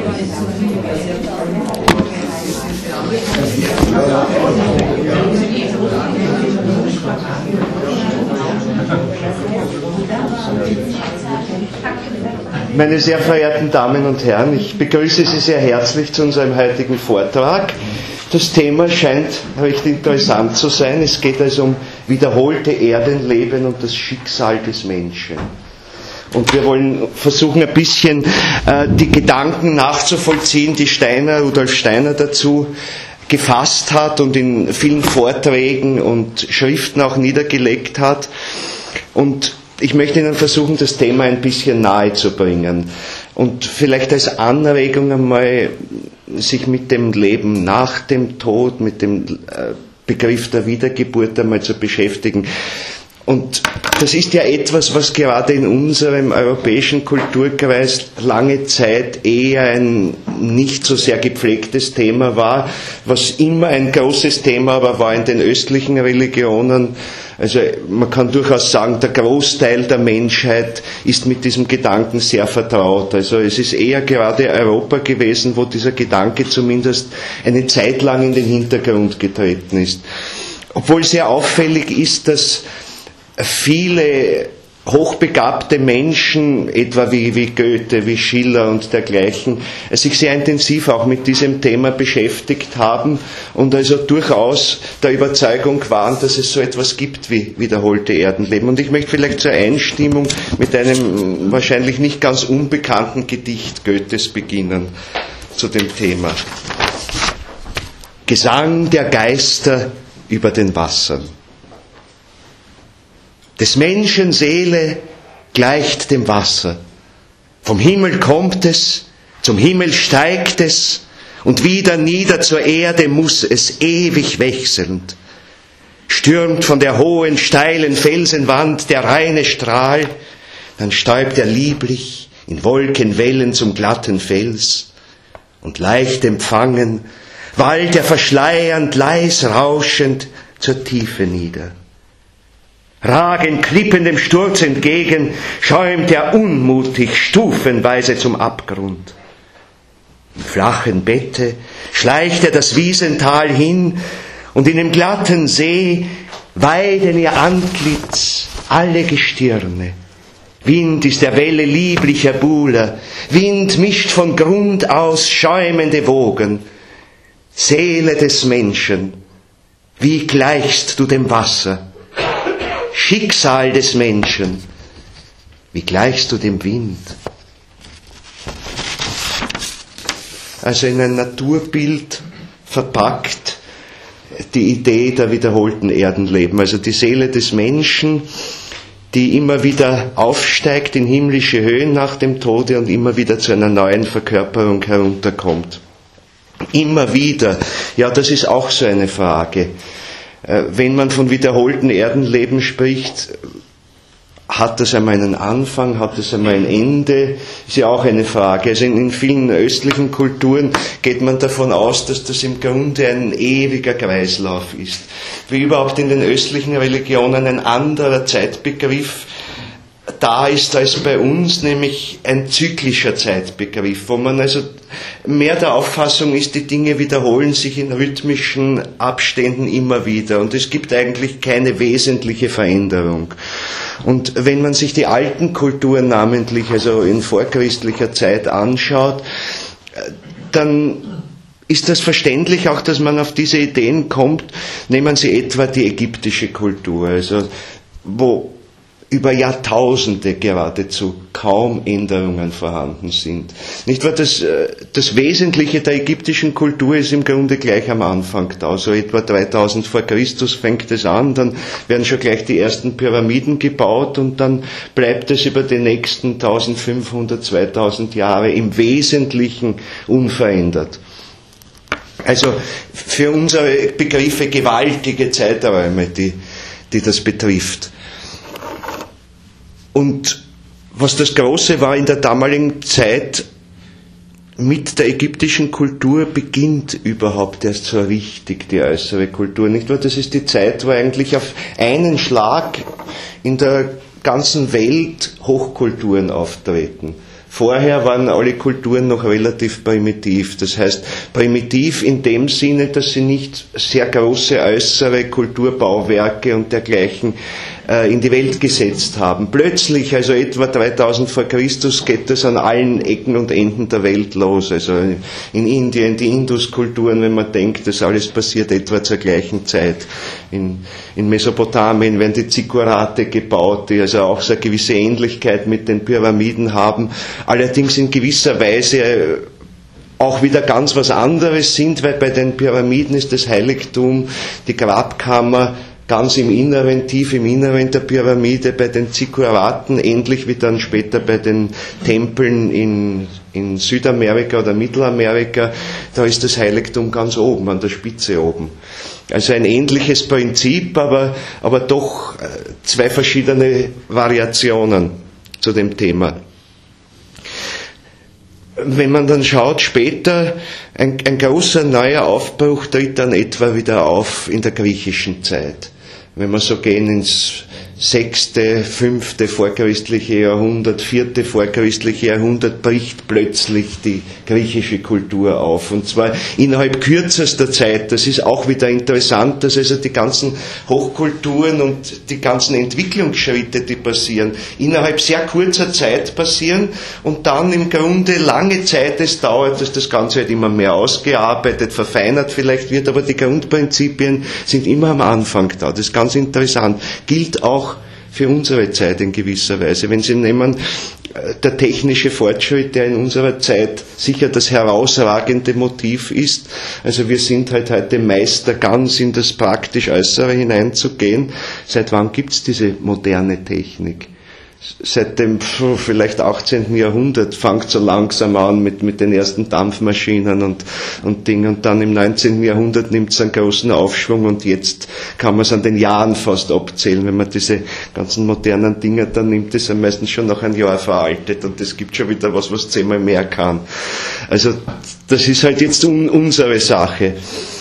Meine sehr verehrten Damen und Herren, ich begrüße Sie sehr herzlich zu unserem heutigen Vortrag. Das Thema scheint recht interessant zu sein. Es geht also um wiederholte Erdenleben und das Schicksal des Menschen. Und wir wollen versuchen, ein bisschen die Gedanken nachzuvollziehen, die Rudolf Steiner dazu gefasst hat und in vielen Vorträgen und Schriften auch niedergelegt hat. Und ich möchte Ihnen versuchen, das Thema ein bisschen nahe zu bringen und vielleicht als Anregung einmal sich mit dem Leben nach dem Tod, mit dem Begriff der Wiedergeburt einmal zu beschäftigen. Und das ist ja etwas, was gerade in unserem europäischen Kulturkreis lange Zeit eher ein nicht so sehr gepflegtes Thema war, was immer ein großes Thema aber war in den östlichen Religionen. Also man kann durchaus sagen, der Großteil der Menschheit ist mit diesem Gedanken sehr vertraut. Also es ist eher gerade Europa gewesen, wo dieser Gedanke zumindest eine Zeit lang in den Hintergrund getreten ist. Obwohl sehr auffällig ist, dass viele hochbegabte Menschen, etwa wie Goethe, wie Schiller und dergleichen, sich sehr intensiv auch mit diesem Thema beschäftigt haben und also durchaus der Überzeugung waren, dass es so etwas gibt wie wiederholte Erdenleben. Und ich möchte vielleicht zur Einstimmung mit einem wahrscheinlich nicht ganz unbekannten Gedicht Goethes beginnen zu dem Thema. Gesang der Geister über den Wassern. Des Menschen Seele gleicht dem Wasser. Vom Himmel kommt es, zum Himmel steigt es, und wieder nieder zur Erde muss es ewig wechselnd. Stürmt von der hohen, steilen Felsenwand der reine Strahl, dann stäubt er lieblich in Wolkenwellen zum glatten Fels, und leicht empfangen wallt er verschleiernd, leis rauschend zur Tiefe nieder. Ragen Klippen dem Sturz entgegen, schäumt er unmutig stufenweise zum Abgrund. Im flachen Bette schleicht er das Wiesental hin, und in dem glatten See weiden ihr Antlitz alle Gestirne. Wind ist der Welle lieblicher Buhler, Wind mischt von Grund aus schäumende Wogen. Seele des Menschen, wie gleichst du dem Wasser? Schicksal des Menschen, wie gleichst du dem Wind? Also in ein Naturbild verpackt die Idee der wiederholten Erdenleben, also die Seele des Menschen, die immer wieder aufsteigt in himmlische Höhen nach dem Tode und immer wieder zu einer neuen Verkörperung herunterkommt. Immer wieder, ja, das ist auch so eine Frage. Wenn man von wiederholten Erdenleben spricht, hat das einmal einen Anfang, hat das einmal ein Ende? Ist ja auch eine Frage. Also in vielen östlichen Kulturen geht man davon aus, dass das im Grunde ein ewiger Kreislauf ist. Wie überhaupt in den östlichen Religionen ein anderer Zeitbegriff da ist als bei uns, nämlich ein zyklischer Zeitbegriff, wo man also mehr der Auffassung ist, die Dinge wiederholen sich in rhythmischen Abständen immer wieder und es gibt eigentlich keine wesentliche Veränderung. Und wenn man sich die alten Kulturen namentlich, also in vorchristlicher Zeit anschaut, dann ist das verständlich auch, dass man auf diese Ideen kommt. Nehmen Sie etwa die ägyptische Kultur, also wo über Jahrtausende geradezu kaum Änderungen vorhanden sind. Nicht wahr? Das Wesentliche der ägyptischen Kultur ist im Grunde gleich am Anfang da. So etwa 3000 vor Christus fängt es an, dann werden schon gleich die ersten Pyramiden gebaut und dann bleibt es über die nächsten 1500, 2000 Jahre im Wesentlichen unverändert. Also für unsere Begriffe gewaltige Zeiträume, die das betrifft. Und was das Große war in der damaligen Zeit, mit der ägyptischen Kultur beginnt überhaupt erst so richtig die äußere Kultur, nicht wahr? Das ist die Zeit, wo eigentlich auf einen Schlag in der ganzen Welt Hochkulturen auftreten. Vorher waren alle Kulturen noch relativ primitiv. Das heißt, primitiv in dem Sinne, dass sie nicht sehr große äußere Kulturbauwerke und dergleichen in die Welt gesetzt haben. Plötzlich, also etwa 3000 vor Christus, geht es an allen Ecken und Enden der Welt los. Also in Indien, die Induskulturen, wenn man denkt, das alles passiert etwa zur gleichen Zeit. In Mesopotamien werden die Zikkurate gebaut, die also auch so eine gewisse Ähnlichkeit mit den Pyramiden haben, allerdings in gewisser Weise auch wieder ganz was anderes sind, weil bei den Pyramiden ist das Heiligtum, die Grabkammer, ganz im Inneren, tief im Inneren der Pyramide, bei den Zikkuraten, ähnlich wie dann später bei den Tempeln in Südamerika oder Mittelamerika, da ist das Heiligtum ganz oben, an der Spitze oben. Also ein ähnliches Prinzip, aber doch zwei verschiedene Variationen zu dem Thema. Wenn man dann schaut, später, ein großer neuer Aufbruch tritt dann etwa wieder auf in der griechischen Zeit. Wenn wir so gehen ins 6., 5. vorchristliche Jahrhundert, 4. vorchristliche Jahrhundert, bricht plötzlich die griechische Kultur auf. Und zwar innerhalb kürzester Zeit. Das ist auch wieder interessant, dass also die ganzen Hochkulturen und die ganzen Entwicklungsschritte, die passieren, innerhalb sehr kurzer Zeit passieren und dann im Grunde lange Zeit es dauert, dass das Ganze halt immer mehr ausgearbeitet, verfeinert vielleicht wird, aber die Grundprinzipien sind immer am Anfang da. Das ist ganz interessant. Gilt auch für unsere Zeit in gewisser Weise. Wenn Sie nehmen, der technische Fortschritt, der in unserer Zeit sicher das herausragende Motiv ist, also wir sind halt heute Meister, ganz in das praktisch Äußere hineinzugehen. Seit wann gibt es diese moderne Technik? Seit dem vielleicht 18. Jahrhundert fängt so langsam an mit den ersten Dampfmaschinen und Dingen. Und dann im 19. Jahrhundert nimmt es einen großen Aufschwung und jetzt kann man es an den Jahren fast abzählen. Wenn man diese ganzen modernen Dinge dann nimmt, ist es meistens schon nach einem Jahr veraltet und es gibt schon wieder was 10-mal mehr kann. Also das ist halt jetzt unsere Sache.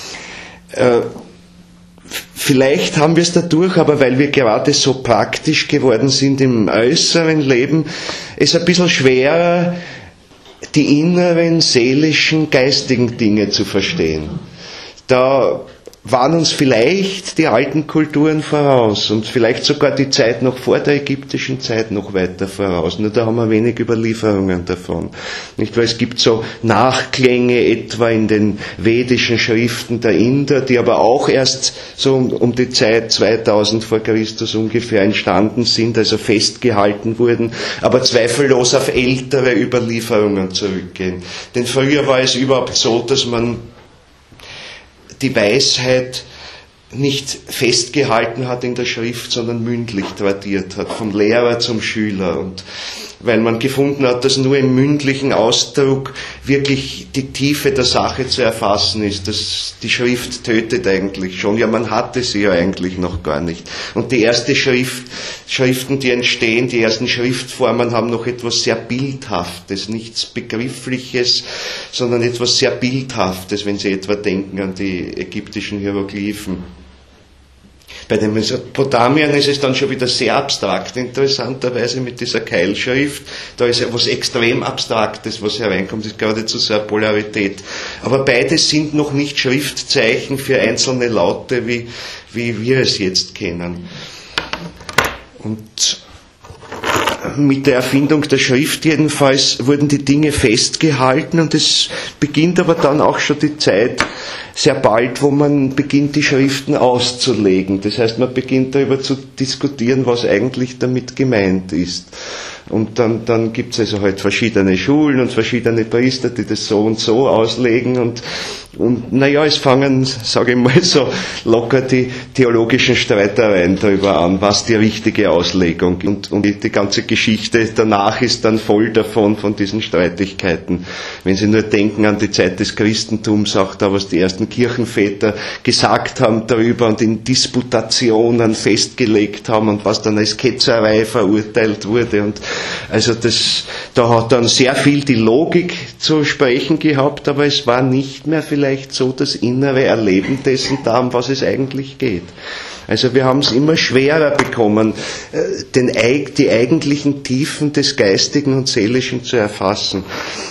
Vielleicht haben wir es dadurch, aber weil wir gerade so praktisch geworden sind im äußeren Leben, es ein bisschen schwerer, die inneren, seelischen, geistigen Dinge zu verstehen. Da waren uns vielleicht die alten Kulturen voraus und vielleicht sogar die Zeit noch vor der ägyptischen Zeit noch weiter voraus. Nur da haben wir wenig Überlieferungen davon. Nicht, weil es gibt so Nachklänge etwa in den vedischen Schriften der Inder, die aber auch erst so um die Zeit 2000 vor Christus ungefähr entstanden sind, also festgehalten wurden, aber zweifellos auf ältere Überlieferungen zurückgehen. Denn früher war es überhaupt so, dass man die Weisheit nicht festgehalten hat in der Schrift, sondern mündlich tradiert hat, vom Lehrer zum Schüler. Und weil man gefunden hat, dass nur im mündlichen Ausdruck wirklich die Tiefe der Sache zu erfassen ist. Dass die Schrift tötet eigentlich schon. Ja, man hatte sie ja eigentlich noch gar nicht. Und die ersten Schriften, die entstehen, die ersten Schriftformen haben noch etwas sehr Bildhaftes, nichts Begriffliches, sondern etwas sehr Bildhaftes, wenn Sie etwa denken an die ägyptischen Hieroglyphen. Bei den Mesopotamiern ist es dann schon wieder sehr abstrakt, interessanterweise mit dieser Keilschrift. Da ist ja was extrem Abstraktes, was hereinkommt, das ist geradezu so eine Polarität. Aber beides sind noch nicht Schriftzeichen für einzelne Laute, wie wir es jetzt kennen. Und mit der Erfindung der Schrift jedenfalls wurden die Dinge festgehalten und es beginnt aber dann auch schon die Zeit, sehr bald, wo man beginnt, die Schriften auszulegen. Das heißt, man beginnt darüber zu diskutieren, was eigentlich damit gemeint ist. Und dann gibt es also halt verschiedene Schulen und verschiedene Priester, die das so und so auslegen und naja, es fangen, sage ich mal so, locker die theologischen Streitereien darüber an, was die richtige Auslegung und die ganze Geschichte danach ist dann voll davon, von diesen Streitigkeiten. Wenn Sie nur denken an die Zeit des Christentums, auch da, was die ersten Kirchenväter gesagt haben darüber und in Disputationen festgelegt haben und was dann als Ketzerei verurteilt wurde. Und also da hat dann sehr viel die Logik zu sprechen gehabt, aber es war nicht mehr vielleicht so das innere Erleben dessen da, um was es eigentlich geht. Also wir haben es immer schwerer bekommen, die eigentlichen Tiefen des Geistigen und Seelischen zu erfassen.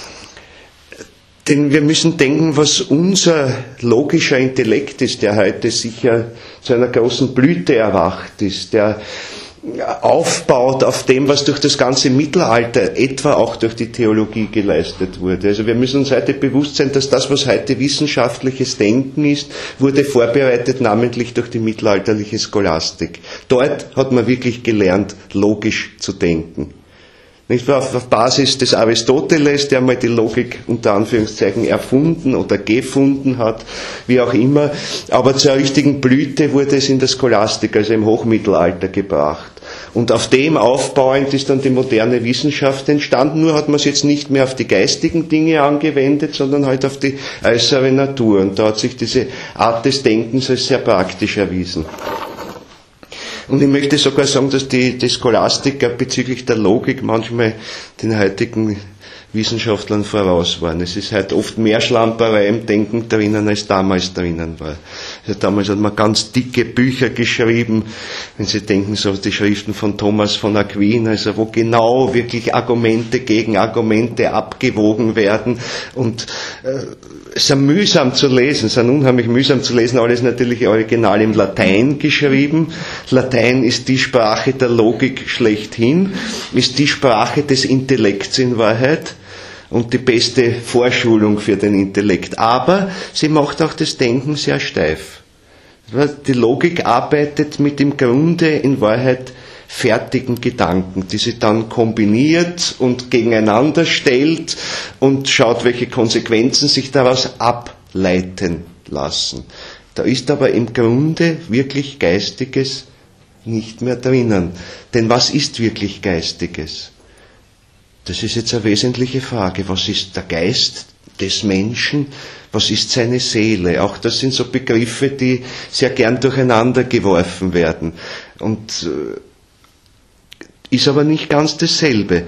Denn wir müssen denken, was unser logischer Intellekt ist, der heute sicher zu einer großen Blüte erwacht ist, der aufbaut auf dem, was durch das ganze Mittelalter, etwa auch durch die Theologie geleistet wurde. Also wir müssen uns heute bewusst sein, dass das, was heute wissenschaftliches Denken ist, wurde vorbereitet namentlich durch die mittelalterliche Scholastik. Dort hat man wirklich gelernt, logisch zu denken. Nicht wahr? Auf Basis des Aristoteles, der mal die Logik unter Anführungszeichen erfunden oder gefunden hat, wie auch immer. Aber zur richtigen Blüte wurde es in der Scholastik, also im Hochmittelalter, gebracht. Und auf dem aufbauend ist dann die moderne Wissenschaft entstanden, nur hat man es jetzt nicht mehr auf die geistigen Dinge angewendet, sondern halt auf die äußere Natur. Und da hat sich diese Art des Denkens als sehr praktisch erwiesen. Und ich möchte sogar sagen, dass die Scholastiker bezüglich der Logik manchmal den heutigen Wissenschaftlern voraus waren. Es ist halt oft mehr Schlamperei im Denken drinnen, als damals drinnen war. Also damals hat man ganz dicke Bücher geschrieben, wenn Sie denken, so die Schriften von Thomas von Aquin, also wo genau wirklich Argumente gegen Argumente abgewogen werden und sind mühsam zu lesen, sind unheimlich mühsam zu lesen, alles natürlich original im Latein geschrieben. Latein ist die Sprache der Logik schlechthin, ist die Sprache des Intellekts in Wahrheit und die beste Vorschulung für den Intellekt. Aber sie macht auch das Denken sehr steif. Die Logik arbeitet mit im Grunde in Wahrheit fertigen Gedanken, die sie dann kombiniert und gegeneinander stellt und schaut, welche Konsequenzen sich daraus ableiten lassen. Da ist aber im Grunde wirklich Geistiges nicht mehr drinnen. Denn was ist wirklich Geistiges? Das ist jetzt eine wesentliche Frage. Was ist der Geist des Menschen? Was ist seine Seele? Auch das sind so Begriffe, die sehr gern durcheinander geworfen werden. Und ist aber nicht ganz dasselbe.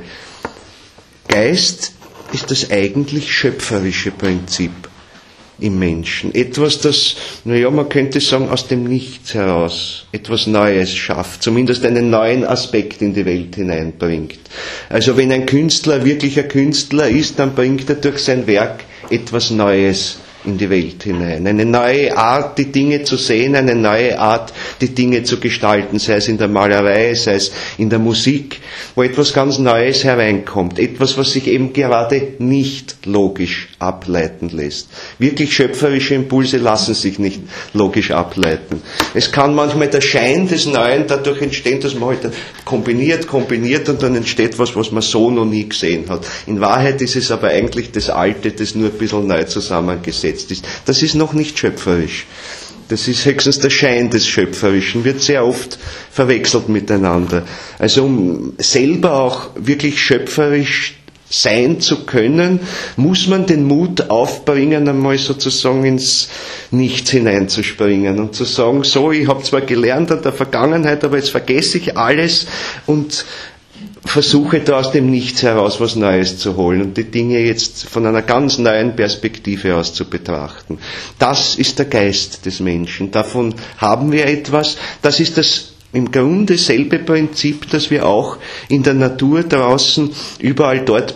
Geist ist das eigentlich schöpferische Prinzip im Menschen. Etwas, das, man könnte sagen, aus dem Nichts heraus etwas Neues schafft, zumindest einen neuen Aspekt in die Welt hineinbringt. Also wenn ein Künstler wirklich ein Künstler ist, dann bringt er durch sein Werk etwas Neues in die Welt hinein. Eine neue Art, die Dinge zu sehen, eine neue Art, die Dinge zu gestalten, sei es in der Malerei, sei es in der Musik, wo etwas ganz Neues hereinkommt. Etwas, was sich eben gerade nicht logisch ableiten lässt. Wirklich schöpferische Impulse lassen sich nicht logisch ableiten. Es kann manchmal der Schein des Neuen dadurch entstehen, dass man halt kombiniert und dann entsteht was man so noch nie gesehen hat. In Wahrheit ist es aber eigentlich das Alte, das nur ein bisschen neu zusammengesetzt ist. Das ist noch nicht schöpferisch. Das ist höchstens der Schein des Schöpferischen, wird sehr oft verwechselt miteinander. Also um selber auch wirklich schöpferisch sein zu können, muss man den Mut aufbringen, einmal sozusagen ins Nichts hineinzuspringen und zu sagen, so, ich habe zwar gelernt an der Vergangenheit, aber jetzt vergesse ich alles und versuche da aus dem Nichts heraus was Neues zu holen und die Dinge jetzt von einer ganz neuen Perspektive aus zu betrachten. Das ist der Geist des Menschen. Davon haben wir etwas. Das ist das im Grunde selbe Prinzip, das wir auch in der Natur draußen überall dort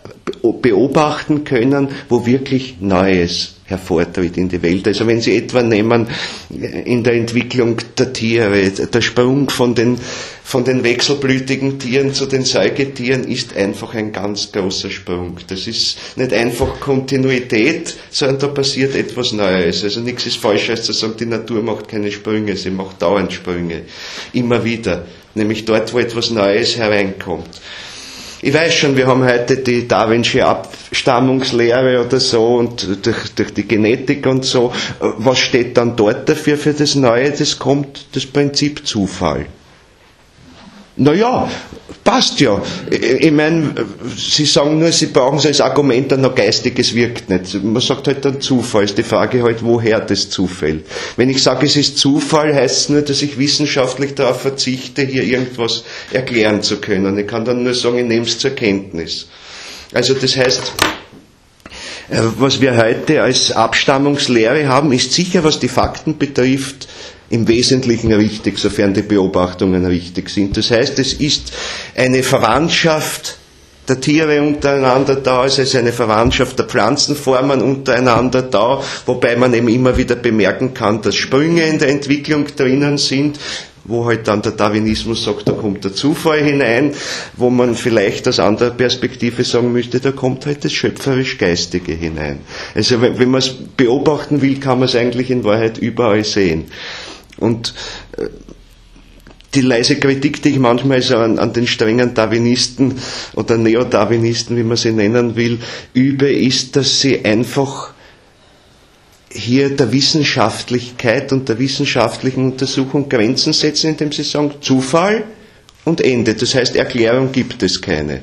beobachten können, wo wirklich Neues hervortritt in die Welt. Also wenn Sie etwa nehmen in der Entwicklung der Tiere, der Sprung von den wechselblütigen Tieren zu den Säugetieren ist einfach ein ganz großer Sprung. Das ist nicht einfach Kontinuität, sondern da passiert etwas Neues. Also nichts ist falsch, als zu sagen, die Natur macht keine Sprünge, sie macht dauernd Sprünge. Immer wieder. Nämlich dort, wo etwas Neues hereinkommt. Ich weiß schon, wir haben heute die Darwinsche Abstammungslehre oder so und durch die Genetik und so. Was steht dann dort dafür, für das Neue? Das kommt das Prinzip Zufall. Naja, passt ja. Ich meine, Sie sagen nur, Sie brauchen es als Argument dann noch Geistiges wirkt nicht. Man sagt halt dann Zufall. Ist die Frage halt, woher das zufällt. Wenn ich sage, es ist Zufall, heißt es nur, dass ich wissenschaftlich darauf verzichte, hier irgendwas erklären zu können. Ich kann dann nur sagen, ich nehme es zur Kenntnis. Also das heißt, was wir heute als Abstammungslehre haben, ist sicher, was die Fakten betrifft, im Wesentlichen richtig, sofern die Beobachtungen richtig sind. Das heißt, es ist eine Verwandtschaft der Tiere untereinander da, es ist eine Verwandtschaft der Pflanzenformen untereinander da, wobei man eben immer wieder bemerken kann, dass Sprünge in der Entwicklung drinnen sind, wo halt dann der Darwinismus sagt, da kommt der Zufall hinein, wo man vielleicht aus anderer Perspektive sagen müsste, da kommt halt das schöpferisch-Geistige hinein. Also wenn man es beobachten will, kann man es eigentlich in Wahrheit überall sehen. Und die leise Kritik, die ich manchmal so an den strengen Darwinisten oder Neodarwinisten, wie man sie nennen will, übe, ist, dass sie einfach hier der Wissenschaftlichkeit und der wissenschaftlichen Untersuchung Grenzen setzen, indem sie sagen, Zufall und Ende. Das heißt, Erklärung gibt es keine.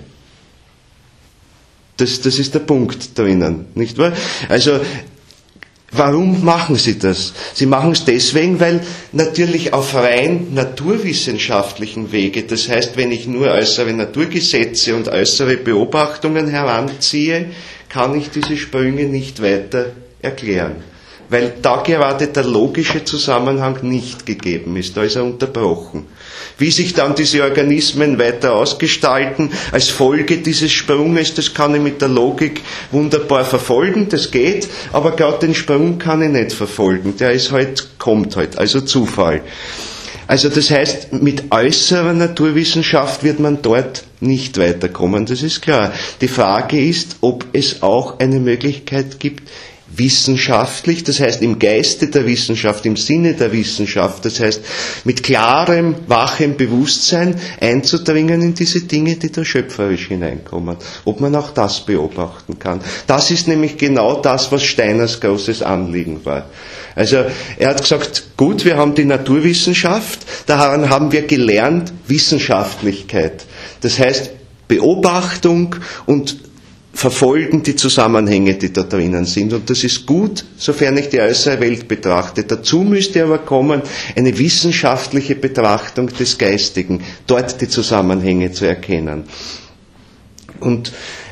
Das ist der Punkt drinnen, nicht wahr? Also, warum machen sie das? Sie machen es deswegen, weil natürlich auf rein naturwissenschaftlichen Wege, das heißt, wenn ich nur äußere Naturgesetze und äußere Beobachtungen heranziehe, kann ich diese Sprünge nicht weiter erklären. Weil da gerade der logische Zusammenhang nicht gegeben ist, da ist er unterbrochen. Wie sich dann diese Organismen weiter ausgestalten als Folge dieses Sprunges, das kann ich mit der Logik wunderbar verfolgen, das geht, aber gerade den Sprung kann ich nicht verfolgen, der ist halt, kommt halt, also Zufall. Also das heißt, mit äußerer Naturwissenschaft wird man dort nicht weiterkommen, das ist klar. Die Frage ist, ob es auch eine Möglichkeit gibt, wissenschaftlich, das heißt im Geiste der Wissenschaft, im Sinne der Wissenschaft, das heißt mit klarem, wachem Bewusstsein einzudringen in diese Dinge, die da schöpferisch hineinkommen. Ob man auch das beobachten kann. Das ist nämlich genau das, was Steiners großes Anliegen war. Also er hat gesagt, gut, wir haben die Naturwissenschaft, daran haben wir gelernt Wissenschaftlichkeit. Das heißt Beobachtung und verfolgen die Zusammenhänge, die da drinnen sind. Und das ist gut, sofern ich die äußere Welt betrachte. Dazu müsste aber kommen, eine wissenschaftliche Betrachtung des Geistigen, dort die Zusammenhänge zu erkennen. Und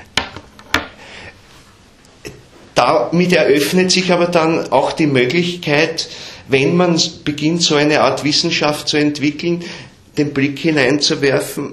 damit eröffnet sich aber dann auch die Möglichkeit, wenn man beginnt, so eine Art Wissenschaft zu entwickeln, den Blick hineinzuwerfen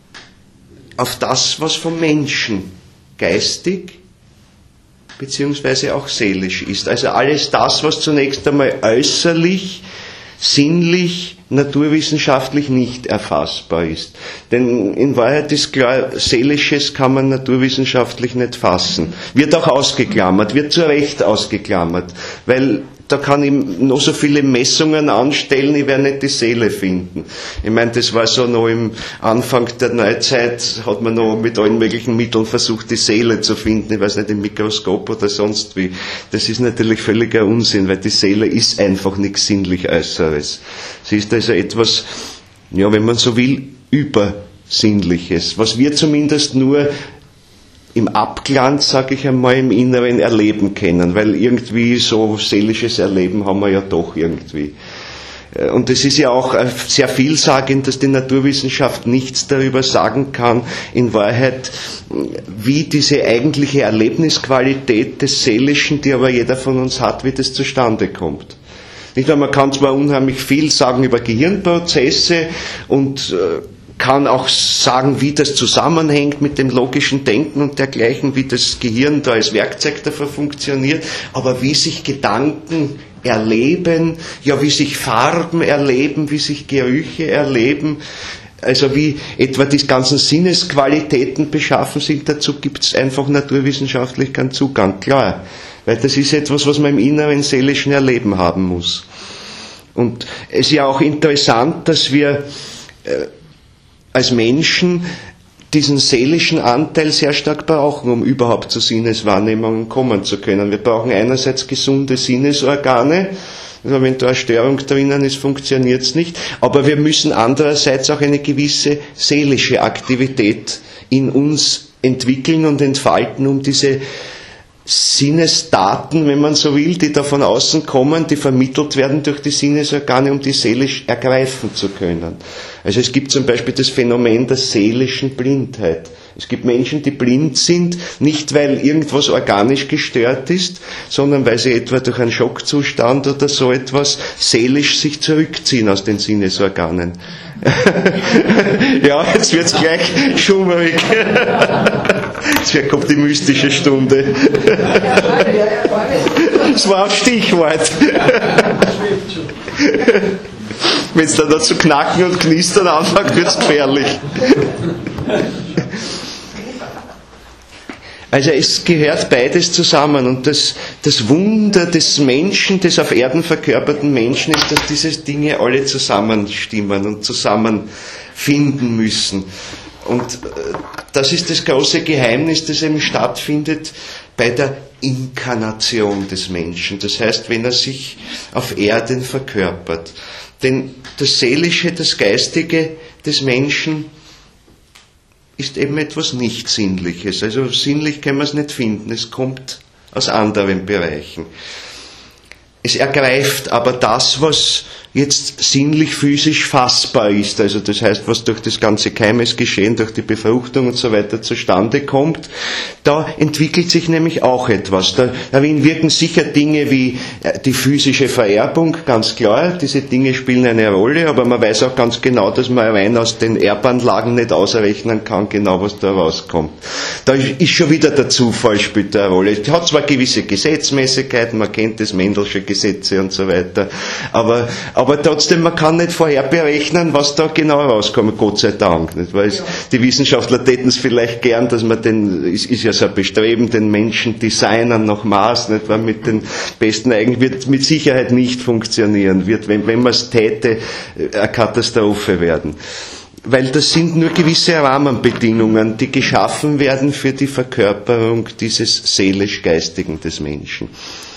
auf das, was vom Menschen geistig beziehungsweise auch seelisch ist. Also alles das, was zunächst einmal äußerlich, sinnlich, naturwissenschaftlich nicht erfassbar ist. Denn in Wahrheit ist klar, Seelisches kann man naturwissenschaftlich nicht fassen. Wird auch ausgeklammert, wird zu Recht ausgeklammert, weil da kann ich noch so viele Messungen anstellen, ich werde nicht die Seele finden. Ich meine, das war so noch im Anfang der Neuzeit, hat man noch mit allen möglichen Mitteln versucht, die Seele zu finden, ich weiß nicht, im Mikroskop oder sonst wie. Das ist natürlich völliger Unsinn, weil die Seele ist einfach nichts sinnlich Äußeres. Sie ist also etwas, ja, wenn man so will, Übersinnliches, was wir zumindest nur im Abglanz, sage ich einmal, im Inneren erleben können, weil irgendwie so seelisches Erleben haben wir ja doch irgendwie. Und es ist ja auch sehr vielsagend, dass die Naturwissenschaft nichts darüber sagen kann, in Wahrheit, wie diese eigentliche Erlebnisqualität des Seelischen, die aber jeder von uns hat, wie das zustande kommt. Nicht nur, man kann zwar unheimlich viel sagen über Gehirnprozesse und kann auch sagen, wie das zusammenhängt mit dem logischen Denken und dergleichen, wie das Gehirn da als Werkzeug dafür funktioniert, aber wie sich Gedanken erleben, ja, wie sich Farben erleben, wie sich Gerüche erleben, also wie etwa die ganzen Sinnesqualitäten beschaffen sind, dazu gibt es einfach naturwissenschaftlich keinen Zugang, klar, weil das ist etwas, was man im inneren seelischen Erleben haben muss. Und es ist ja auch interessant, dass wir als Menschen diesen seelischen Anteil sehr stark brauchen, um überhaupt zu Sinneswahrnehmungen kommen zu können. Wir brauchen einerseits gesunde Sinnesorgane, also wenn da eine Störung drinnen ist, funktioniert es nicht, aber wir müssen andererseits auch eine gewisse seelische Aktivität in uns entwickeln und entfalten, um diese Sinnesdaten, wenn man so will, die da von außen kommen, die vermittelt werden durch die Sinnesorgane, um die seelisch ergreifen zu können. Also es gibt zum Beispiel das Phänomen der seelischen Blindheit. Es gibt Menschen, die blind sind, nicht weil irgendwas organisch gestört ist, sondern weil sie etwa durch einen Schockzustand oder so etwas seelisch sich zurückziehen aus den Sinnesorganen. Ja, jetzt wird's gleich schummerig. Jetzt kommt die mystische Stunde. Das war ein Stichwort. Wenn es dann da zu knacken und knistern anfängt, wird's gefährlich. Also es gehört beides zusammen und das Wunder des Menschen, des auf Erden verkörperten Menschen ist, dass diese Dinge alle zusammenstimmen und zusammenfinden müssen. Und das ist das große Geheimnis, das eben stattfindet bei der Inkarnation des Menschen. Das heißt, wenn er sich auf Erden verkörpert. Denn das Seelische, das Geistige des Menschen ist eben etwas nicht Sinnliches. Also sinnlich kann man es nicht finden. Es kommt aus anderen Bereichen. Es ergreift aber das, was jetzt sinnlich, physisch fassbar ist. Also das heißt, was durch das ganze Keimesgeschehen, durch die Befruchtung und so weiter zustande kommt. Da entwickelt sich nämlich auch etwas. Darin wirken sicher Dinge wie die physische Vererbung, ganz klar. Diese Dinge spielen eine Rolle, aber man weiß auch ganz genau, dass man rein aus den Erbanlagen nicht ausrechnen kann, genau was da rauskommt. Da ist schon wieder der Zufall spielt eine Rolle. Es hat zwar gewisse Gesetzmäßigkeiten, man kennt das Mendelsche Gesetze und so weiter, aber trotzdem, man kann nicht vorher berechnen, was da genau rauskommt, Gott sei Dank. Nicht? Weil die Wissenschaftler täten es vielleicht gern, dass man ist ja so ein Bestreben, den Menschen designen nach Maß, nicht? Weil mit den besten Eigen wird mit Sicherheit nicht funktionieren, wird, wenn man es täte, eine Katastrophe werden. Weil das sind nur gewisse Rahmenbedingungen, die geschaffen werden für die Verkörperung dieses seelisch-geistigen des Menschen.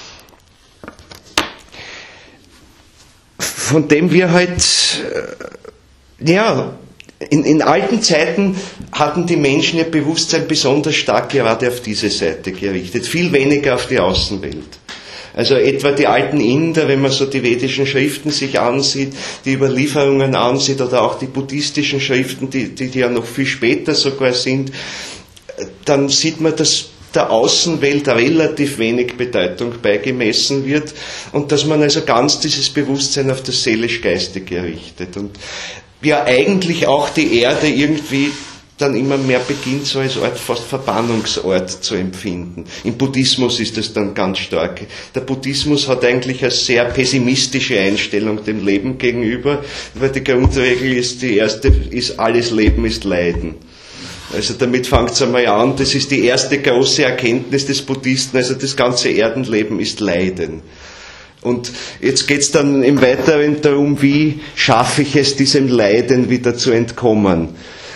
Von dem wir halt, in alten Zeiten hatten die Menschen ihr Bewusstsein besonders stark gerade auf diese Seite gerichtet, viel weniger auf die Außenwelt. Also etwa die alten Inder, wenn man so die vedischen Schriften sich ansieht, die Überlieferungen ansieht oder auch die buddhistischen Schriften, die ja noch viel später sogar sind, dann sieht man, dass der Außenwelt relativ wenig Bedeutung beigemessen wird und dass man also ganz dieses Bewusstsein auf das Seelisch-Geistige richtet. Und ja eigentlich auch die Erde irgendwie dann immer mehr beginnt, so als Art, fast Verbannungsort zu empfinden. Im Buddhismus ist es dann ganz stark. Der Buddhismus hat eigentlich eine sehr pessimistische Einstellung dem Leben gegenüber, weil die Grundregel ist, die erste ist, alles Leben ist Leiden. Also damit fängt es einmal an, das ist die erste große Erkenntnis des Buddhisten, also das ganze Erdenleben ist Leiden. Und jetzt geht es dann im Weiteren darum, wie schaffe ich es, diesem Leiden wieder zu entkommen.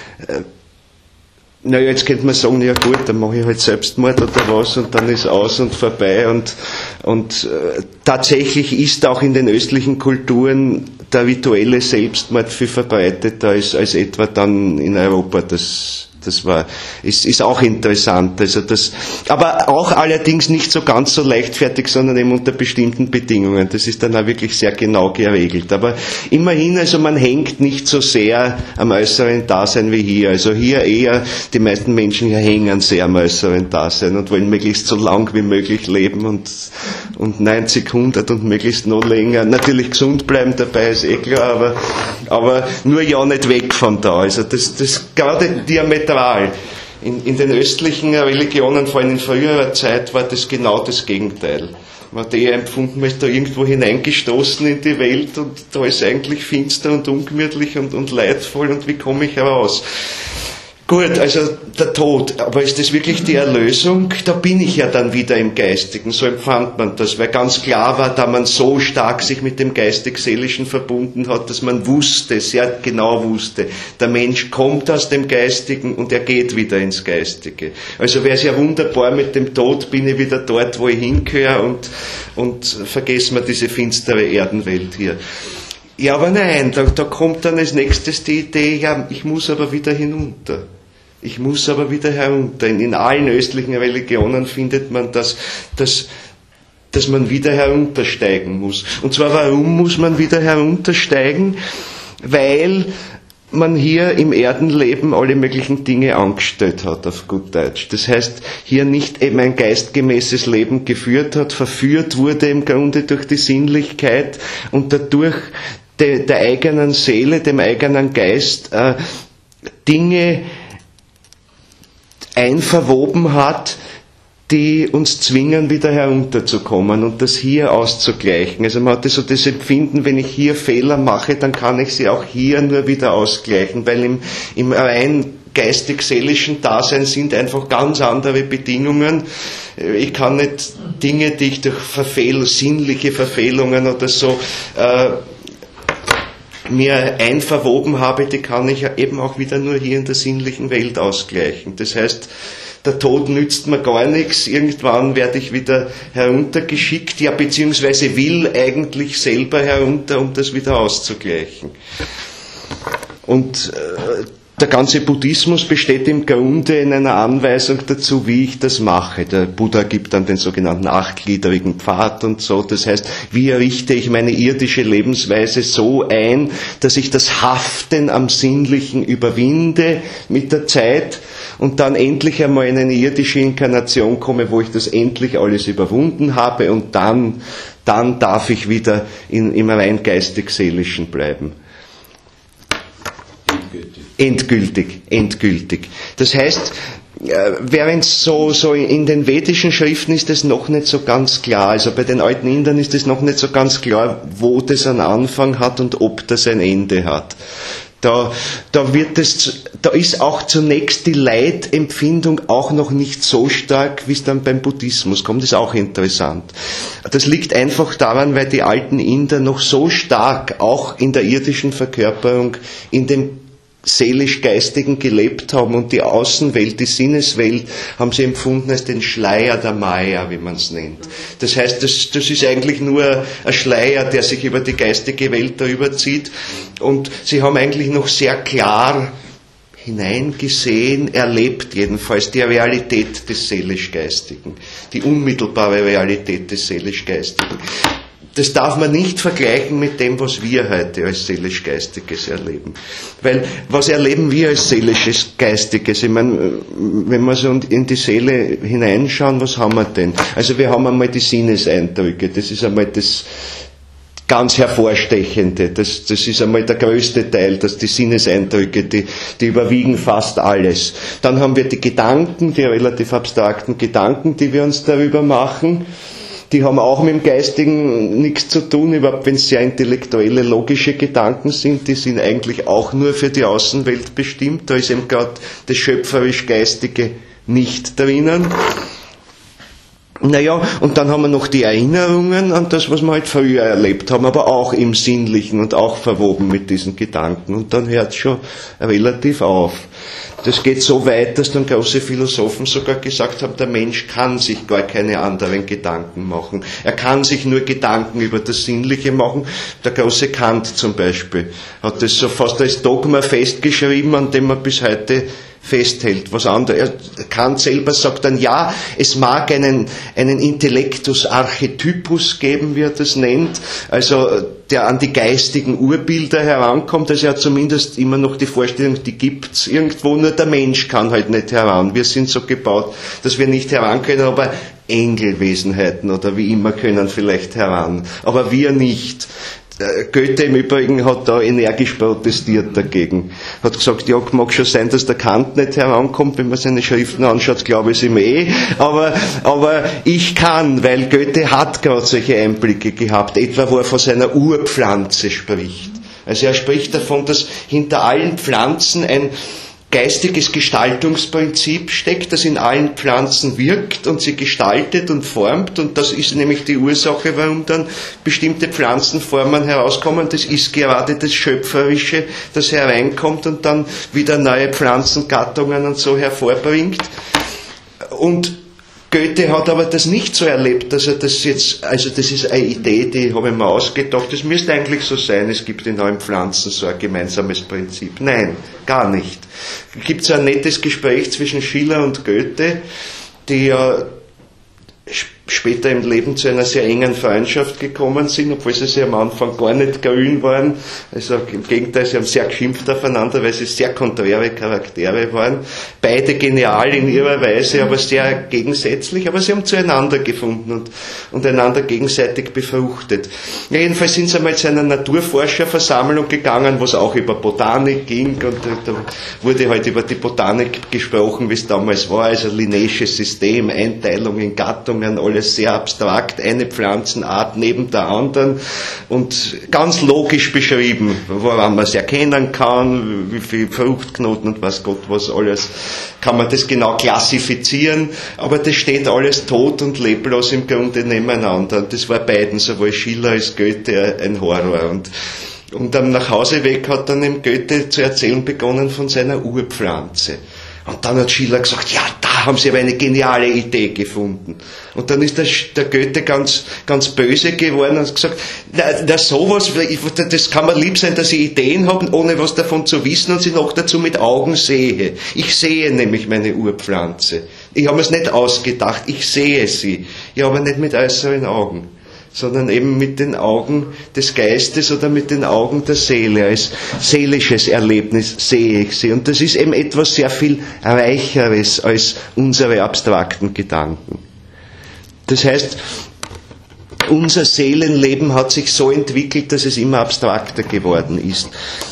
Naja, jetzt könnte man sagen, ja gut, dann mache ich halt Selbstmord oder was und dann ist aus und vorbei und tatsächlich ist auch in den östlichen Kulturen der rituelle Selbstmord viel verbreiteter als etwa dann in Europa. Das ist auch interessant. Also aber auch allerdings nicht so ganz so leichtfertig, sondern eben unter bestimmten Bedingungen. Das ist dann auch wirklich sehr genau geregelt. Aber immerhin, also man hängt nicht so sehr am äußeren Dasein wie hier. Also hier eher, die meisten Menschen hier hängen sehr am äußeren Dasein und wollen möglichst so lang wie möglich leben und 90, 100 und möglichst noch länger. Natürlich gesund bleiben dabei, ist eh klar, aber nur ja nicht weg von da. Also das gerade diametral. In den östlichen Religionen, vor allem in früherer Zeit, war das genau das Gegenteil. Man hat eher empfunden, man ist da irgendwo hineingestoßen in die Welt und da ist eigentlich finster und ungemütlich und leidvoll und wie komme ich raus? Gut, also der Tod, aber ist das wirklich die Erlösung? Da bin ich ja dann wieder im Geistigen, so empfand man das, weil ganz klar war, da man so stark sich mit dem Geistig-Seelischen verbunden hat, dass man wusste, sehr genau wusste, der Mensch kommt aus dem Geistigen und er geht wieder ins Geistige. Also wäre es ja wunderbar, mit dem Tod bin ich wieder dort, wo ich hingehöre und vergessen wir diese finstere Erdenwelt hier. Ja, aber nein, da kommt dann als nächstes die Idee, ja, ich muss aber wieder hinunter. Ich muss aber wieder herunter. In allen östlichen Religionen findet man das, dass man wieder heruntersteigen muss. Und zwar, warum muss man wieder heruntersteigen? Weil man hier im Erdenleben alle möglichen Dinge angestellt hat, auf gut Deutsch. Das heißt, hier nicht eben ein geistgemäßes Leben geführt hat, verführt wurde im Grunde durch die Sinnlichkeit und dadurch der eigenen Seele, dem eigenen Geist Dinge einverwoben hat, die uns zwingen, wieder herunterzukommen und das hier auszugleichen. Also man hatte so das Empfinden, wenn ich hier Fehler mache, dann kann ich sie auch hier nur wieder ausgleichen, weil im rein geistig-seelischen Dasein sind einfach ganz andere Bedingungen. Ich kann nicht Dinge, die ich durch sinnliche Verfehlungen oder so mir einverwoben habe, die kann ich eben auch wieder nur hier in der sinnlichen Welt ausgleichen. Das heißt, der Tod nützt mir gar nichts, irgendwann werde ich wieder heruntergeschickt, ja, beziehungsweise will eigentlich selber herunter, um das wieder auszugleichen. Und der ganze Buddhismus besteht im Grunde in einer Anweisung dazu, wie ich das mache. Der Buddha gibt dann den sogenannten 8-gliedrigen Pfad und so. Das heißt, wie errichte ich meine irdische Lebensweise so ein, dass ich das Haften am Sinnlichen überwinde mit der Zeit und dann endlich einmal in eine irdische Inkarnation komme, wo ich das endlich alles überwunden habe und dann darf ich wieder im rein geistig-seelischen bleiben. Endgültig. Das heißt, während so in den vedischen Schriften ist das noch nicht so ganz klar, also bei den alten Indern ist es noch nicht so ganz klar, wo das einen Anfang hat und ob das ein Ende hat. Da ist auch zunächst die Leidempfindung auch noch nicht so stark, wie es dann beim Buddhismus kommt. Das ist auch interessant. Das liegt einfach daran, weil die alten Inder noch so stark auch in der irdischen Verkörperung, in dem seelisch-geistigen gelebt haben und die Außenwelt, die Sinneswelt, haben sie empfunden als den Schleier der Maya, wie man es nennt. Das heißt, das ist eigentlich nur ein Schleier, der sich über die geistige Welt da überzieht und sie haben eigentlich noch sehr klar hineingesehen, erlebt jedenfalls die Realität des Seelisch-Geistigen, die unmittelbare Realität des Seelisch-Geistigen. Das darf man nicht vergleichen mit dem, was wir heute als seelisch-geistiges erleben. Weil, was erleben wir als seelisches Geistiges? Ich meine, wenn wir so in die Seele hineinschauen, was haben wir denn? Also wir haben einmal die Sinneseindrücke, das ist einmal das ganz Hervorstechende, das ist einmal der größte Teil, dass die Sinneseindrücke, die überwiegen fast alles. Dann haben wir die Gedanken, die relativ abstrakten Gedanken, die wir uns darüber machen. Die haben auch mit dem Geistigen nichts zu tun, überhaupt wenn es sehr intellektuelle, logische Gedanken sind, die sind eigentlich auch nur für die Außenwelt bestimmt, da ist eben gerade das schöpferisch-geistige nicht drinnen. Naja, und dann haben wir noch die Erinnerungen an das, was wir halt früher erlebt haben, aber auch im Sinnlichen und auch verwoben mit diesen Gedanken. Und dann hört es schon relativ auf. Das geht so weit, dass dann große Philosophen sogar gesagt haben, der Mensch kann sich gar keine anderen Gedanken machen. Er kann sich nur Gedanken über das Sinnliche machen. Der große Kant zum Beispiel hat das so fast als Dogma festgeschrieben, an dem man bis heute festhält. Was anderes. Kant selber sagt dann, ja, es mag einen Intellectus Archetypus geben, wie er das nennt, also der an die geistigen Urbilder herankommt, also er hat zumindest immer noch die Vorstellung, die gibt's irgendwo, nur der Mensch kann halt nicht heran. Wir sind so gebaut, dass wir nicht heran können, aber Engelwesenheiten oder wie immer können vielleicht heran, aber wir nicht. Goethe im Übrigen hat da energisch protestiert dagegen. Hat gesagt, ja, mag schon sein, dass der Kant nicht herankommt, wenn man seine Schriften anschaut, glaube ich ihm aber ich kann, weil Goethe hat gerade solche Einblicke gehabt, etwa wo er von seiner Urpflanze spricht. Also er spricht davon, dass hinter allen Pflanzen ein geistiges Gestaltungsprinzip steckt, das in allen Pflanzen wirkt und sie gestaltet und formt, und das ist nämlich die Ursache, warum dann bestimmte Pflanzenformen herauskommen. Das ist gerade das Schöpferische, das hereinkommt und dann wieder neue Pflanzengattungen und so hervorbringt. Und Goethe hat aber das nicht so erlebt, dass er das jetzt, also das ist eine Idee, die habe ich mir ausgedacht, das müsste eigentlich so sein, es gibt in allen Pflanzen so ein gemeinsames Prinzip. Nein, gar nicht. Es gibt so ein nettes Gespräch zwischen Schiller und Goethe, die ja später im Leben zu einer sehr engen Freundschaft gekommen sind, obwohl sie sich am Anfang gar nicht grün waren. Also im Gegenteil, sie haben sehr geschimpft aufeinander, weil sie sehr konträre Charaktere waren. Beide genial in ihrer Weise, aber sehr gegensätzlich. Aber sie haben zueinander gefunden und einander gegenseitig befruchtet. Ja, jedenfalls sind sie einmal zu einer Naturforscherversammlung gegangen, wo es auch über Botanik ging. Und da wurde halt über die Botanik gesprochen, wie es damals war. Also Linnaeusches System, Einteilung in Gattungen, alles sehr abstrakt, eine Pflanzenart neben der anderen und ganz logisch beschrieben, woran man es erkennen kann, wie viel Fruchtknoten und was Gott was alles, kann man das genau klassifizieren, aber das steht alles tot und leblos im Grunde nebeneinander. Und das war beiden, sowohl Schiller als Goethe, ein Horror. Und am Nachhauseweg hat dann im Goethe zu erzählen begonnen von seiner Urpflanze. Und dann hat Schiller gesagt, ja, da haben sie aber eine geniale Idee gefunden. Und dann ist der Goethe ganz böse geworden und hat gesagt, na sowas, das kann mir lieb sein, dass ich Ideen habe, ohne was davon zu wissen und sie noch dazu mit Augen sehe. Ich sehe nämlich meine Urpflanze. Ich habe es nicht ausgedacht, ich sehe sie. Ja, aber nicht mit äußeren Augen, sondern eben mit den Augen des Geistes oder mit den Augen der Seele. Als seelisches Erlebnis sehe ich sie. Und das ist eben etwas sehr viel Reicheres als unsere abstrakten Gedanken. Das heißt, unser Seelenleben hat sich so entwickelt, dass es immer abstrakter geworden ist.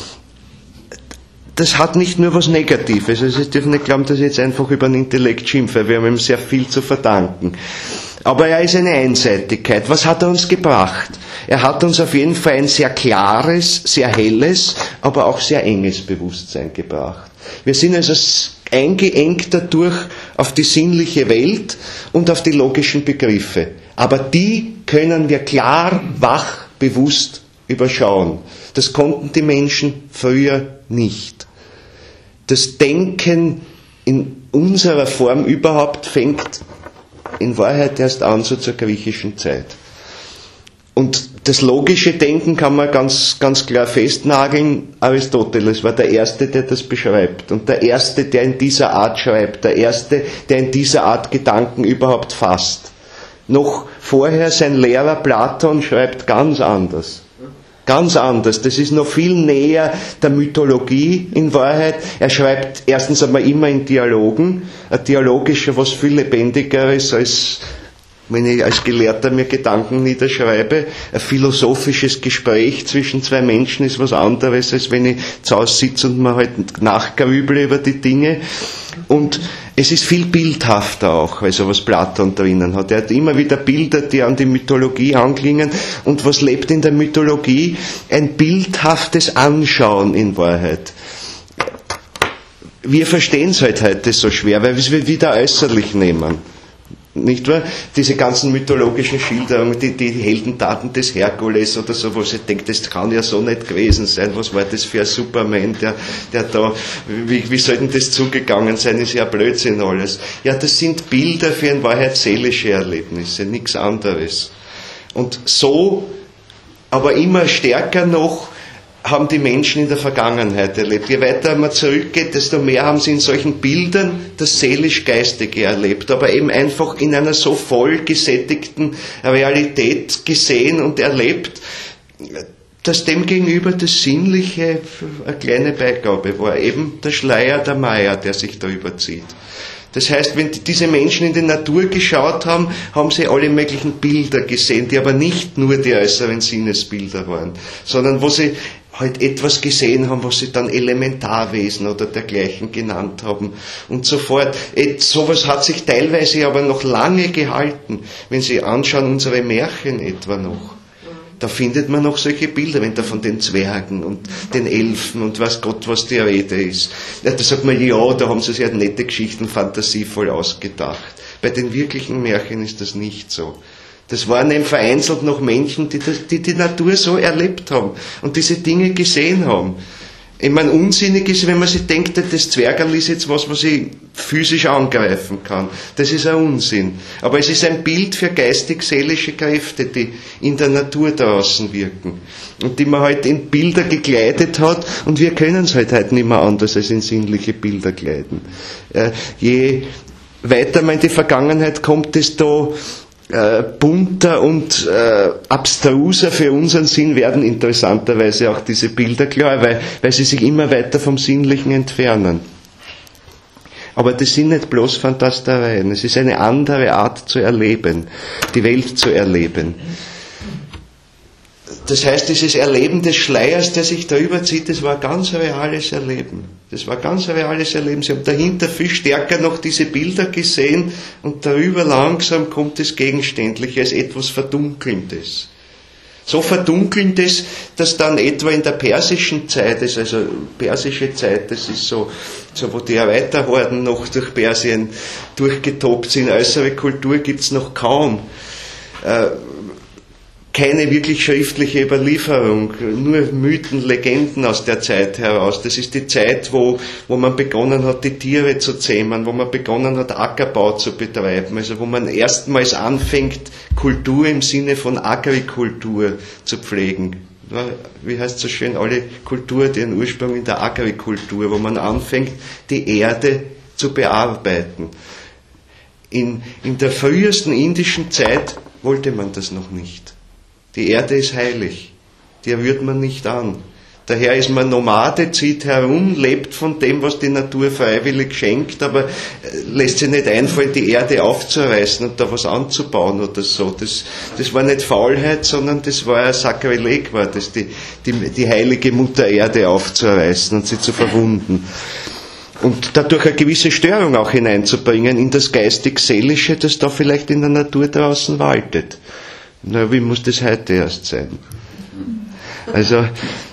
Das hat nicht nur was Negatives. Also Sie dürfen nicht glauben, dass ich jetzt einfach über den Intellekt schimpfe. Wir haben ihm sehr viel zu verdanken. Aber er ist eine Einseitigkeit. Was hat er uns gebracht? Er hat uns auf jeden Fall ein sehr klares, sehr helles, aber auch sehr enges Bewusstsein gebracht. Wir sind also eingeengt dadurch auf die sinnliche Welt und auf die logischen Begriffe. Aber die können wir klar, wach, bewusst überschauen. Das konnten die Menschen früher nicht. Das Denken in unserer Form überhaupt fängt in Wahrheit erst an, so zur griechischen Zeit. Und das logische Denken kann man ganz klar festnageln. Aristoteles war der Erste, der das beschreibt. Und der Erste, der in dieser Art schreibt. Der Erste, der in dieser Art Gedanken überhaupt fasst. Noch vorher sein Lehrer Platon schreibt ganz anders. Ganz anders. Das ist noch viel näher der Mythologie in Wahrheit. Er schreibt erstens einmal immer in Dialogen. Ein Dialog ist schon was viel Lebendigeres, als wenn ich als Gelehrter mir Gedanken niederschreibe. Ein philosophisches Gespräch zwischen zwei Menschen ist was anderes, als wenn ich zu Hause sitze und mir halt nachgrüble über die Dinge. Und es ist viel bildhafter auch, also was Platon drinnen hat. Er hat immer wieder Bilder, die an die Mythologie anklingen. Und was lebt in der Mythologie? Ein bildhaftes Anschauen in Wahrheit. Wir verstehen es halt heute so schwer, weil wir es wieder äußerlich nehmen. Nicht wahr? Diese ganzen mythologischen Schilderungen, die Heldentaten des Herkules oder so, wo ich denke, das kann ja so nicht gewesen sein. Was war das für ein Superman, der da, wie soll denn das zugegangen sein? Ist ja Blödsinn alles. Ja, das sind Bilder für in Wahrheit seelische Erlebnisse, nichts anderes. Und so, aber immer stärker noch, haben die Menschen in der Vergangenheit erlebt. Je weiter man zurückgeht, desto mehr haben sie in solchen Bildern das Seelisch-Geistige erlebt, aber eben einfach in einer so voll gesättigten Realität gesehen und erlebt, dass dem gegenüber das Sinnliche eine kleine Beigabe war, eben der Schleier der Maya, der sich da überzieht. Das heißt, wenn diese Menschen in die Natur geschaut haben, haben sie alle möglichen Bilder gesehen, die aber nicht nur die äußeren Sinnesbilder waren, sondern wo sie halt etwas gesehen haben, was sie dann Elementarwesen oder dergleichen genannt haben und so fort. Sowas hat sich teilweise aber noch lange gehalten. Wenn Sie anschauen, unsere Märchen etwa noch, da findet man noch solche Bilder, wenn da von den Zwergen und den Elfen und weiß Gott, was die Rede ist. Ja, da sagt man, ja, da haben sie sich halt nette Geschichten fantasievoll ausgedacht. Bei den wirklichen Märchen ist das nicht so. Das waren eben vereinzelt noch Menschen, die Natur so erlebt haben und diese Dinge gesehen haben. Ich meine, unsinnig ist, wenn man sich denkt, das Zwergerl ist jetzt was ich physisch angreifen kann. Das ist ein Unsinn. Aber es ist ein Bild für geistig-seelische Kräfte, die in der Natur draußen wirken. Und die man halt in Bilder gekleidet hat. Und wir können es halt heute nicht mehr anders als in sinnliche Bilder kleiden. Je weiter man in die Vergangenheit kommt, desto bunter und abstruser für unseren Sinn werden interessanterweise auch diese Bilder klar, weil sie sich immer weiter vom Sinnlichen entfernen. Aber das sind nicht bloß Fantastereien, es ist eine andere Art zu erleben, die Welt zu erleben. Das heißt, dieses Erleben des Schleiers, der sich da überzieht, das war ein ganz reales Erleben. Das war ein ganz reales Erleben. Sie haben dahinter viel stärker noch diese Bilder gesehen und darüber langsam kommt das Gegenständliche als etwas Verdunkelndes. So Verdunkelndes, dass dann etwa in der persischen Zeit, also persische Zeit, das ist so wo die Erweiterhorden noch durch Persien durchgetobt sind, äußere Kultur gibt's noch kaum. Keine wirklich schriftliche Überlieferung, nur Mythen, Legenden aus der Zeit heraus. Das ist die Zeit, wo man begonnen hat, die Tiere zu zähmen, wo man begonnen hat, Ackerbau zu betreiben, also wo man erstmals anfängt, Kultur im Sinne von Agrikultur zu pflegen. Wie heißt es so schön, alle Kultur hat ihren Ursprung in der Agrikultur, wo man anfängt, die Erde zu bearbeiten. In der frühesten indischen Zeit wollte man das noch nicht. Die Erde ist heilig, die rührt man nicht an. Daher ist man Nomade, zieht herum, lebt von dem, was die Natur freiwillig schenkt, aber lässt sich nicht einfallen, die Erde aufzureißen und da was anzubauen oder so. Das war nicht Faulheit, sondern das war ein Sakrileg, war das, die heilige Mutter Erde aufzureißen und sie zu verwunden. Und dadurch eine gewisse Störung auch hineinzubringen in das geistig-seelische, das da vielleicht in der Natur draußen waltet. Na, wie muss das heute erst sein? Also,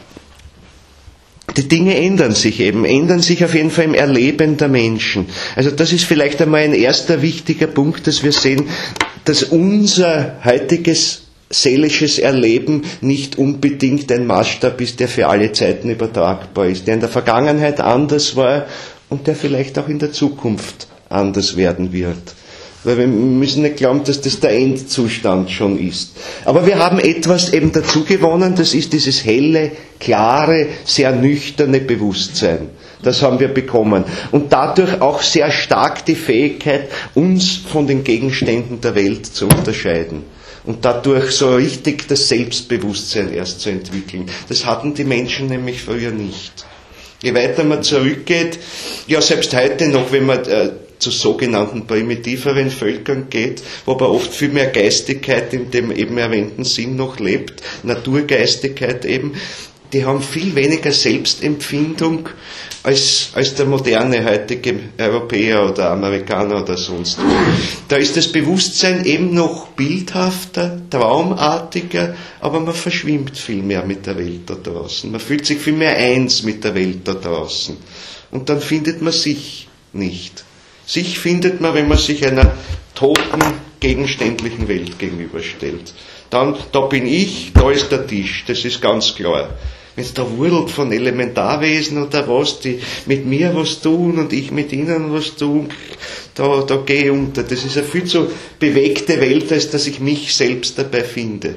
die Dinge ändern sich auf jeden Fall im Erleben der Menschen. Also das ist vielleicht einmal ein erster wichtiger Punkt, dass wir sehen, dass unser heutiges seelisches Erleben nicht unbedingt ein Maßstab ist, der für alle Zeiten übertragbar ist, der in der Vergangenheit anders war und der vielleicht auch in der Zukunft anders werden wird. Weil wir müssen nicht glauben, dass das der Endzustand schon ist. Aber wir haben etwas eben dazu gewonnen, das ist dieses helle, klare, sehr nüchterne Bewusstsein. Das haben wir bekommen. Und dadurch auch sehr stark die Fähigkeit, uns von den Gegenständen der Welt zu unterscheiden. Und dadurch so richtig das Selbstbewusstsein erst zu entwickeln. Das hatten die Menschen nämlich früher nicht. Je weiter man zurückgeht, ja selbst heute noch, wenn man zu sogenannten primitiveren Völkern geht, wo aber oft viel mehr Geistigkeit in dem eben erwähnten Sinn noch lebt, Naturgeistigkeit eben, die haben viel weniger Selbstempfindung als der moderne heutige Europäer oder Amerikaner oder sonst wo. Da ist das Bewusstsein eben noch bildhafter, traumartiger, aber man verschwimmt viel mehr mit der Welt da draußen. Man fühlt sich viel mehr eins mit der Welt da draußen. Und dann findet man sich nicht. Sich findet man, wenn man sich einer toten, gegenständlichen Welt gegenüberstellt. Dann, da bin ich, da ist der Tisch, das ist ganz klar. Wenn es da wurdelt von Elementarwesen oder was, die mit mir was tun und ich mit ihnen was tun, da gehe ich unter. Das ist eine viel zu bewegte Welt, als dass ich mich selbst dabei finde.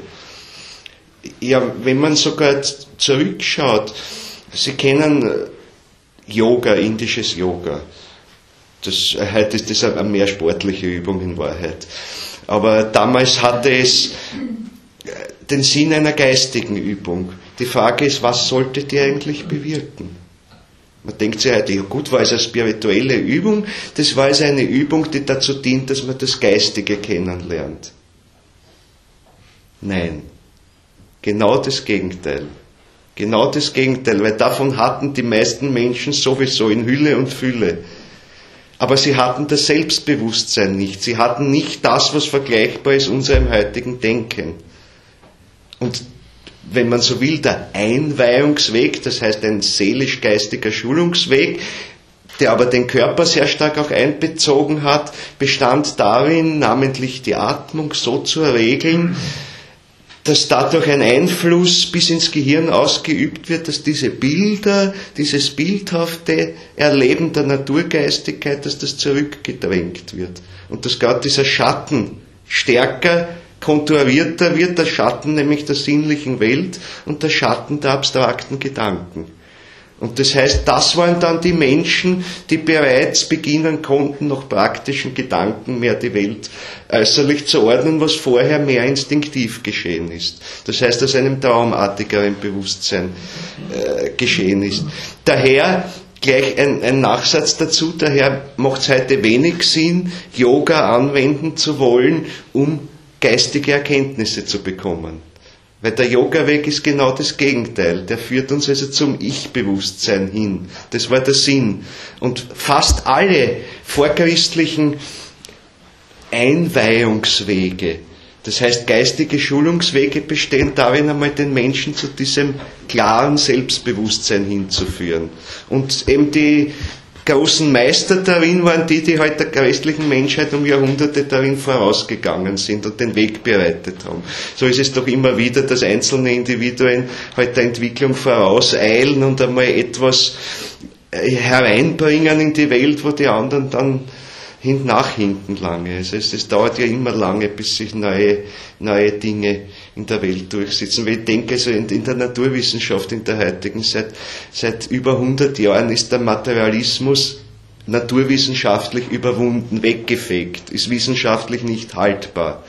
Ja, wenn man sogar zurückschaut, Sie kennen Yoga, indisches Yoga. Heute ist das eine mehr sportliche Übung in Wahrheit. Aber damals hatte es den Sinn einer geistigen Übung. Die Frage ist, was sollte die eigentlich bewirken? Man denkt sich heute, ja gut, war es eine spirituelle Übung, das war also eine Übung, die dazu dient, dass man das Geistige kennenlernt. Nein, genau das Gegenteil. Genau das Gegenteil, weil davon hatten die meisten Menschen sowieso in Hülle und Fülle. Aber sie hatten das Selbstbewusstsein nicht. Sie hatten nicht das, was vergleichbar ist unserem heutigen Denken. Und wenn man so will, der Einweihungsweg, das heißt ein seelisch-geistiger Schulungsweg, der aber den Körper sehr stark auch einbezogen hat, bestand darin, namentlich die Atmung so zu regeln, dass dadurch ein Einfluss bis ins Gehirn ausgeübt wird, dass diese Bilder, dieses bildhafte Erleben der Naturgeistigkeit, dass das zurückgedrängt wird. Und dass gerade dieser Schatten stärker konturierter wird, der Schatten nämlich der sinnlichen Welt und der Schatten der abstrakten Gedanken. Und das heißt, das waren dann die Menschen, die bereits beginnen konnten, nach praktischen Gedanken mehr die Welt äußerlich zu ordnen, was vorher mehr instinktiv geschehen ist. Das heißt, aus einem traumartigeren Bewusstsein geschehen ist. Daher gleich ein Nachsatz dazu, daher macht es heute wenig Sinn, Yoga anwenden zu wollen, um geistige Erkenntnisse zu bekommen. Weil der Yoga-Weg ist genau das Gegenteil. Der führt uns also zum Ich-Bewusstsein hin. Das war der Sinn. Und fast alle vorchristlichen Einweihungswege, das heißt geistige Schulungswege, bestehen darin, einmal den Menschen zu diesem klaren Selbstbewusstsein hinzuführen. Und eben die großen Meister darin waren die halt der christlichen Menschheit um Jahrhunderte darin vorausgegangen sind und den Weg bereitet haben. So ist es doch immer wieder, dass einzelne Individuen halt der Entwicklung vorauseilen und einmal etwas hereinbringen in die Welt, wo die anderen dann nachhinken lange. Also es dauert ja immer lange, bis sich neue Dinge in der Welt durchsetzen. Weil ich denke, also in der Naturwissenschaft, in der heutigen, seit über 100 Jahren ist der Materialismus naturwissenschaftlich überwunden, weggefegt, ist wissenschaftlich nicht haltbar.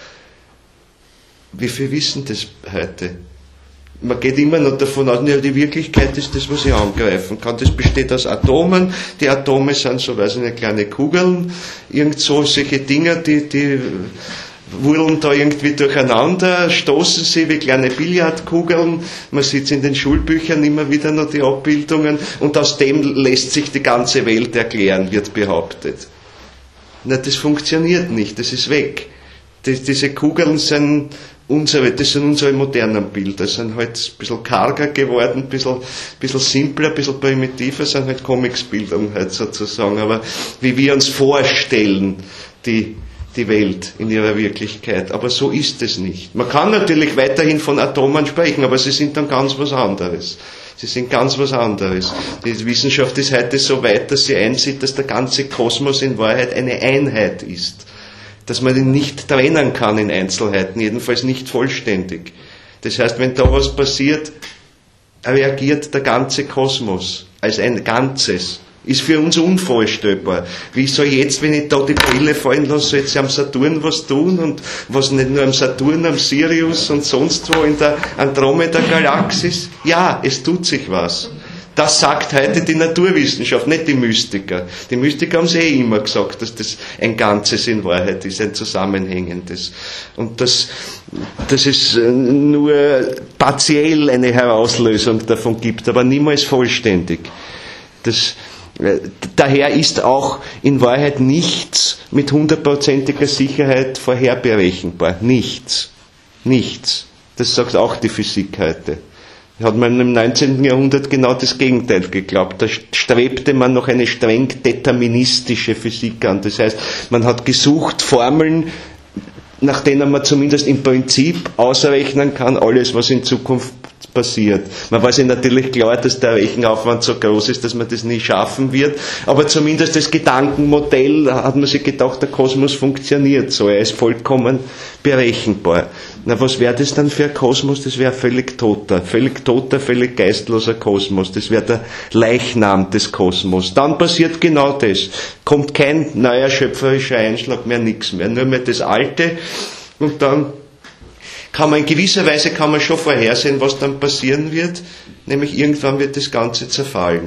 Wie viel wissen das heute? Man geht immer noch davon aus, ja, die Wirklichkeit ist das, was ich angreifen kann. Das besteht aus Atomen. Die Atome sind so, weiß ich nicht, kleine Kugeln. Irgend so solche Dinger, die wurdeln da irgendwie durcheinander, stoßen sie wie kleine Billardkugeln. Man sieht in den Schulbüchern immer wieder noch die Abbildungen. Und aus dem lässt sich die ganze Welt erklären, wird behauptet. Na, das funktioniert nicht, das ist weg. Diese Kugeln sind unsere modernen Bilder, sind halt ein bisschen karger geworden, ein bisschen simpler, ein bisschen primitiver, sind halt Comicsbilder halt sozusagen, aber wie wir uns vorstellen, die Welt in ihrer Wirklichkeit. Aber so ist es nicht. Man kann natürlich weiterhin von Atomen sprechen, aber sie sind dann ganz was anderes. Sie sind ganz was anderes. Die Wissenschaft ist heute so weit, dass sie einsieht, dass der ganze Kosmos in Wahrheit eine Einheit ist. Dass man ihn nicht trennen kann in Einzelheiten, jedenfalls nicht vollständig. Das heißt, wenn da was passiert, reagiert der ganze Kosmos als ein Ganzes. Ist für uns unvorstellbar. Wie soll jetzt, wenn ich da die Brille fallen lasse, soll jetzt am Saturn was tun und was nicht nur am Saturn, am Sirius und sonst wo in der Andromeda-Galaxis? Ja, es tut sich was. Das sagt heute die Naturwissenschaft, nicht die Mystiker. Die Mystiker haben es immer gesagt, dass das ein Ganzes in Wahrheit ist, ein Zusammenhängendes. Und dass es nur partiell eine Herauslösung davon gibt, aber niemals vollständig. Daher ist auch in Wahrheit nichts mit 100%iger Sicherheit vorherberechenbar. Nichts. Das sagt auch die Physik heute. Hat man im 19. Jahrhundert genau das Gegenteil geglaubt. Da strebte man noch eine streng deterministische Physik an. Das heißt, man hat gesucht Formeln, nach denen man zumindest im Prinzip ausrechnen kann, alles, was in Zukunft passiert. Man weiß ja natürlich klar, dass der Rechenaufwand so groß ist, dass man das nie schaffen wird, aber zumindest das Gedankenmodell hat man sich gedacht, der Kosmos funktioniert so, er ist vollkommen berechenbar. Na, was wäre das dann für ein Kosmos? Das wäre völlig toter, völlig geistloser Kosmos. Das wäre der Leichnam des Kosmos. Dann passiert genau das. Kommt kein neuer schöpferischer Einschlag mehr, nichts mehr. Nur mehr das Alte. Und dann kann man in gewisser Weise schon vorhersehen, was dann passieren wird. Nämlich irgendwann wird das Ganze zerfallen.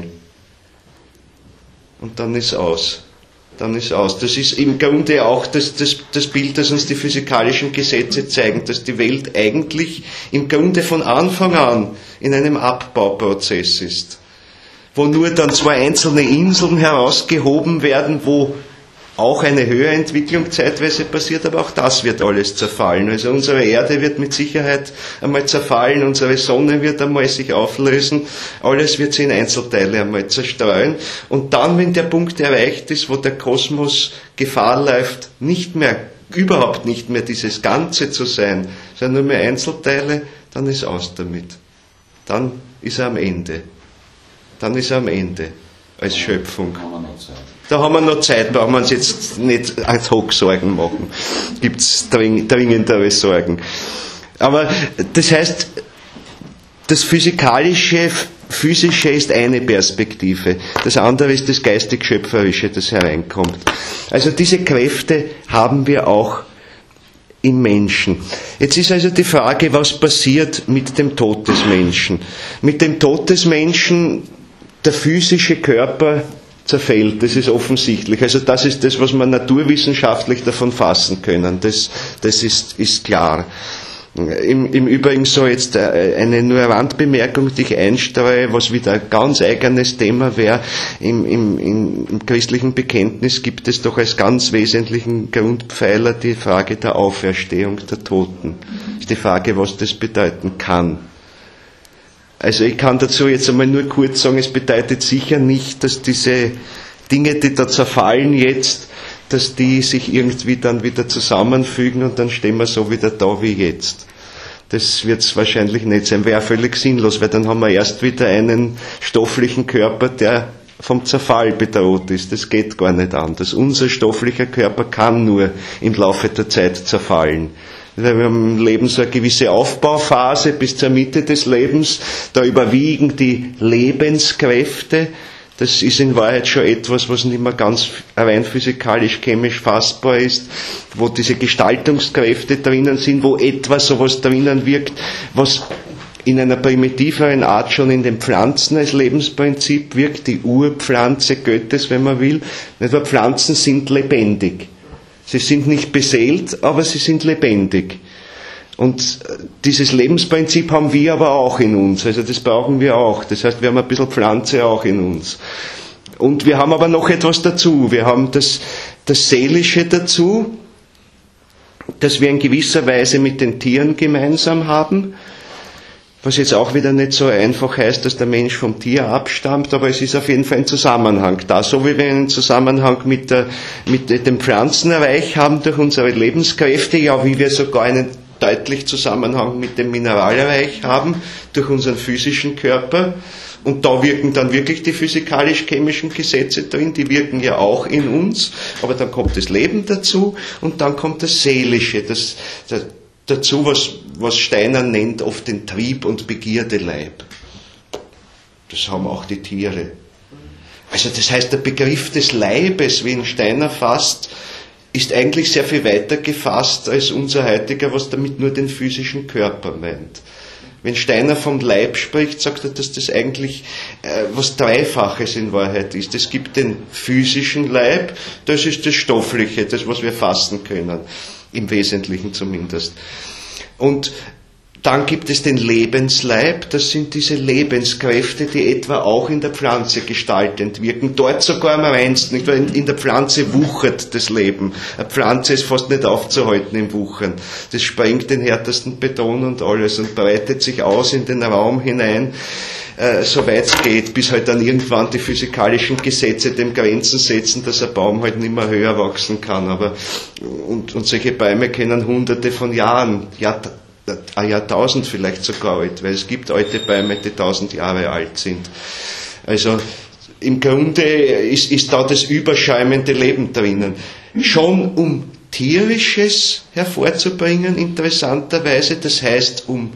Und dann ist aus. Das ist im Grunde auch das Bild, das uns die physikalischen Gesetze zeigen, dass die Welt eigentlich im Grunde von Anfang an in einem Abbauprozess ist. Wo nur dann zwei einzelne Inseln herausgehoben werden, wo auch eine höhere Entwicklung zeitweise passiert, aber auch das wird alles zerfallen. Also unsere Erde wird mit Sicherheit einmal zerfallen, unsere Sonne wird einmal sich auflösen, alles wird sich in Einzelteile einmal zerstreuen. Und dann, wenn der Punkt erreicht ist, wo der Kosmos Gefahr läuft, überhaupt nicht mehr dieses Ganze zu sein, sondern nur mehr Einzelteile, dann ist aus damit. Dann ist er am Ende. Als Schöpfung. Da haben wir noch Zeit, brauchen wir uns jetzt nicht ad hoc Sorgen machen. Gibt es dringendere Sorgen. Aber das heißt, das Physikalische Physische ist eine Perspektive, das andere ist das geistig-schöpferische, das hereinkommt. Also diese Kräfte haben wir auch im Menschen. Jetzt ist also die Frage, was passiert mit dem Tod des Menschen? Mit dem Tod des Menschen, der physische Körper zerfällt, das ist offensichtlich. Also das ist das, was wir naturwissenschaftlich davon fassen können. Das ist klar. Im Übrigen so jetzt eine nur Randbemerkung, die ich einstreue, was wieder ein ganz eigenes Thema wäre. Im christlichen Bekenntnis gibt es doch als ganz wesentlichen Grundpfeiler die Frage der Auferstehung der Toten. Das ist die Frage, was das bedeuten kann. Also ich kann dazu jetzt einmal nur kurz sagen, es bedeutet sicher nicht, dass diese Dinge, die da zerfallen jetzt, dass die sich irgendwie dann wieder zusammenfügen und dann stehen wir so wieder da wie jetzt. Das wird es wahrscheinlich nicht sein, wäre völlig sinnlos, weil dann haben wir erst wieder einen stofflichen Körper, der vom Zerfall bedroht ist. Das geht gar nicht anders. Unser stofflicher Körper kann nur im Laufe der Zeit zerfallen. Wir haben im Leben so eine gewisse Aufbauphase bis zur Mitte des Lebens, da überwiegen die Lebenskräfte. Das ist in Wahrheit schon etwas, was nicht mehr ganz rein physikalisch-chemisch fassbar ist, wo diese Gestaltungskräfte drinnen sind, wo etwas sowas drinnen wirkt, was in einer primitiveren Art schon in den Pflanzen als Lebensprinzip wirkt, die Urpflanze Gottes, wenn man will. Aber Pflanzen sind lebendig. Sie sind nicht beseelt, aber sie sind lebendig. Und dieses Lebensprinzip haben wir aber auch in uns, also das brauchen wir auch. Das heißt, wir haben ein bisschen Pflanze auch in uns. Und wir haben aber noch etwas dazu. Wir haben das Seelische dazu, das wir in gewisser Weise mit den Tieren gemeinsam haben, was jetzt auch wieder nicht so einfach heißt, dass der Mensch vom Tier abstammt, aber es ist auf jeden Fall ein Zusammenhang da. So wie wir einen Zusammenhang mit dem Pflanzenreich haben durch unsere Lebenskräfte, ja, wie wir sogar einen deutlich Zusammenhang mit dem Mineralreich haben, durch unseren physischen Körper. Und da wirken dann wirklich die physikalisch-chemischen Gesetze drin, die wirken ja auch in uns, aber dann kommt das Leben dazu und dann kommt das Seelische, dazu, was Steiner nennt, oft den Trieb- und Begierdeleib. Das haben auch die Tiere. Also das heißt, der Begriff des Leibes, wie ihn Steiner fasst, ist eigentlich sehr viel weiter gefasst als unser heutiger, was damit nur den physischen Körper meint. Wenn Steiner vom Leib spricht, sagt er, dass das eigentlich was Dreifaches in Wahrheit ist. Es gibt den physischen Leib, das ist das Stoffliche, das, was wir fassen können, im Wesentlichen zumindest. Und dann gibt es den Lebensleib, das sind diese Lebenskräfte, die etwa auch in der Pflanze gestaltend wirken. Dort sogar am reinsten, nicht? Weil in der Pflanze wuchert das Leben. Eine Pflanze ist fast nicht aufzuhalten im Wuchern. Das sprengt den härtesten Beton und alles und breitet sich aus in den Raum hinein, soweit es geht, bis halt dann irgendwann die physikalischen Gesetze dem Grenzen setzen, dass ein Baum halt nicht mehr höher wachsen kann. Und solche Bäume können hunderte von Jahren, ein Jahrtausend vielleicht sogar alt, weil es gibt alte Bäume, die 1000 Jahre alt sind. Also im Grunde ist da das überschäumende Leben drinnen. Schon um Tierisches hervorzubringen, interessanterweise, das heißt, um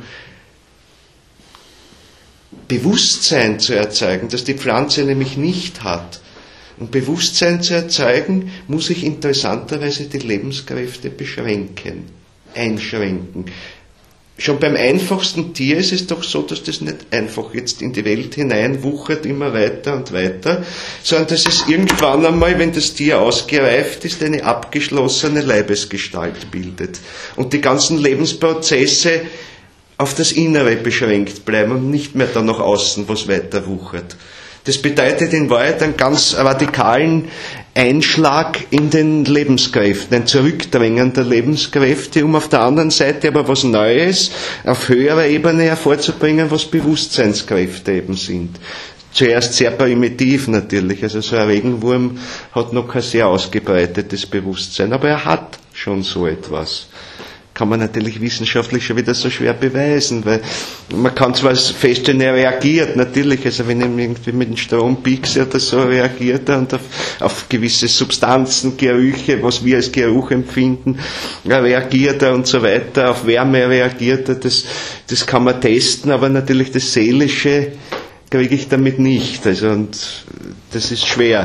Bewusstsein zu erzeugen, das die Pflanze nämlich nicht hat. Um Bewusstsein zu erzeugen, muss ich interessanterweise die Lebenskräfte einschränken. Schon beim einfachsten Tier ist es doch so, dass das nicht einfach jetzt in die Welt hinein wuchert, immer weiter und weiter, sondern dass es irgendwann einmal, wenn das Tier ausgereift ist, eine abgeschlossene Leibesgestalt bildet. Und die ganzen Lebensprozesse auf das Innere beschränkt bleiben und nicht mehr dann nach außen was weiter wuchert. Das bedeutet in Wahrheit einen ganz radikalen Einschlag in den Lebenskräften, ein Zurückdrängen der Lebenskräfte, um auf der anderen Seite aber was Neues auf höherer Ebene hervorzubringen, was Bewusstseinskräfte eben sind. Zuerst sehr primitiv natürlich, also so ein Regenwurm hat noch kein sehr ausgebreitetes Bewusstsein, aber er hat schon so etwas. Kann man natürlich wissenschaftlich schon wieder so schwer beweisen, weil man kann zwar feststellen, er reagiert natürlich, also wenn er irgendwie mit dem Strom piekst oder so, reagiert er und auf gewisse Substanzen, Gerüche, was wir als Geruch empfinden, reagiert er und so weiter, auf Wärme reagiert er, das kann man testen, aber natürlich das Seelische, kriege ich damit nicht. Also, und das ist schwer.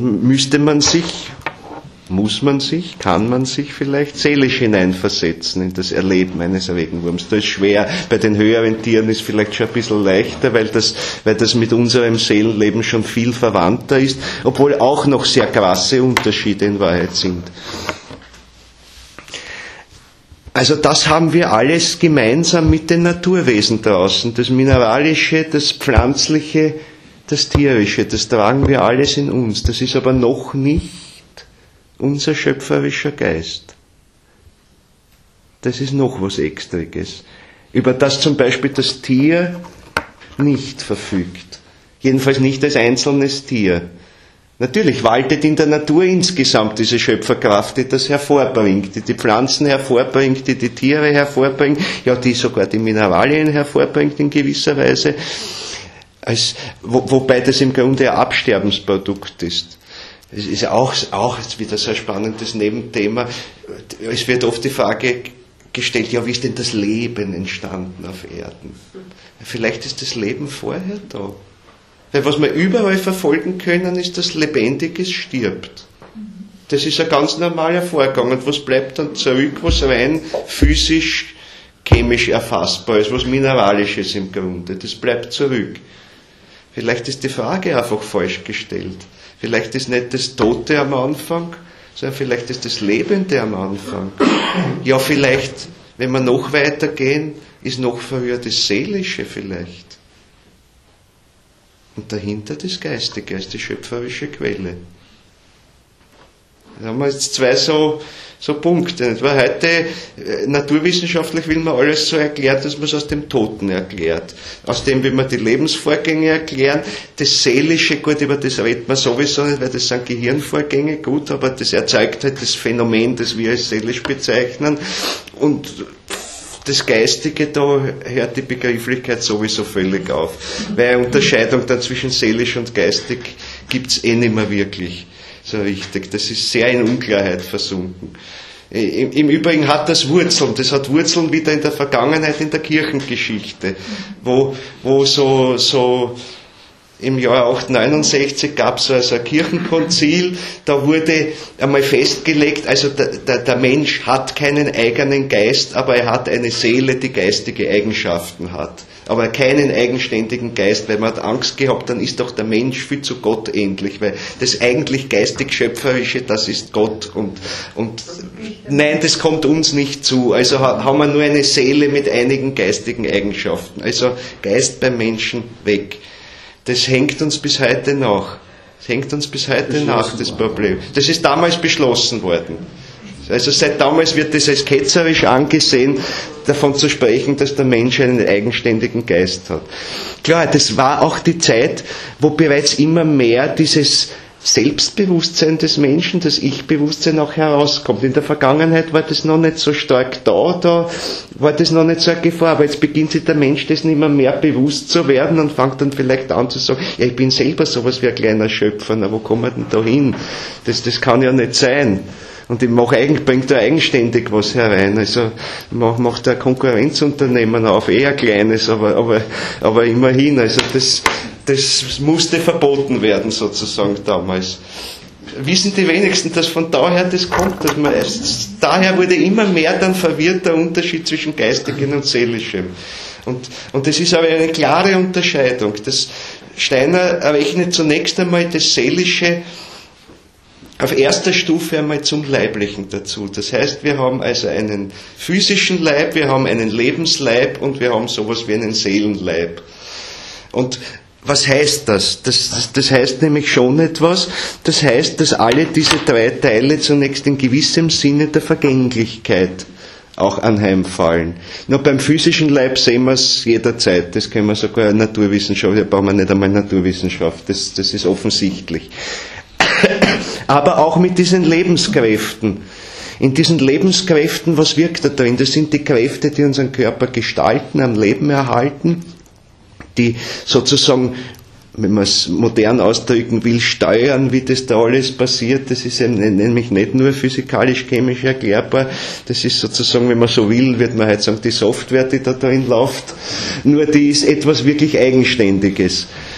Kann man sich vielleicht seelisch hineinversetzen in das Erleben eines Regenwurms. Das ist schwer. Bei den höheren Tieren ist vielleicht schon ein bisschen leichter, weil das mit unserem Seelenleben schon viel verwandter ist, obwohl auch noch sehr krasse Unterschiede in Wahrheit sind. Also das haben wir alles gemeinsam mit den Naturwesen draußen. Das Mineralische, das Pflanzliche, das Tierische, das tragen wir alles in uns. Das ist aber noch nicht unser schöpferischer Geist. Das ist noch was Extriges, über das zum Beispiel das Tier nicht verfügt. Jedenfalls nicht als einzelnes Tier. Natürlich waltet in der Natur insgesamt diese Schöpferkraft, die das hervorbringt, die Pflanzen hervorbringt, die Tiere hervorbringt, ja, die sogar die Mineralien hervorbringt in gewisser Weise, wobei das im Grunde ein Absterbensprodukt ist. Es ist auch jetzt wieder so ein spannendes Nebenthema. Es wird oft die Frage gestellt, ja, wie ist denn das Leben entstanden auf Erden? Vielleicht ist das Leben vorher da. Weil was wir überall verfolgen können, ist, dass Lebendiges stirbt. Das ist ein ganz normaler Vorgang. Und was bleibt dann zurück, was rein physisch, chemisch erfassbar ist, was Mineralisches im Grunde? Das bleibt zurück. Vielleicht ist die Frage einfach falsch gestellt. Vielleicht ist nicht das Tote am Anfang, sondern vielleicht ist das Lebende am Anfang. Ja, vielleicht, wenn wir noch weitergehen, ist noch früher das Seelische vielleicht. Und dahinter das Geistige, als die schöpferische Quelle. Da haben wir jetzt zwei so Punkte. Nicht? Weil heute, naturwissenschaftlich will man alles so erklären, dass man es aus dem Toten erklärt. Aus dem will man die Lebensvorgänge erklären. Das Seelische, gut, über das redet man sowieso nicht, weil das sind Gehirnvorgänge, gut, aber das erzeugt halt das Phänomen, das wir als seelisch bezeichnen. Und das Geistige, da hört die Begrifflichkeit sowieso völlig auf. Weil eine Unterscheidung dann zwischen seelisch und geistig gibt's nicht mehr wirklich so richtig. Das ist sehr in Unklarheit versunken. Im Übrigen hat das Wurzeln. Das hat Wurzeln wieder in der Vergangenheit, in der Kirchengeschichte, wo so im Jahr 869 gab es also ein Kirchenkonzil, da wurde einmal festgelegt, also der Mensch hat keinen eigenen Geist, aber er hat eine Seele, die geistige Eigenschaften hat. Aber keinen eigenständigen Geist, weil man hat Angst gehabt, dann ist doch der Mensch viel zu Gott ähnlich, weil das eigentlich geistig-schöpferische, das ist Gott und nein, das kommt uns nicht zu. Also haben wir nur eine Seele mit einigen geistigen Eigenschaften. Also Geist beim Menschen weg. Das hängt uns bis heute nach. Das hängt uns bis heute nach, das Problem. Das ist damals beschlossen worden. Also seit damals wird es als ketzerisch angesehen, davon zu sprechen, dass der Mensch einen eigenständigen Geist hat. Klar, das war auch die Zeit, wo bereits immer mehr dieses Selbstbewusstsein des Menschen, das Ich-Bewusstsein auch herauskommt. In der Vergangenheit war das noch nicht so stark da war das noch nicht so eine Gefahr, aber jetzt beginnt sich der Mensch dessen immer mehr bewusst zu werden und fängt dann vielleicht an zu sagen, ja, ich bin selber sowas wie ein kleiner Schöpfer, na, wo kommen wir denn da hin? Das kann ja nicht sein. Und ich bringt da eigenständig was herein. Also macht ein Konkurrenzunternehmen auf, eher ein kleines, aber immerhin. Also das musste verboten werden sozusagen damals. Wissen die wenigsten, dass von daher das kommt, daher wurde immer mehr dann verwirrt der Unterschied zwischen Geistigem und Seelischem. Und das ist aber eine klare Unterscheidung. Steiner rechnet zunächst einmal das Seelische auf erster Stufe einmal zum Leiblichen dazu. Das heißt, wir haben also einen physischen Leib, wir haben einen Lebensleib und wir haben sowas wie einen Seelenleib. Und was heißt das? Das heißt nämlich schon etwas. Das heißt, dass alle diese drei Teile zunächst in gewissem Sinne der Vergänglichkeit auch anheimfallen. Nur beim physischen Leib sehen wir es jederzeit. Das können wir sogar Naturwissenschaft, da brauchen wir nicht einmal Naturwissenschaft. Das ist offensichtlich. Aber auch mit diesen Lebenskräften. In diesen Lebenskräften, was wirkt da drin? Das sind die Kräfte, die unseren Körper gestalten, am Leben erhalten, die sozusagen, wenn man es modern ausdrücken will, steuern, wie das da alles passiert. Das ist nämlich nicht nur physikalisch-chemisch erklärbar. Das ist sozusagen, wenn man so will, wird man halt sagen, die Software, die da drin läuft. Nur die ist etwas wirklich Eigenständiges.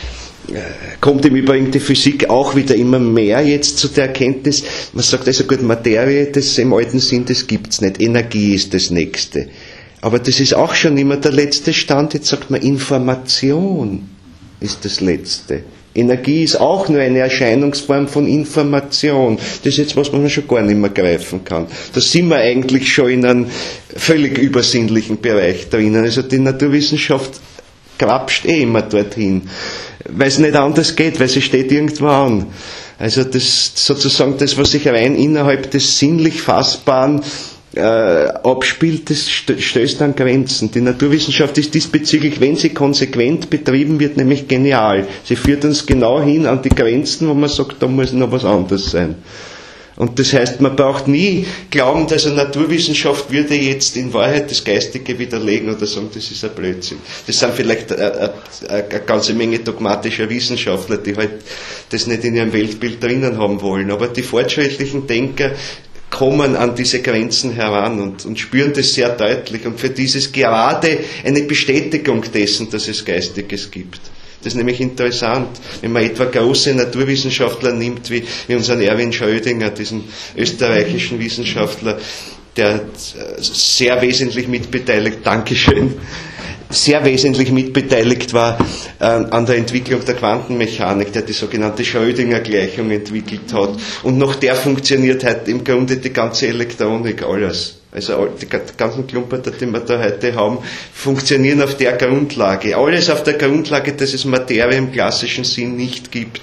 kommt im Übrigen die Physik auch wieder immer mehr jetzt zu der Erkenntnis, man sagt also gut, Materie, das im alten Sinn, das gibt's nicht, Energie ist das Nächste. Aber das ist auch schon immer der letzte Stand, jetzt sagt man, Information ist das Letzte. Energie ist auch nur eine Erscheinungsform von Information. Das ist jetzt was, man schon gar nicht mehr greifen kann. Da sind wir eigentlich schon in einem völlig übersinnlichen Bereich drinnen. Also die Naturwissenschaft grapscht immer dorthin, weil es nicht anders geht, weil sie steht irgendwo an. Also das sozusagen das, was sich rein innerhalb des sinnlich Fassbaren abspielt, das stößt an Grenzen. Die Naturwissenschaft ist diesbezüglich, wenn sie konsequent betrieben wird, nämlich genial. Sie führt uns genau hin an die Grenzen, wo man sagt, da muss noch was anderes sein. Und das heißt, man braucht nie glauben, dass eine Naturwissenschaft würde jetzt in Wahrheit das Geistige widerlegen oder sagen, das ist ein Blödsinn. Das sind vielleicht eine ganze Menge dogmatischer Wissenschaftler, die halt das nicht in ihrem Weltbild drinnen haben wollen. Aber die fortschrittlichen Denker kommen an diese Grenzen heran und spüren das sehr deutlich. Und für dieses gerade eine Bestätigung dessen, dass es Geistiges gibt. Das ist nämlich interessant, wenn man etwa große Naturwissenschaftler nimmt, wie unseren Erwin Schrödinger, diesen österreichischen Wissenschaftler, der sehr wesentlich mitbeteiligt, Dankeschön, sehr wesentlich mitbeteiligt war an der Entwicklung der Quantenmechanik, der die sogenannte Schrödinger-Gleichung entwickelt hat. Und nach der funktioniert halt im Grunde die ganze Elektronik, alles. Also die ganzen Klumperter, die wir da heute haben, funktionieren auf der Grundlage. Alles auf der Grundlage, dass es Materie im klassischen Sinn nicht gibt.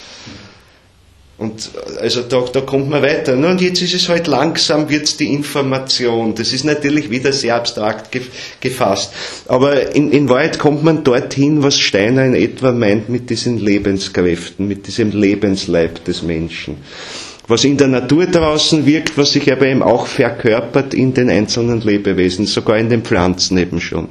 Und also da kommt man weiter. Und jetzt ist es halt langsam, wird's die Information. Das ist natürlich wieder sehr abstrakt gefasst. Aber in Wahrheit kommt man dorthin, was Steiner in etwa meint mit diesen Lebenskräften, mit diesem Lebensleib des Menschen. Was in der Natur draußen wirkt, was sich aber eben auch verkörpert in den einzelnen Lebewesen, sogar in den Pflanzen eben schon.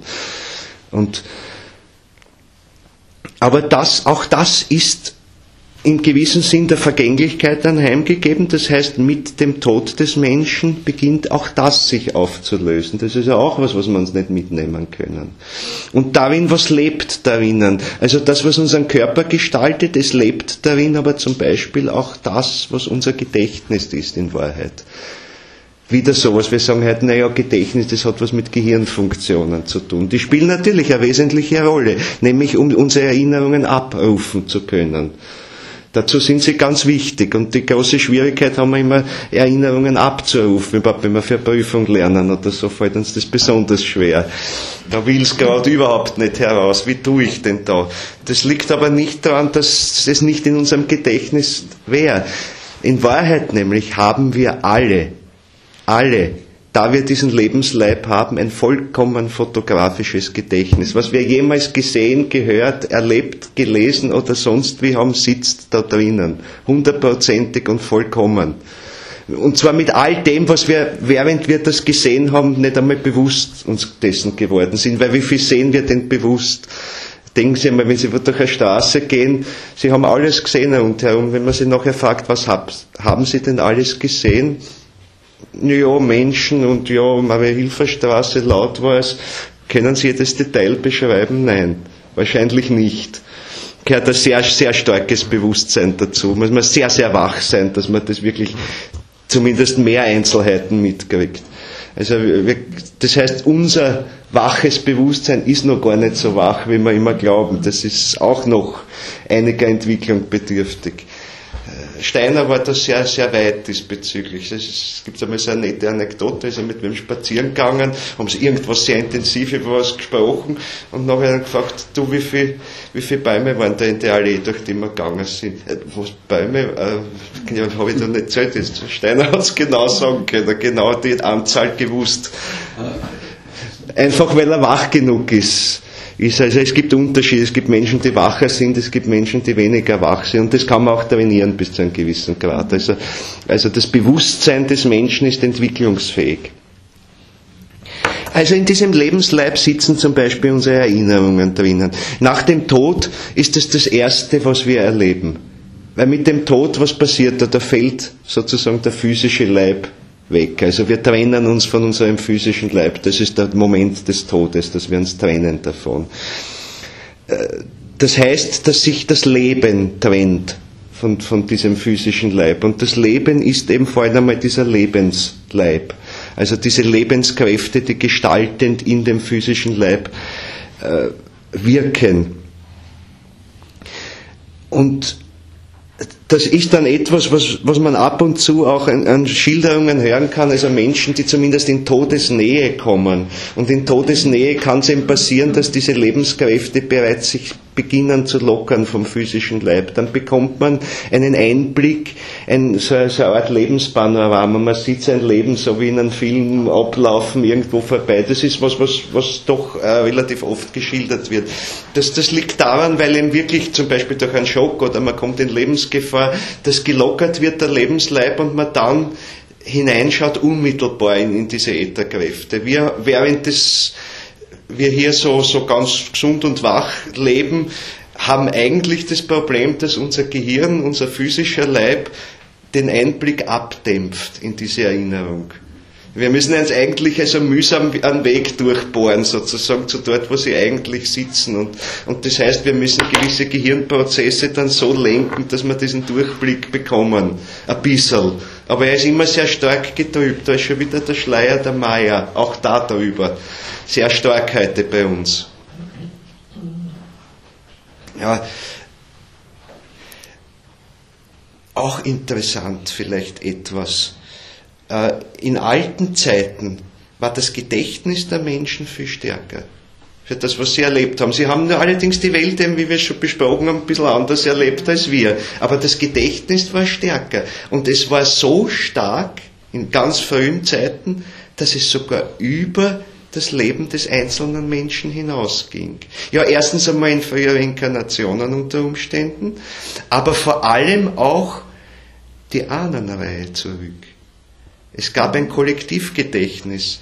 Aber auch das ist im gewissen Sinn der Vergänglichkeit anheimgegeben. Das heißt, mit dem Tod des Menschen beginnt auch das sich aufzulösen. Das ist ja auch was wir uns nicht mitnehmen können. Und darin, was lebt darinnen? Also das, was unseren Körper gestaltet, es lebt darin aber zum Beispiel auch das, was unser Gedächtnis ist in Wahrheit. Wieder sowas, wir sagen halt, naja, Gedächtnis, das hat was mit Gehirnfunktionen zu tun. Die spielen natürlich eine wesentliche Rolle, nämlich um unsere Erinnerungen abrufen zu können. Dazu sind sie ganz wichtig und die große Schwierigkeit haben wir immer, Erinnerungen abzurufen. Überhaupt, wenn wir für eine Prüfung lernen oder so, fällt uns das besonders schwer. Da will es gerade überhaupt nicht heraus. Wie tue ich denn da? Das liegt aber nicht daran, dass es nicht in unserem Gedächtnis wäre. In Wahrheit nämlich haben wir alle, da wir diesen Lebensleib haben, ein vollkommen fotografisches Gedächtnis. Was wir jemals gesehen, gehört, erlebt, gelesen oder sonst wie haben, sitzt da drinnen. 100%ig und vollkommen. Und zwar mit all dem, was wir, während wir das gesehen haben, nicht einmal bewusst uns dessen geworden sind. Weil wie viel sehen wir denn bewusst? Denken Sie einmal, wenn Sie durch eine Straße gehen, Sie haben alles gesehen rundherum. Wenn man Sie nachher fragt, was haben Sie denn alles gesehen? Ja, Menschen und ja, Maria-Hilfer-Straße, laut war es. Können Sie jedes Detail beschreiben? Nein, wahrscheinlich nicht. Gehört ein sehr, sehr starkes Bewusstsein dazu. Muss man sehr, sehr wach sein, dass man das wirklich zumindest mehr Einzelheiten mitkriegt. Also, das heißt, unser waches Bewusstsein ist noch gar nicht so wach, wie wir immer glauben. Das ist auch noch einiger Entwicklung bedürftig. Steiner war da sehr, sehr weit diesbezüglich. Es gibt einmal so eine nette Anekdote, ist er mit wem spazieren gegangen, haben sie irgendwas sehr intensiv über was gesprochen und nachher gefragt, du, wie viele Bäume waren da in der Allee, durch die wir gegangen sind? Was, Bäume? Ja, habe ich da nicht gezählt. Steiner hat es genau sagen können, genau die Anzahl gewusst. Einfach weil er wach genug ist. Also es gibt Unterschiede, es gibt Menschen, die wacher sind, es gibt Menschen, die weniger wach sind und das kann man auch trainieren bis zu einem gewissen Grad. Also das Bewusstsein des Menschen ist entwicklungsfähig. Also in diesem Lebensleib sitzen zum Beispiel unsere Erinnerungen drinnen. Nach dem Tod ist es das Erste, was wir erleben. Weil mit dem Tod, was passiert da? Da fällt sozusagen der physische Leib weg. Also wir trennen uns von unserem physischen Leib. Das ist der Moment des Todes, dass wir uns trennen davon. Das heißt, dass sich das Leben trennt von diesem physischen Leib. Und das Leben ist eben vor allem einmal dieser Lebensleib. Also diese Lebenskräfte, die gestaltend in dem physischen Leib wirken. Und das ist dann etwas, was man ab und zu auch an Schilderungen hören kann, also Menschen, die zumindest in Todesnähe kommen. Und in Todesnähe kann es eben passieren, dass diese Lebenskräfte bereits sich beginnen zu lockern vom physischen Leib. Dann bekommt man einen Einblick, so eine Art Lebenspanorama. Man sieht sein Leben so wie in einem Film ablaufen, irgendwo vorbei. Das ist was doch relativ oft geschildert wird. Das liegt daran, weil eben wirklich zum Beispiel durch einen Schock oder man kommt in Lebensgefahr, dass gelockert wird der Lebensleib und man dann hineinschaut unmittelbar in diese Ätherkräfte. Während wir hier so ganz gesund und wach leben, haben eigentlich das Problem, dass unser Gehirn, unser physischer Leib den Einblick abdämpft in diese Erinnerung. Wir müssen uns eigentlich also mühsam einen Weg durchbohren, sozusagen zu dort, wo sie eigentlich sitzen. Und das heißt, wir müssen gewisse Gehirnprozesse dann so lenken, dass wir diesen Durchblick bekommen. Ein bisschen. Aber er ist immer sehr stark getrübt. Da ist schon wieder der Schleier der Maya, auch da drüber. Sehr stark heute bei uns. Ja. Auch interessant vielleicht etwas. In alten Zeiten war das Gedächtnis der Menschen viel stärker. Für das, was sie erlebt haben. Sie haben allerdings die Welt, wie wir schon besprochen haben, ein bisschen anders erlebt als wir. Aber das Gedächtnis war stärker. Und es war so stark in ganz frühen Zeiten, dass es sogar über das Leben des einzelnen Menschen hinausging. Ja, erstens einmal in frühere Inkarnationen unter Umständen, aber vor allem auch die Ahnenreihe zurück. Es gab ein Kollektivgedächtnis.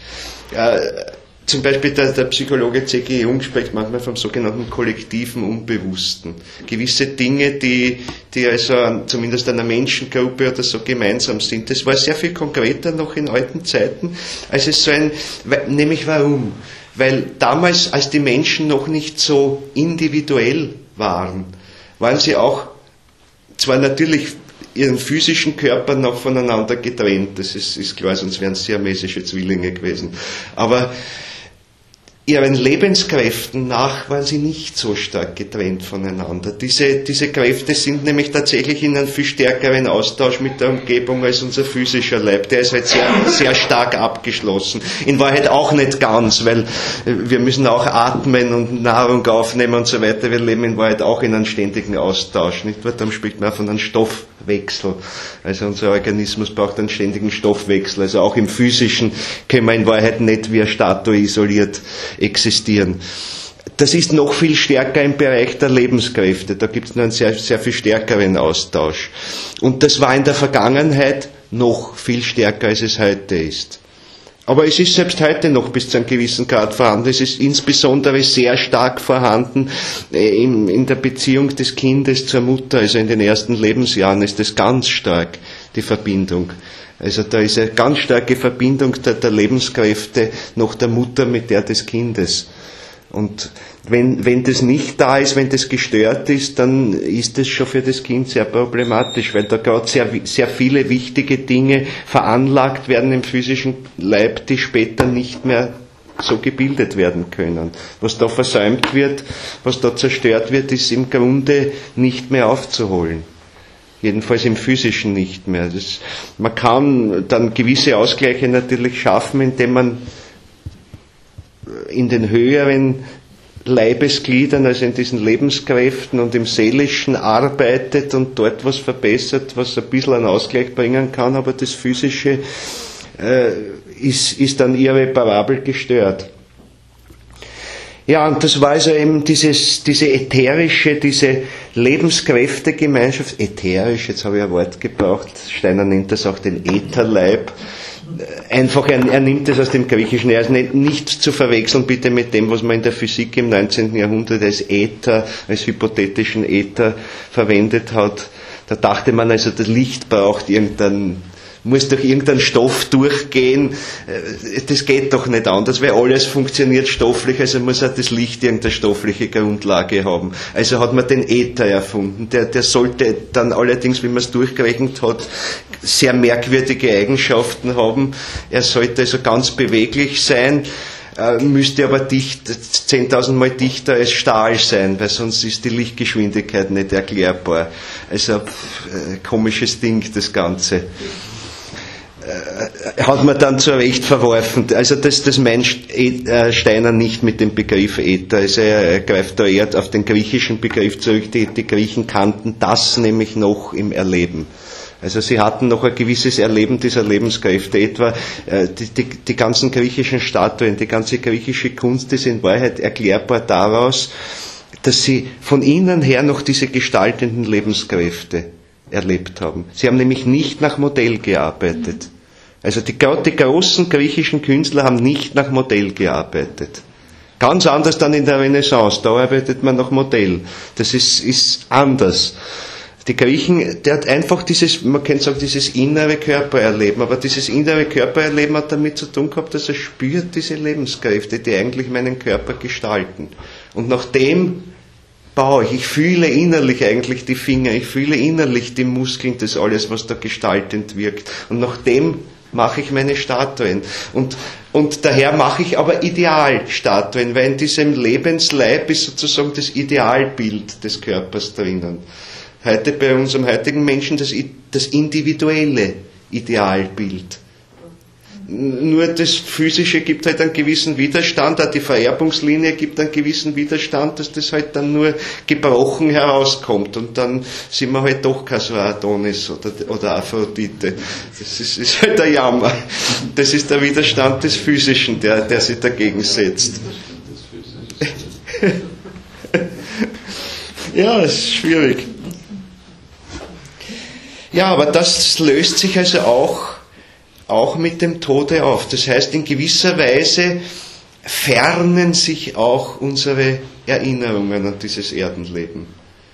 Zum Beispiel der Psychologe C.G. Jung spricht manchmal vom sogenannten kollektiven Unbewussten. Gewisse Dinge, die also zumindest einer Menschengruppe oder so gemeinsam sind. Das war sehr viel konkreter noch in alten Zeiten, als es nämlich warum? Weil damals, als die Menschen noch nicht so individuell waren sie auch zwar natürlich ihren physischen Körper noch voneinander getrennt, das ist klar, sonst wären es siamesische Zwillinge gewesen. Aber ihren Lebenskräften nach waren sie nicht so stark getrennt voneinander. Diese Kräfte sind nämlich tatsächlich in einem viel stärkeren Austausch mit der Umgebung als unser physischer Leib. Der ist halt sehr, sehr stark abgeschlossen. In Wahrheit auch nicht ganz, weil wir müssen auch atmen und Nahrung aufnehmen und so weiter. Wir leben in Wahrheit auch in einem ständigen Austausch. Nicht wahr? Darum spricht man von einem Stoffwechsel. Also unser Organismus braucht einen ständigen Stoffwechsel. Also auch im Physischen können wir in Wahrheit nicht wie eine Statue isoliert existieren. Das ist noch viel stärker im Bereich der Lebenskräfte. Da gibt es einen sehr, sehr viel stärkeren Austausch. Und das war in der Vergangenheit noch viel stärker, als es heute ist. Aber es ist selbst heute noch bis zu einem gewissen Grad vorhanden. Es ist insbesondere sehr stark vorhanden in der Beziehung des Kindes zur Mutter. Also in den ersten Lebensjahren ist das ganz stark, die Verbindung. Also da ist eine ganz starke Verbindung der Lebenskräfte noch der Mutter mit der des Kindes. Und wenn das nicht da ist, wenn das gestört ist, dann ist das schon für das Kind sehr problematisch, weil da gerade sehr, sehr viele wichtige Dinge veranlagt werden im physischen Leib, die später nicht mehr so gebildet werden können. Was da versäumt wird, was da zerstört wird, ist im Grunde nicht mehr aufzuholen. Jedenfalls im Physischen nicht mehr. Man kann dann gewisse Ausgleiche natürlich schaffen, indem man in den höheren Leibesgliedern, also in diesen Lebenskräften und im Seelischen arbeitet und dort was verbessert, was ein bisschen einen Ausgleich bringen kann, aber das Physische ist dann irreparabel gestört. Ja, und das war also eben diese ätherische, diese Lebenskräftegemeinschaft, ätherisch, jetzt habe ich ein Wort gebraucht, Steiner nennt das auch den Ätherleib. Einfach, er nimmt es aus dem Griechischen, er ist nicht zu verwechseln bitte mit dem, was man in der Physik im 19. Jahrhundert als Äther, als hypothetischen Äther verwendet hat. Da dachte man also, das Licht braucht irgendeinen muss durch irgendeinen Stoff durchgehen. Das geht doch nicht anders, weil alles funktioniert stofflich, also muss auch das Licht irgendeine stoffliche Grundlage haben. Also hat man den Äther erfunden. Der sollte dann allerdings, wenn man es durchgerechnet hat, sehr merkwürdige Eigenschaften haben. Er sollte also ganz beweglich sein, müsste aber 10.000 Mal dichter als Stahl sein, weil sonst ist die Lichtgeschwindigkeit nicht erklärbar. Also komisches Ding, das Ganze. Hat man dann zu Recht verworfen. Also das meint Steiner nicht mit dem Begriff Äther. Also er greift da eher auf den griechischen Begriff zurück. Die Griechen kannten das nämlich noch im Erleben. Also sie hatten noch ein gewisses Erleben dieser Lebenskräfte. Etwa die ganzen griechischen Statuen, die ganze griechische Kunst ist in Wahrheit erklärbar daraus, dass sie von innen her noch diese gestaltenden Lebenskräfte erlebt haben. Sie haben nämlich nicht nach Modell gearbeitet. Also die großen griechischen Künstler haben nicht nach Modell gearbeitet. Ganz anders dann in der Renaissance, da arbeitet man nach Modell. Das ist anders. Die Griechen, der hat einfach man kann sagen, dieses innere Körpererleben, aber dieses innere Körpererleben hat damit zu tun gehabt, dass er spürt diese Lebenskräfte, die eigentlich meinen Körper gestalten. Und nach dem baue ich fühle innerlich eigentlich die Finger, ich fühle innerlich die Muskeln, das alles, was da gestaltend wirkt. Und nach dem mache ich meine Statuen. Und daher mache ich aber Idealstatuen, weil in diesem Lebensleib ist sozusagen das Idealbild des Körpers drinnen. Heute bei unserem heutigen Menschen das individuelle Idealbild. Nur das Physische gibt halt einen gewissen Widerstand, auch die Vererbungslinie gibt einen gewissen Widerstand, dass das halt dann nur gebrochen herauskommt und dann sind wir halt doch kein so Adonis oder Aphrodite. Das ist halt der Jammer. Das ist der Widerstand des Physischen, der sich dagegen setzt. Ja, das ist schwierig. Ja, aber das löst sich also auch mit dem Tode auf. Das heißt, in gewisser Weise fernen sich auch unsere Erinnerungen an dieses Erdenleben.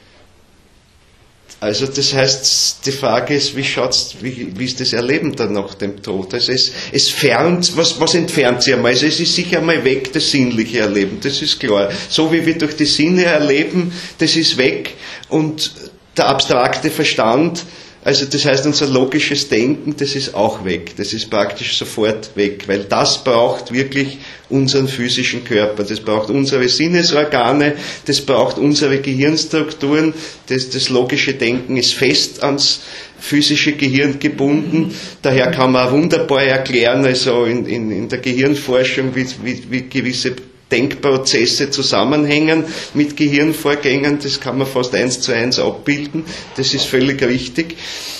Also das heißt, die Frage ist, wie ist das Erleben dann nach dem Tod? Also es fernt, was entfernt sich einmal? Also es ist sicher einmal weg, das sinnliche Erleben, das ist klar. So wie wir durch die Sinne erleben, das ist weg und der abstrakte Verstand, also das heißt, unser logisches Denken, das ist auch weg. Das ist praktisch sofort weg, weil das braucht wirklich unseren physischen Körper. Das braucht unsere Sinnesorgane, das braucht unsere Gehirnstrukturen. Das logische Denken ist fest ans physische Gehirn gebunden. Daher kann man auch wunderbar erklären, also in der Gehirnforschung, wie gewisse Denkprozesse zusammenhängen mit Gehirnvorgängen, das kann man fast 1:1 abbilden, das ist völlig richtig,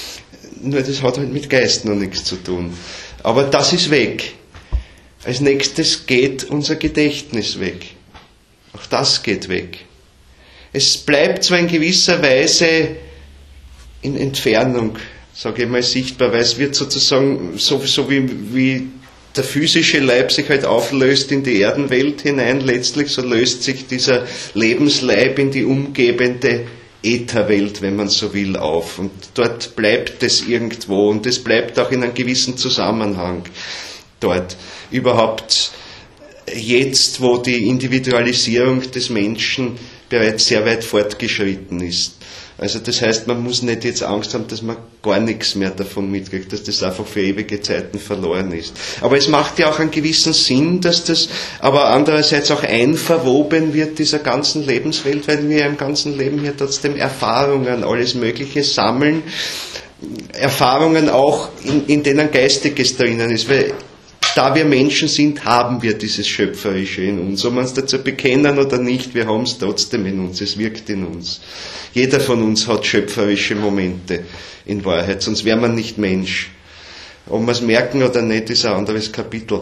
nur das hat halt mit Geist noch nichts zu tun. Aber das ist weg. Als nächstes geht unser Gedächtnis weg. Auch das geht weg. Es bleibt zwar in gewisser Weise in Entfernung, sage ich mal, sichtbar, weil es wird sozusagen so wie der physische Leib sich halt auflöst in die Erdenwelt hinein, letztlich so löst sich dieser Lebensleib in die umgebende Ätherwelt, wenn man so will, auf. Und dort bleibt es irgendwo und es bleibt auch in einem gewissen Zusammenhang dort. Überhaupt jetzt, wo die Individualisierung des Menschen bereits sehr weit fortgeschritten ist. Also das heißt, man muss nicht jetzt Angst haben, dass man gar nichts mehr davon mitkriegt, dass das einfach für ewige Zeiten verloren ist. Aber es macht ja auch einen gewissen Sinn, dass das aber andererseits auch einverwoben wird dieser ganzen Lebenswelt, weil wir im ganzen Leben hier trotzdem Erfahrungen, alles Mögliche sammeln, Erfahrungen auch, in denen Geistiges drinnen ist, weil da wir Menschen sind, haben wir dieses Schöpferische in uns. Ob wir uns dazu bekennen oder nicht, wir haben es trotzdem in uns, es wirkt in uns. Jeder von uns hat schöpferische Momente in Wahrheit, sonst wäre man nicht Mensch. Ob wir es merken oder nicht, ist ein anderes Kapitel.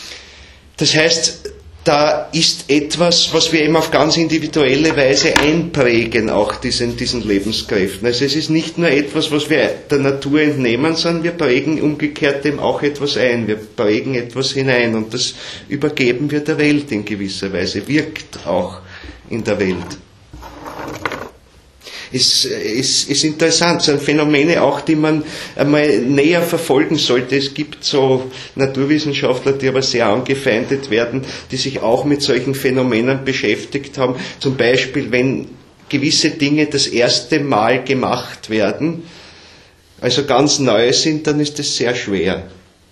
Das heißt, da ist etwas, was wir eben auf ganz individuelle Weise einprägen, auch diesen Lebenskräften. Also es ist nicht nur etwas, was wir der Natur entnehmen, sondern wir prägen umgekehrt dem auch etwas ein. Wir prägen etwas hinein und das übergeben wir der Welt in gewisser Weise, wirkt auch in der Welt. ist interessant. Das sind Phänomene auch, die man einmal näher verfolgen sollte. Es gibt so Naturwissenschaftler, die aber sehr angefeindet werden, die sich auch mit solchen Phänomenen beschäftigt haben. Zum Beispiel, wenn gewisse Dinge das erste Mal gemacht werden, also ganz neu sind, dann ist es sehr schwer.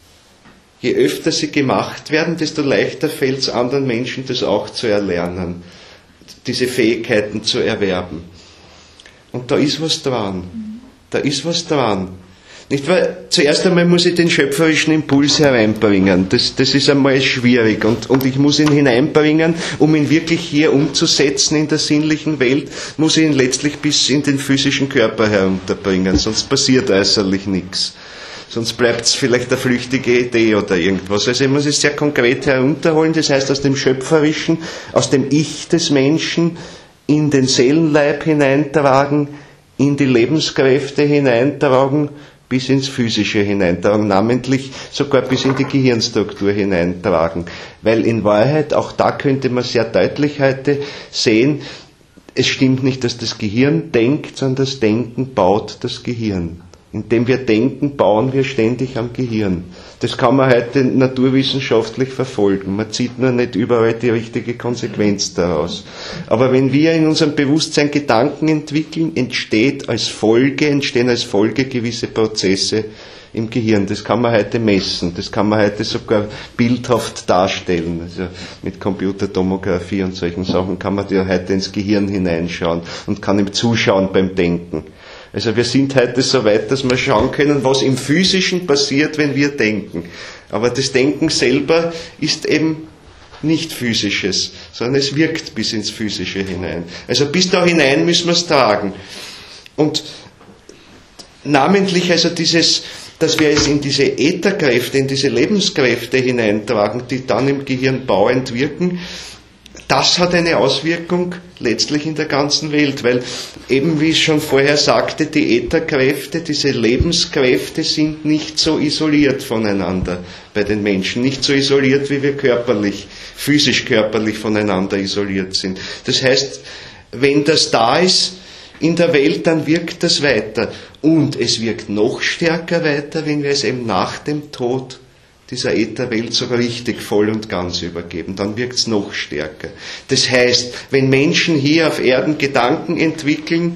Je öfter sie gemacht werden, desto leichter fällt es anderen Menschen, das auch zu erlernen, diese Fähigkeiten zu erwerben. Und da ist was dran. Da ist was dran. Nicht wahr? Zuerst einmal muss ich den schöpferischen Impuls hereinbringen. Das ist einmal schwierig. Und ich muss ihn hineinbringen, um ihn wirklich hier umzusetzen in der sinnlichen Welt, muss ich ihn letztlich bis in den physischen Körper herunterbringen. Sonst passiert äußerlich nichts. Sonst bleibt es vielleicht eine flüchtige Idee oder irgendwas. Also ich muss es sehr konkret herunterholen, das heißt aus dem Schöpferischen, aus dem Ich des Menschen in den Seelenleib hineintragen, in die Lebenskräfte hineintragen, bis ins Physische hineintragen, namentlich sogar bis in die Gehirnstruktur hineintragen. Weil in Wahrheit, auch da könnte man sehr deutlich heute sehen, es stimmt nicht, dass das Gehirn denkt, sondern das Denken baut das Gehirn. Indem wir denken, bauen wir ständig am Gehirn. Das kann man heute naturwissenschaftlich verfolgen. Man zieht nur nicht überall die richtige Konsequenz daraus. Aber wenn wir in unserem Bewusstsein Gedanken entwickeln, entstehen als Folge gewisse Prozesse im Gehirn. Das kann man heute messen. Das kann man heute sogar bildhaft darstellen. Also mit Computertomographie und solchen Sachen kann man ja heute ins Gehirn hineinschauen und kann ihm zuschauen beim Denken. Also wir sind heute so weit, dass wir schauen können, was im Physischen passiert, wenn wir denken. Aber das Denken selber ist eben nicht Physisches, sondern es wirkt bis ins Physische hinein. Also bis da hinein müssen wir es tragen. Und namentlich also dass wir es in diese Ätherkräfte, in diese Lebenskräfte hineintragen, die dann im Gehirn bauend wirken, das hat eine Auswirkung letztlich in der ganzen Welt, weil eben, wie ich schon vorher sagte, die Ätherkräfte, diese Lebenskräfte sind nicht so isoliert voneinander bei den Menschen, nicht so isoliert, wie wir physisch körperlich voneinander isoliert sind. Das heißt, wenn das da ist in der Welt, dann wirkt das weiter. Und es wirkt noch stärker weiter, wenn wir es eben nach dem Tod dieser Ätherwelt sogar richtig voll und ganz übergeben, dann wirkt es noch stärker. Das heißt, wenn Menschen hier auf Erden Gedanken entwickeln,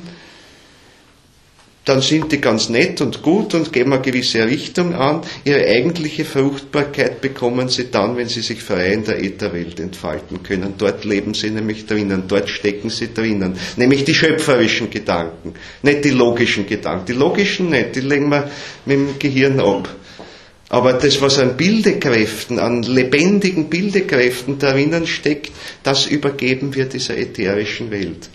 dann sind die ganz nett und gut und geben eine gewisse Richtung an. Ihre eigentliche Fruchtbarkeit bekommen sie dann, wenn sie sich frei in der Ätherwelt entfalten können. Dort leben sie nämlich drinnen, dort stecken sie drinnen. Nämlich die schöpferischen Gedanken, nicht die logischen Gedanken. Die logischen nicht, die legen wir mit dem Gehirn ab. Aber das, was an Bildekräften, an lebendigen Bildekräften darin steckt, das übergeben wir dieser ätherischen Welt.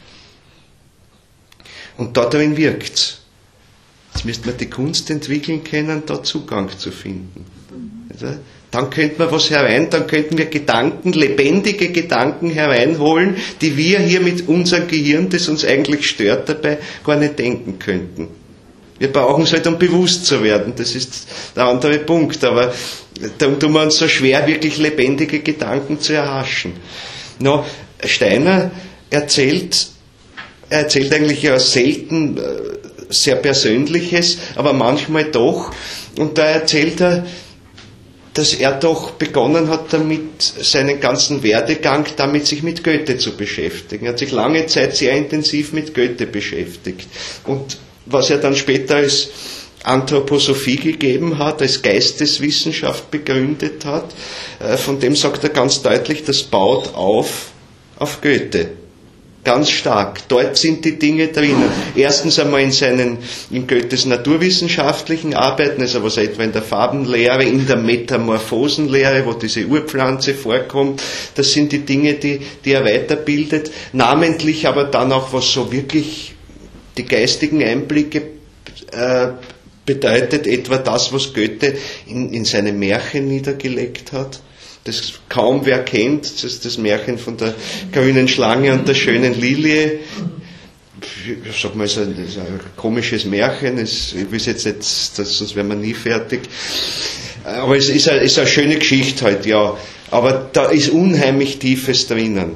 Und da drin wirkt's. Jetzt müsste man die Kunst entwickeln können, da Zugang zu finden. Also, dann könnten wir dann könnten wir Gedanken, lebendige Gedanken hereinholen, die wir hier mit unserem Gehirn, das uns eigentlich stört dabei, gar nicht denken könnten. Wir brauchen es halt, um bewusst zu werden, das ist der andere Punkt, aber darum tun wir uns so schwer, wirklich lebendige Gedanken zu erhaschen. Steiner erzählt eigentlich ja selten sehr Persönliches, aber manchmal doch, und da erzählt er, dass er doch begonnen hat, damit seinen ganzen Werdegang damit sich mit Goethe zu beschäftigen. Er hat sich lange Zeit sehr intensiv mit Goethe beschäftigt. Und was er dann später als Anthroposophie gegeben hat, als Geisteswissenschaft begründet hat, von dem sagt er ganz deutlich, das baut auf Goethe. Ganz stark. Dort sind die Dinge drinnen. Erstens einmal in Goethes naturwissenschaftlichen Arbeiten, also was etwa in der Farbenlehre, in der Metamorphosenlehre, wo diese Urpflanze vorkommt, das sind die Dinge, die er weiterbildet. Namentlich aber dann auch, was so wirklich die geistigen Einblicke bedeutet, etwa das, was Goethe in seine Märchen niedergelegt hat. Das kaum wer kennt, das ist das Märchen von der grünen Schlange und der schönen Lilie. Ich sag mal, es ist ein komisches Märchen, ich will jetzt nicht, sonst wären wir nie fertig. Aber es ist eine schöne Geschichte halt, ja. Aber da ist unheimlich Tiefes drinnen.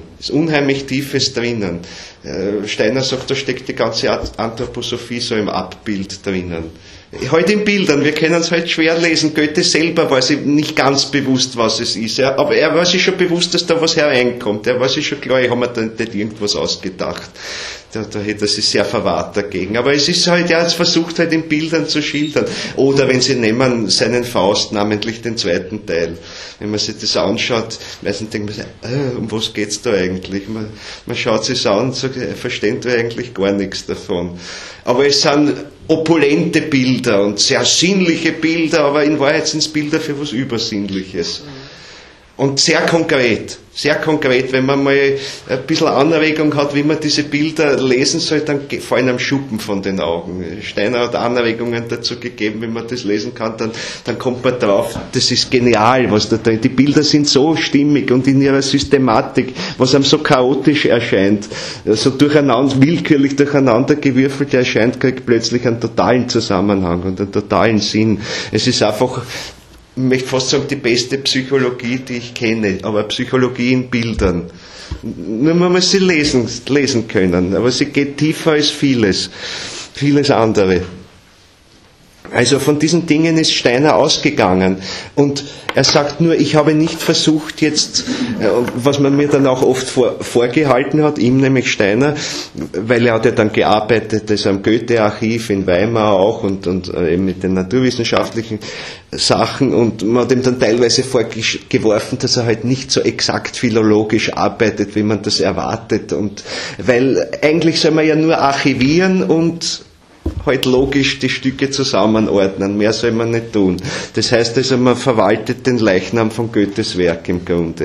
Steiner sagt, da steckt die ganze Anthroposophie so im Abbild drinnen. Heute in Bildern, wir können es halt schwer lesen. Goethe selber war sich nicht ganz bewusst, was es ist. Aber er war sich schon bewusst, dass da was hereinkommt. Er war sich schon klar, ich habe mir da nicht irgendwas ausgedacht. Da hätte er sich sehr verwahrt dagegen. Aber es ist halt, es versucht halt in Bildern zu schildern. Oder wenn Sie nehmen seinen Faust, namentlich den zweiten Teil. Wenn man sich das anschaut, meistens denkt man sich, um was geht's da eigentlich? Man schaut sich an und sagt, er versteht eigentlich gar nichts davon. Aber es sind opulente Bilder und sehr sinnliche Bilder, aber in Wahrheit sind es Bilder für was Übersinnliches. Und sehr konkret, wenn man mal ein bisschen Anregung hat, wie man diese Bilder lesen soll, dann fallen einem Schuppen von den Augen. Steiner hat Anregungen dazu gegeben, wie man das lesen kann, dann kommt man drauf, das ist genial, was da drin. Die Bilder sind so stimmig und in ihrer Systematik, was einem so chaotisch erscheint, so willkürlich durcheinandergewürfelt erscheint, kriegt plötzlich einen totalen Zusammenhang und einen totalen Sinn. Es ist einfach, ich möchte fast sagen, die beste Psychologie, die ich kenne, aber Psychologie in Bildern. Nur man muss sie lesen können, aber sie geht tiefer als vieles andere. Also von diesen Dingen ist Steiner ausgegangen. Und er sagt nur, ich habe nicht versucht jetzt, was man mir dann auch oft vorgehalten hat, ihm nämlich Steiner, weil er hat ja dann gearbeitet, das am Goethe-Archiv in Weimar auch und eben mit den naturwissenschaftlichen Sachen, und man hat ihm dann teilweise vorgeworfen, dass er halt nicht so exakt philologisch arbeitet, wie man das erwartet, und weil eigentlich soll man ja nur archivieren und halt logisch die Stücke zusammenordnen, mehr soll man nicht tun. Das heißt also, man verwaltet den Leichnam von Goethes Werk im Grunde.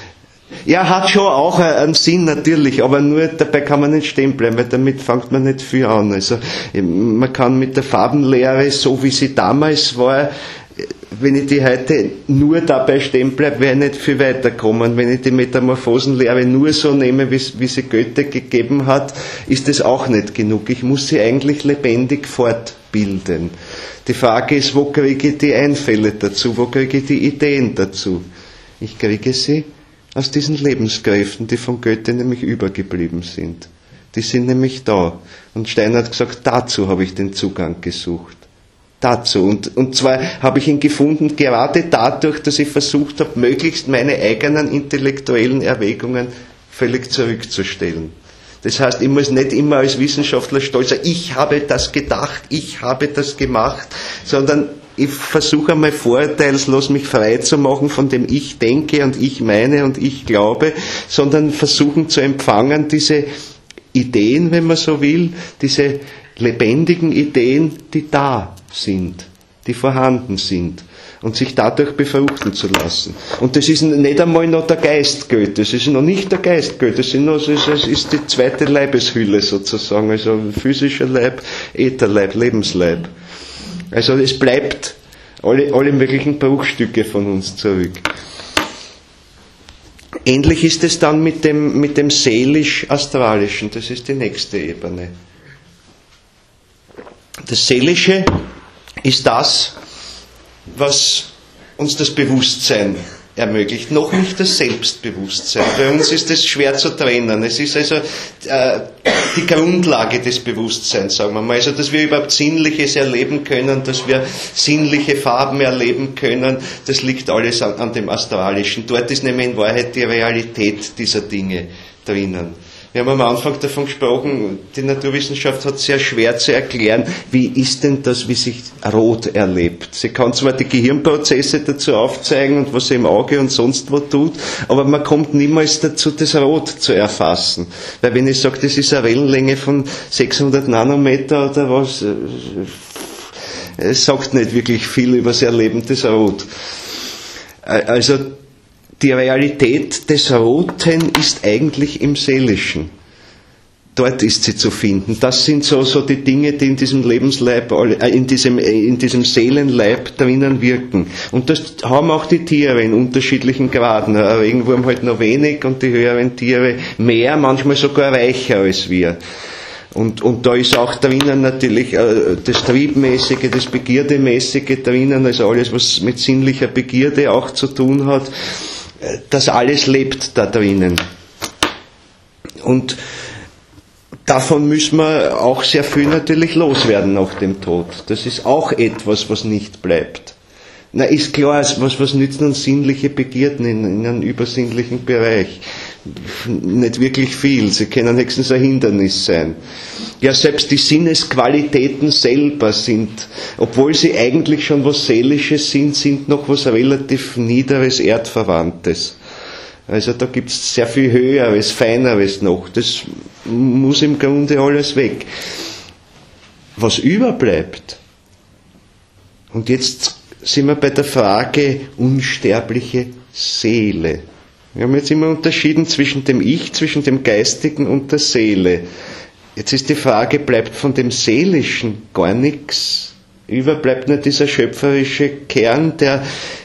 Ja, hat schon auch einen Sinn natürlich, aber nur dabei kann man nicht stehen bleiben, weil damit fängt man nicht viel an. Also man kann mit der Farbenlehre, so wie sie damals war, wenn ich die heute nur dabei stehen bleibe, werde ich nicht viel weiterkommen. Wenn ich die Metamorphosenlehre nur so nehme, wie sie Goethe gegeben hat, ist das auch nicht genug. Ich muss sie eigentlich lebendig fortbilden. Die Frage ist, wo kriege ich die Einfälle dazu? Wo kriege ich die Ideen dazu? Ich kriege sie aus diesen Lebenskräften, die von Goethe nämlich übergeblieben sind. Die sind nämlich da. Und Steiner hat gesagt, dazu habe ich den Zugang gesucht. Dazu. Und zwar habe ich ihn gefunden, gerade dadurch, dass ich versucht habe, möglichst meine eigenen intellektuellen Erwägungen völlig zurückzustellen. Das heißt, ich muss nicht immer als Wissenschaftler stolz sein, ich habe das gedacht, ich habe das gemacht, sondern ich versuche einmal vorurteilslos mich frei zu machen von dem ich denke und ich meine und ich glaube, sondern versuchen zu empfangen diese Ideen, wenn man so will, diese lebendigen Ideen, die da sind, die vorhanden sind und sich dadurch befruchten zu lassen. Und das ist nicht einmal noch der Geist Goethes, es ist noch nicht der Geist Goethes, es ist die zweite Leibeshülle sozusagen, also physischer Leib, Ätherleib, Lebensleib. Also es bleibt alle möglichen Bruchstücke von uns zurück. Ähnlich ist es dann mit dem seelisch-astralischen, das ist die nächste Ebene. Das Seelische ist das, was uns das Bewusstsein ermöglicht, noch nicht das Selbstbewusstsein. Bei uns ist es schwer zu trennen. Es ist also die Grundlage des Bewusstseins, sagen wir mal. Also, dass wir überhaupt Sinnliches erleben können, dass wir sinnliche Farben erleben können, das liegt alles an dem Astralischen. Dort ist nämlich in Wahrheit die Realität dieser Dinge drinnen. Wir haben am Anfang davon gesprochen, die Naturwissenschaft hat sehr schwer zu erklären, wie ist denn das, wie sich Rot erlebt. Sie kann zwar die Gehirnprozesse dazu aufzeigen und was sie im Auge und sonst wo tut, aber man kommt niemals dazu, das Rot zu erfassen. Weil wenn ich sage, das ist eine Wellenlänge von 600 Nanometer oder was, es sagt nicht wirklich viel über das Erleben des Rot. Also die Realität des Roten ist eigentlich im Seelischen. Dort ist sie zu finden. Das sind so die Dinge, die in diesem Lebensleib, in diesem Seelenleib drinnen wirken. Und das haben auch die Tiere in unterschiedlichen Graden. Ein Regenwurm halt noch wenig und die höheren Tiere mehr, manchmal sogar reicher als wir. Und da ist auch drinnen natürlich das Triebmäßige, das Begierdemäßige drinnen, also alles, was mit sinnlicher Begierde auch zu tun hat. das alles lebt da drinnen. Und davon müssen wir auch sehr viel natürlich loswerden nach dem Tod. Das ist auch etwas, was nicht bleibt. Na, ist klar, was nützen uns sinnliche Begierden in einem übersinnlichen Bereich? Nicht wirklich viel. Sie können höchstens ein Hindernis sein. Ja, selbst die Sinnesqualitäten selber sind, obwohl sie eigentlich schon was Seelisches sind noch was relativ Niederes, Erdverwandtes. Also da gibt es sehr viel Höheres, Feineres noch. Das muss im Grunde alles weg. Was überbleibt, und jetzt sind wir bei der Frage unsterbliche Seele. Wir haben jetzt immer unterschieden zwischen dem Ich, zwischen dem Geistigen und der Seele. Jetzt ist die Frage, bleibt von dem Seelischen gar nichts über? Bleibt nur dieser schöpferische Kern, der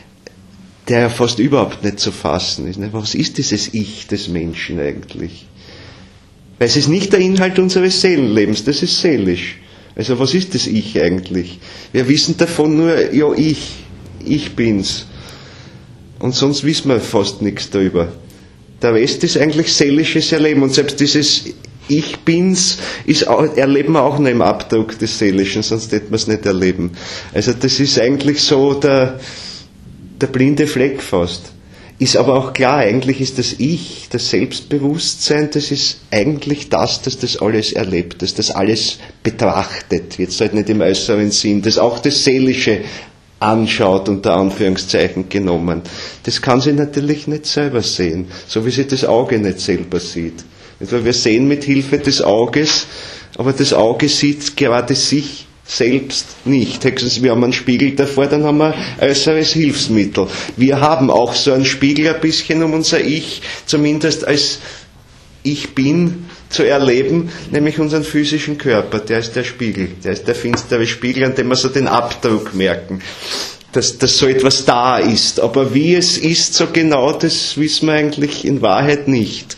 fast überhaupt nicht zu fassen ist. Was ist dieses Ich des Menschen eigentlich? Weil es ist nicht der Inhalt unseres Seelenlebens, das ist seelisch. Also was ist das Ich eigentlich? Wir wissen davon nur, ja ich bin's. Und sonst wissen wir fast nichts darüber. Der Rest ist eigentlich seelisches Erleben. Und selbst dieses Ich bin's erleben wir auch nur im Abdruck des Seelischen, sonst hätten wir es nicht erleben. Also das ist eigentlich so der blinde Fleck fast. Ist aber auch klar, eigentlich ist das Ich, das Selbstbewusstsein, das ist eigentlich das alles erlebt, das alles betrachtet, jetzt halt nicht im äußeren Sinn, das auch das Seelische anschaut, unter Anführungszeichen genommen. Das kann sie natürlich nicht selber sehen, so wie sie das Auge nicht selber sieht. Also wir sehen mit Hilfe des Auges, aber das Auge sieht gerade sich selbst nicht. Wir haben einen Spiegel davor, dann haben wir ein äußeres Hilfsmittel. Wir haben auch so einen Spiegel ein bisschen, um unser Ich, zumindest als Ich bin, zu erleben, nämlich unseren physischen Körper. Der ist der Spiegel, der ist der finstere Spiegel, an dem wir so den Abdruck merken, dass so etwas da ist. Aber wie es ist so genau, das wissen wir eigentlich in Wahrheit nicht.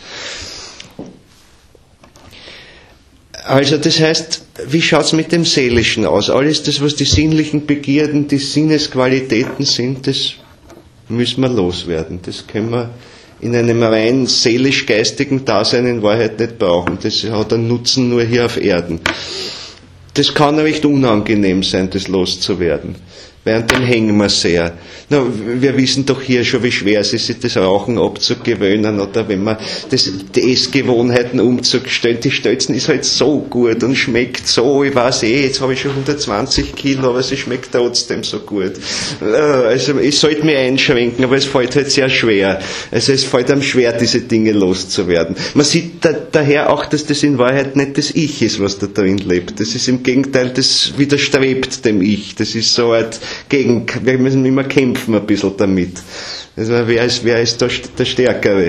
Also das heißt, wie schaut's mit dem Seelischen aus? Alles das, was die sinnlichen Begierden, die Sinnesqualitäten sind, das müssen wir loswerden. Das können wir in einem rein seelisch-geistigen Dasein in Wahrheit nicht brauchen. Das hat einen Nutzen nur hier auf Erden. Das kann recht unangenehm sein, das loszuwerden. Während dem hängen wir sehr. Na, wir wissen doch hier schon, wie schwer es ist, sich das Rauchen abzugewöhnen, oder wenn man die Essgewohnheiten umzustellen. Die Stelzen ist halt so gut und schmeckt so, ich weiß jetzt habe ich schon 120 Kilo, aber sie schmeckt trotzdem so gut. Also ich sollte mich einschränken, aber es fällt halt sehr schwer. Also es fällt einem schwer, diese Dinge loszuwerden. Man sieht daher auch, dass das in Wahrheit nicht das Ich ist, was da drin lebt. Das ist im Gegenteil, das widerstrebt dem Ich. Das ist so ein wir müssen immer kämpfen ein bisschen damit. Also wer ist der Stärkere?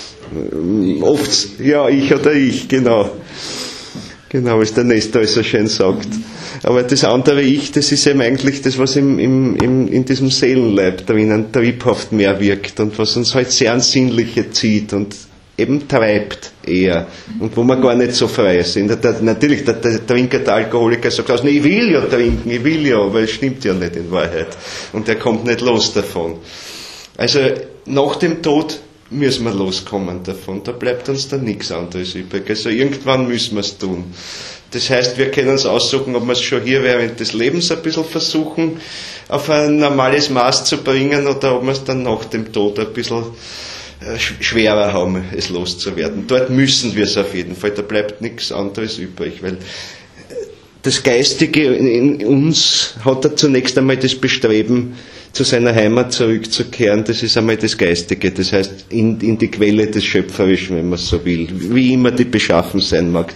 Oft, ja, ich oder ich, genau. Genau, was der Nestor so schön sagt. Aber das andere Ich, das ist eben eigentlich das, was in diesem Seelenleib drinnen triebhaft mehr wirkt und was uns halt sehr ans Sinnliche zieht und eben treibt eher. Und wo wir gar nicht so frei sind. Natürlich, der Trinker, der Alkoholiker sagt, also, ich will ja trinken, ich will ja, aber es stimmt ja nicht in Wahrheit. Und er kommt nicht los davon. Also nach dem Tod müssen wir loskommen davon. Da bleibt uns dann nichts anderes übrig. Also irgendwann müssen wir es tun. Das heißt, wir können uns aussuchen, ob wir es schon hier während des Lebens ein bisschen versuchen, auf ein normales Maß zu bringen, oder ob wir es dann nach dem Tod ein bisschen schwerer haben, es loszuwerden. Dort müssen wir es auf jeden Fall, da bleibt nichts anderes übrig, weil das Geistige in uns hat er zunächst einmal das Bestreben, zu seiner Heimat zurückzukehren, das ist einmal das Geistige, das heißt in die Quelle des Schöpferischen, wenn man so will, wie immer die beschaffen sein mag.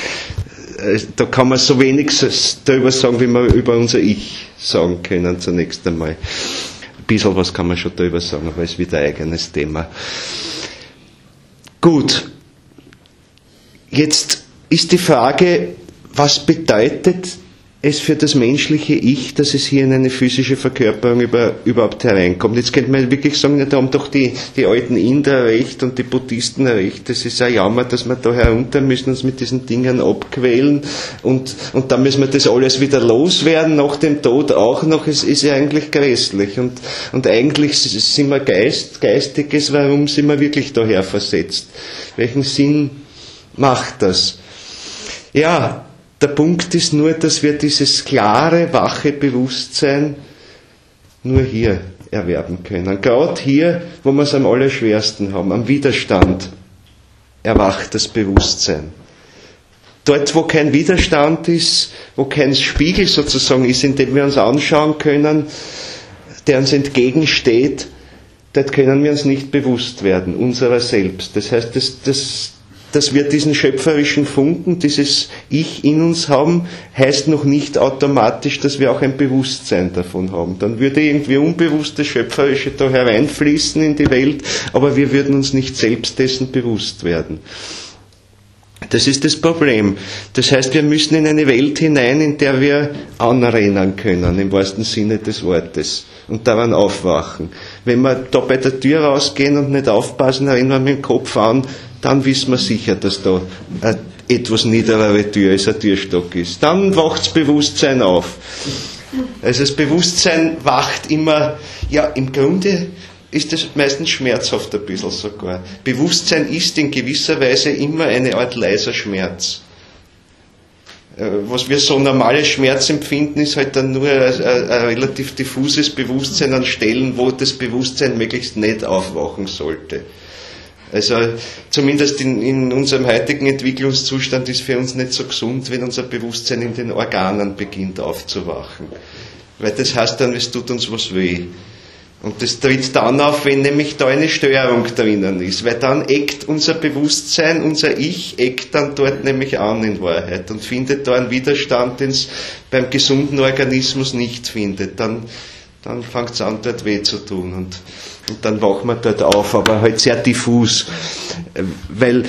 Da kann man so wenig darüber sagen, wie wir über unser Ich sagen können, zunächst einmal. Ein bisschen was kann man schon darüber sagen, aber es ist wieder ein eigenes Thema. Gut, jetzt ist die Frage, was bedeutet es für das menschliche Ich, dass es hier in eine physische Verkörperung überhaupt hereinkommt. Jetzt könnte man wirklich sagen, ja, da haben doch die alten Inder recht und die Buddhisten recht. Das ist ein Jammer, dass wir da herunter müssen, uns mit diesen Dingen abquälen und dann müssen wir das alles wieder loswerden, nach dem Tod auch noch. Es ist ja eigentlich grässlich und eigentlich sind wir Geistiges, warum sind wir wirklich daher versetzt? Welchen Sinn macht das? Ja, der Punkt ist nur, dass wir dieses klare, wache Bewusstsein nur hier erwerben können. Gerade hier, wo wir es am allerschwersten haben, am Widerstand, erwacht das Bewusstsein. Dort, wo kein Widerstand ist, wo kein Spiegel sozusagen ist, in dem wir uns anschauen können, der uns entgegensteht, dort können wir uns nicht bewusst werden, unserer selbst. Das heißt, dass wir diesen schöpferischen Funken, dieses Ich in uns haben, heißt noch nicht automatisch, dass wir auch ein Bewusstsein davon haben. Dann würde irgendwie unbewusst das Schöpferische da hereinfließen in die Welt, aber wir würden uns nicht selbst dessen bewusst werden. Das ist das Problem. Das heißt, wir müssen in eine Welt hinein, in der wir anrennen können, im wahrsten Sinne des Wortes, und daran aufwachen. Wenn wir da bei der Tür rausgehen und nicht aufpassen, rennen wir mit dem Kopf an, dann wissen wir sicher, dass da eine etwas niederere Tür ist, ein Türstock ist. Dann wacht das Bewusstsein auf. Also das Bewusstsein wacht immer, ja, im Grunde ist das meistens schmerzhaft ein bisschen sogar. Bewusstsein ist in gewisser Weise immer eine Art leiser Schmerz. Was wir so normales Schmerz empfinden, ist halt dann nur ein relativ diffuses Bewusstsein an Stellen, wo das Bewusstsein möglichst nicht aufwachen sollte. Also zumindest in unserem heutigen Entwicklungszustand ist für uns nicht so gesund, wenn unser Bewusstsein in den Organen beginnt aufzuwachen. Weil das heißt dann, es tut uns was weh. Und das tritt dann auf, wenn nämlich da eine Störung drinnen ist. Weil dann eckt unser Bewusstsein, unser Ich, eckt dann dort nämlich an in Wahrheit und findet da einen Widerstand, den es beim gesunden Organismus nicht findet. Dann fängt es an, dort weh zu tun und dann wacht man dort auf, aber halt sehr diffus, weil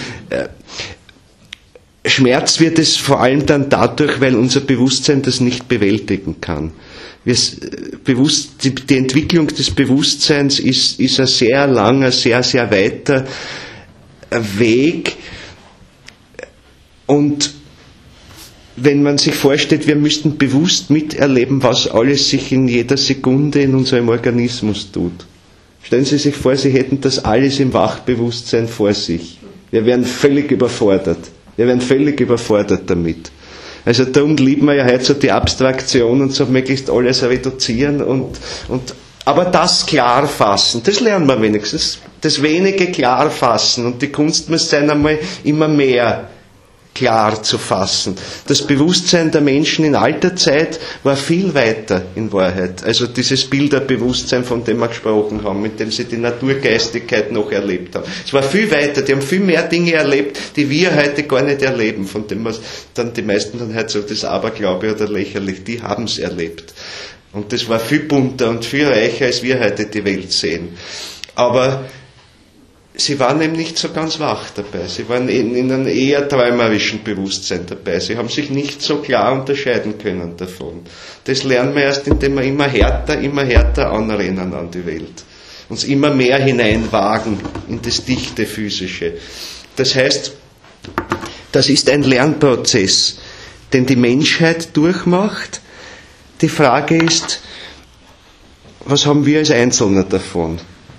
Schmerz wird es vor allem dann dadurch, weil unser Bewusstsein das nicht bewältigen kann. Die Entwicklung des Bewusstseins ist ein sehr langer, sehr, sehr weiter Weg, und wenn man sich vorstellt, wir müssten bewusst miterleben, was alles sich in jeder Sekunde in unserem Organismus tut. Stellen Sie sich vor, Sie hätten das alles im Wachbewusstsein vor sich. Wir wären völlig überfordert. Wir wären völlig überfordert damit. Also darum liebt man ja heute so die Abstraktion und so möglichst alles reduzieren aber das klar fassen, das lernen wir wenigstens. Das wenige klar fassen, und die Kunst muss sein, einmal immer mehr klar zu fassen. Das Bewusstsein der Menschen in alter Zeit war viel weiter in Wahrheit. Also dieses Bilderbewusstsein, von dem wir gesprochen haben, mit dem sie die Naturgeistigkeit noch erlebt haben. Es war viel weiter, die haben viel mehr Dinge erlebt, die wir heute gar nicht erleben, von dem was dann die meisten dann halt so das Aberglaube oder lächerlich, die haben es erlebt. Und das war viel bunter und viel reicher, als wir heute die Welt sehen. Aber sie waren eben nicht so ganz wach dabei. Sie waren in einem eher träumerischen Bewusstsein dabei. Sie haben sich nicht so klar unterscheiden können davon. Das lernen wir erst, indem wir immer härter anrennen an die Welt. Uns immer mehr hineinwagen in das dichte Physische. Das heißt, das ist ein Lernprozess, den die Menschheit durchmacht. Die Frage ist, was haben wir als Einzelne davon?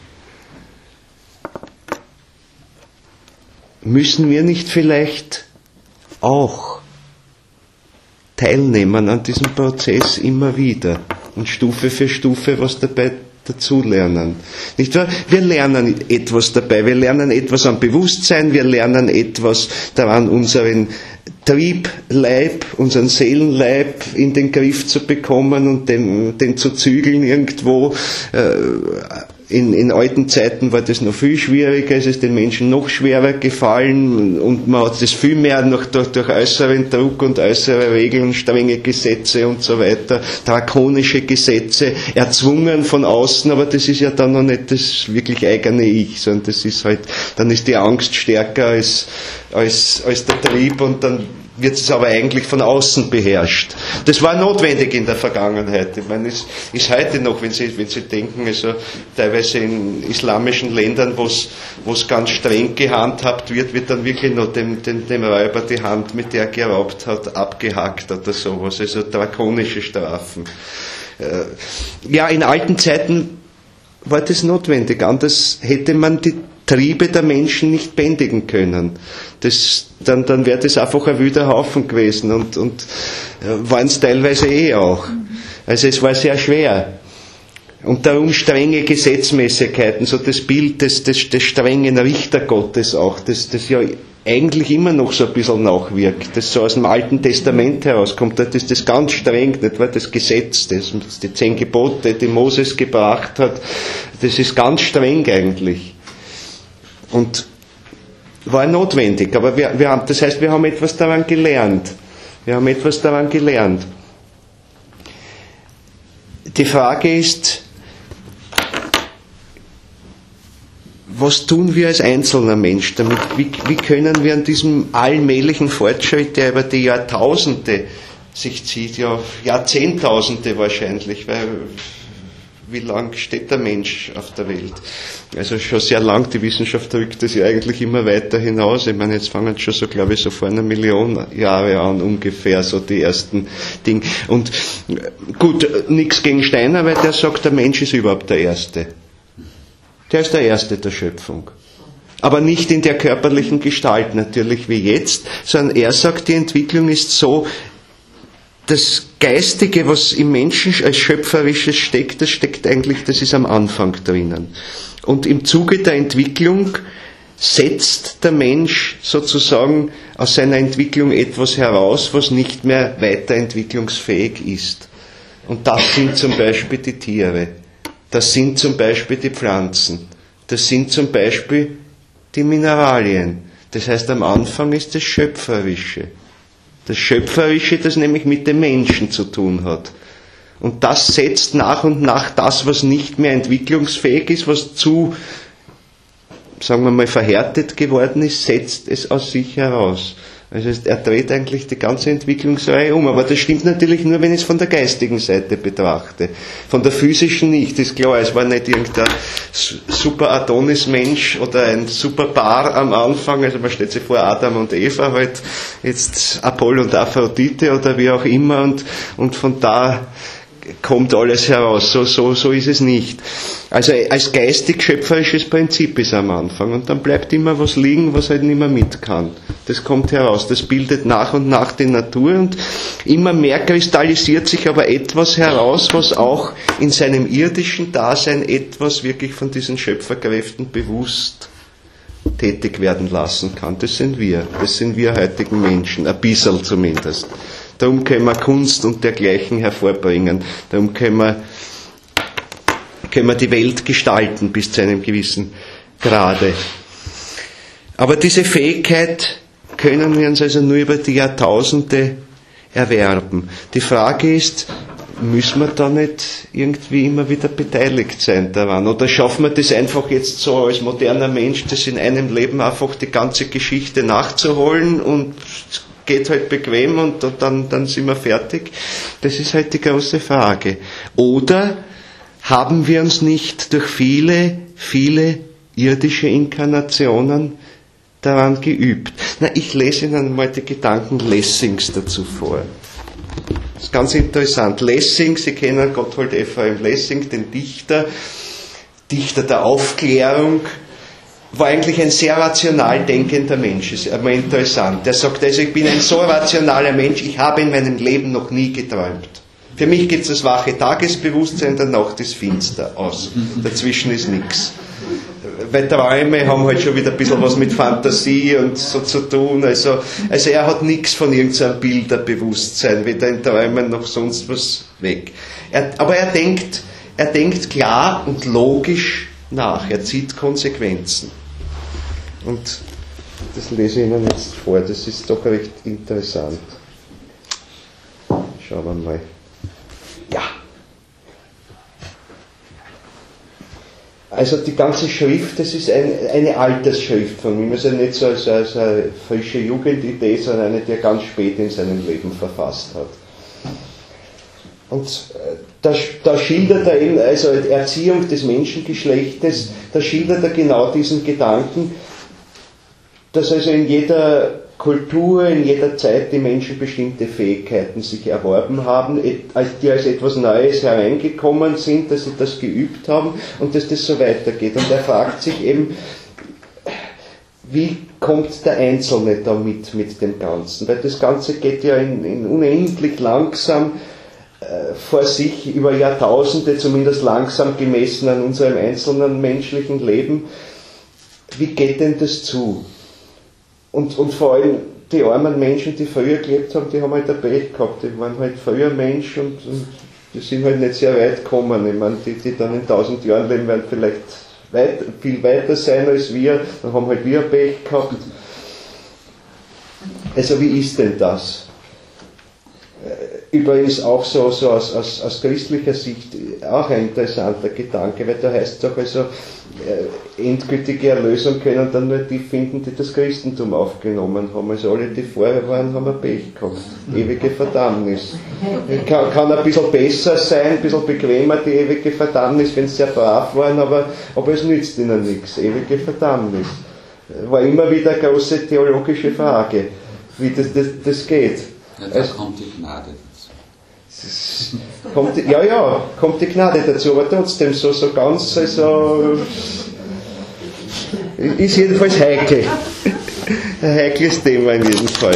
Müssen wir nicht vielleicht auch teilnehmen an diesem Prozess immer wieder und Stufe für Stufe was dabei dazulernen? Nicht wahr? Wir lernen etwas dabei, wir lernen etwas am Bewusstsein, wir lernen etwas daran, unseren Triebleib, unseren Seelenleib in den Griff zu bekommen und den zu zügeln irgendwo. In alten Zeiten war das noch viel schwieriger, es ist den Menschen noch schwerer gefallen und man hat das viel mehr noch durch äußeren Druck und äußere Regeln, strenge Gesetze und so weiter, drakonische Gesetze, erzwungen von außen, aber das ist ja dann noch nicht das wirklich eigene Ich, sondern das ist halt, dann ist die Angst stärker als der Trieb und dann wird es aber eigentlich von außen beherrscht. Das war notwendig in der Vergangenheit. Ich meine, es ist heute noch, wenn Sie denken, also teilweise in islamischen Ländern, wo es ganz streng gehandhabt wird dann wirklich noch dem Räuber die Hand, mit der er geraubt hat, abgehackt oder sowas. Also drakonische Strafen. Ja, in alten Zeiten war das notwendig. Anders hätte man die Triebe der Menschen nicht bändigen können. Dann wäre das einfach ein wüder Haufen gewesen und waren es teilweise auch. Also es war sehr schwer. Und darum strenge Gesetzmäßigkeiten, so das Bild des strengen Richtergottes auch, das ja eigentlich immer noch so ein bisschen nachwirkt, das so aus dem Alten Testament herauskommt, das ist das ganz streng, nicht wahr? Das Gesetz, die 10 Gebote, die Moses gebracht hat, das ist ganz streng eigentlich. Und war notwendig, aber wir haben etwas daran gelernt. Die Frage ist, was tun wir als einzelner Mensch damit? Wie können wir an diesem allmählichen Fortschritt, der über die Jahrtausende sich zieht, ja Jahrzehntausende wahrscheinlich, weil wie lang steht der Mensch auf der Welt? Also schon sehr lang, die Wissenschaft rückt das ja eigentlich immer weiter hinaus. Ich meine, jetzt fangen schon so, glaube ich, so vor 1 Million Jahre an ungefähr, so die ersten Dinge. Und gut, nichts gegen Steiner, weil der sagt, der Mensch ist überhaupt der Erste. Der ist der Erste der Schöpfung. Aber nicht in der körperlichen Gestalt natürlich wie jetzt, sondern er sagt, die Entwicklung ist so, das Geistige, was im Menschen als Schöpferisches steckt, das ist am Anfang drinnen. Und im Zuge der Entwicklung setzt der Mensch sozusagen aus seiner Entwicklung etwas heraus, was nicht mehr weiterentwicklungsfähig ist. Und das sind zum Beispiel die Tiere, das sind zum Beispiel die Pflanzen, das sind zum Beispiel die Mineralien. Das heißt, am Anfang ist das Schöpferische. Das Schöpferische, das nämlich mit dem Menschen zu tun hat. Und das setzt nach und nach das, was nicht mehr entwicklungsfähig ist, was zu, sagen wir mal, verhärtet geworden ist, setzt es aus sich heraus. Also er dreht eigentlich die ganze Entwicklungsreihe um. Aber das stimmt natürlich nur, wenn ich es von der geistigen Seite betrachte. Von der physischen nicht, ist klar. Es war nicht irgendein super Adonis-Mensch oder ein super Paar am Anfang. Also man stellt sich vor, Adam und Eva halt, jetzt Apollo und Aphrodite oder wie auch immer. Und von da kommt alles heraus. So ist es nicht. Also als geistig-schöpferisches Prinzip ist am Anfang. Und dann bleibt immer was liegen, was halt nicht mehr mit kann. Das kommt heraus. Das bildet nach und nach die Natur und immer mehr kristallisiert sich aber etwas heraus, was auch in seinem irdischen Dasein etwas wirklich von diesen Schöpferkräften bewusst tätig werden lassen kann. Das sind wir heutigen Menschen, ein bisschen zumindest. Darum können wir Kunst und dergleichen hervorbringen. Darum können wir die Welt gestalten bis zu einem gewissen Grade. Aber diese Fähigkeit können wir uns also nur über die Jahrtausende erwerben. Die Frage ist, müssen wir da nicht irgendwie immer wieder beteiligt sein daran? Oder schaffen wir das einfach jetzt so als moderner Mensch, das in einem Leben einfach die ganze Geschichte nachzuholen und geht halt bequem und dann sind wir fertig? Das ist halt die große Frage. Oder haben wir uns nicht durch viele, viele irdische Inkarnationen daran geübt? Ich lese Ihnen mal die Gedanken Lessings dazu vor. Das ist ganz interessant. Lessing, Sie kennen Gotthold Ephraim Lessing, den Dichter der Aufklärung, war eigentlich ein sehr rational denkender Mensch. Ist aber interessant. Der sagt also, ich bin ein so rationaler Mensch, ich habe in meinem Leben noch nie geträumt. Für mich gibt es das wache Tagesbewusstsein, der Nacht ist finster aus. Dazwischen ist nichts. Weil Träume haben halt schon wieder ein bisschen was mit Fantasie und so zu tun. Also er hat nichts von irgendeinem Bilderbewusstsein, weder in Träumen noch sonst was weg. Aber er denkt klar und logisch nach. Er zieht Konsequenzen. Und das lese ich Ihnen jetzt vor. Das ist doch recht interessant. Schauen wir mal. Ja. Also die ganze Schrift, das ist eine Altersschrift von ihm, also nicht so eine frische Jugendidee, sondern eine, die er ganz spät in seinem Leben verfasst hat. Und da schildert er eben, also Erziehung des Menschengeschlechtes, da schildert er genau diesen Gedanken, dass also in jeder Kultur, in jeder Zeit die Menschen bestimmte Fähigkeiten sich erworben haben, die als etwas Neues hereingekommen sind, dass sie das geübt haben und dass das so weitergeht. Und er fragt sich eben, wie kommt der Einzelne da mit dem Ganzen? Weil das Ganze geht ja in unendlich langsam vor sich über Jahrtausende, zumindest langsam gemessen an unserem einzelnen menschlichen Leben. Wie geht denn das zu? Und vor allem die armen Menschen, die früher gelebt haben, die haben halt ein Pech gehabt. Die waren halt früher Mensch und die sind halt nicht sehr weit gekommen. Ich meine, die dann in 1000 Jahren leben, werden vielleicht viel weiter sein als wir. Dann haben halt wir ein Pech gehabt. Also wie ist denn das? Übrigens auch so aus christlicher Sicht auch ein interessanter Gedanke, weil da heißt es doch also, endgültige Erlösung können dann nur die finden, die das Christentum aufgenommen haben. Also alle, die vorher waren, haben ein Pech gehabt. Ewige Verdammnis. Kann ein bisschen besser sein, ein bisschen bequemer, die ewige Verdammnis, wenn sie sehr brav waren, aber es nützt ihnen nichts. Ewige Verdammnis. War immer wieder eine große theologische Frage, wie das geht. Ja, da kommt die Gnade dazu. Kommt die Gnade dazu, aber trotzdem so ganz, also ist jedenfalls heikel. Ein heikles Thema in jedem Fall.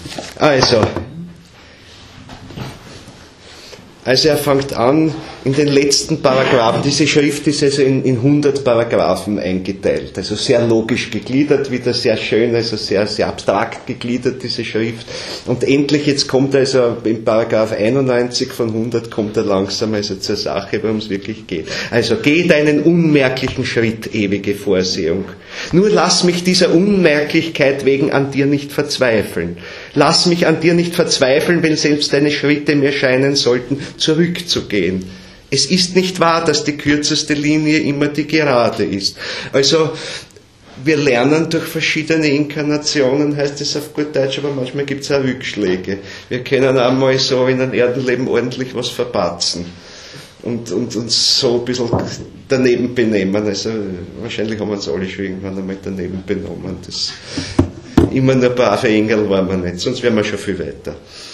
Also er fängt an in den letzten Paragraphen, diese Schrift ist also in 100 Paragraphen eingeteilt, also sehr logisch gegliedert, wieder sehr schön, also sehr, sehr abstrakt gegliedert, diese Schrift. Und endlich, jetzt kommt er also in Paragraph 91 von 100, kommt er langsam also zur Sache, worum es wirklich geht. Also, geh deinen unmerklichen Schritt, ewige Vorsehung. Nur lass mich dieser Unmerklichkeit wegen an dir nicht verzweifeln. Lass mich an dir nicht verzweifeln, wenn selbst deine Schritte mir scheinen sollten, zurückzugehen. Es ist nicht wahr, dass die kürzeste Linie immer die gerade ist. Also, wir lernen durch verschiedene Inkarnationen, heißt es auf gut Deutsch, aber manchmal gibt es auch Rückschläge. Wir können einmal so in einem Erdenleben ordentlich was verpatzen und uns so ein bisschen daneben benehmen. Also, wahrscheinlich haben wir uns alle schon irgendwann einmal daneben benommen. Immer nur brave Engel waren wir nicht, sonst wären wir schon viel weiter.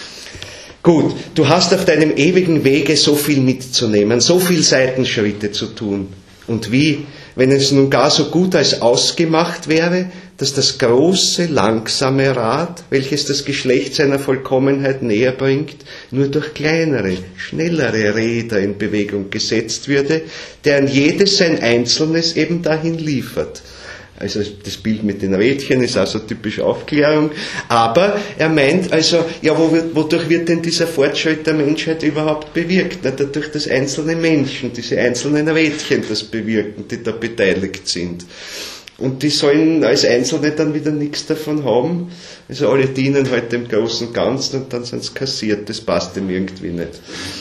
Gut, du hast auf deinem ewigen Wege so viel mitzunehmen, so viel Seitenschritte zu tun. Und wie, wenn es nun gar so gut als ausgemacht wäre, dass das große, langsame Rad, welches das Geschlecht seiner Vollkommenheit näher bringt, nur durch kleinere, schnellere Räder in Bewegung gesetzt würde, deren jedes sein Einzelnes eben dahin liefert. Also das Bild mit den Rädchen ist also typisch Aufklärung, aber er meint also, ja, wodurch wird denn dieser Fortschritt der Menschheit überhaupt bewirkt? Na, dadurch, dass einzelne Menschen, diese einzelnen Rädchen das bewirken, die da beteiligt sind. Und die sollen als Einzelne dann wieder nichts davon haben. Also alle dienen halt dem großen Ganzen und dann sind es kassiert, das passt dem irgendwie nicht.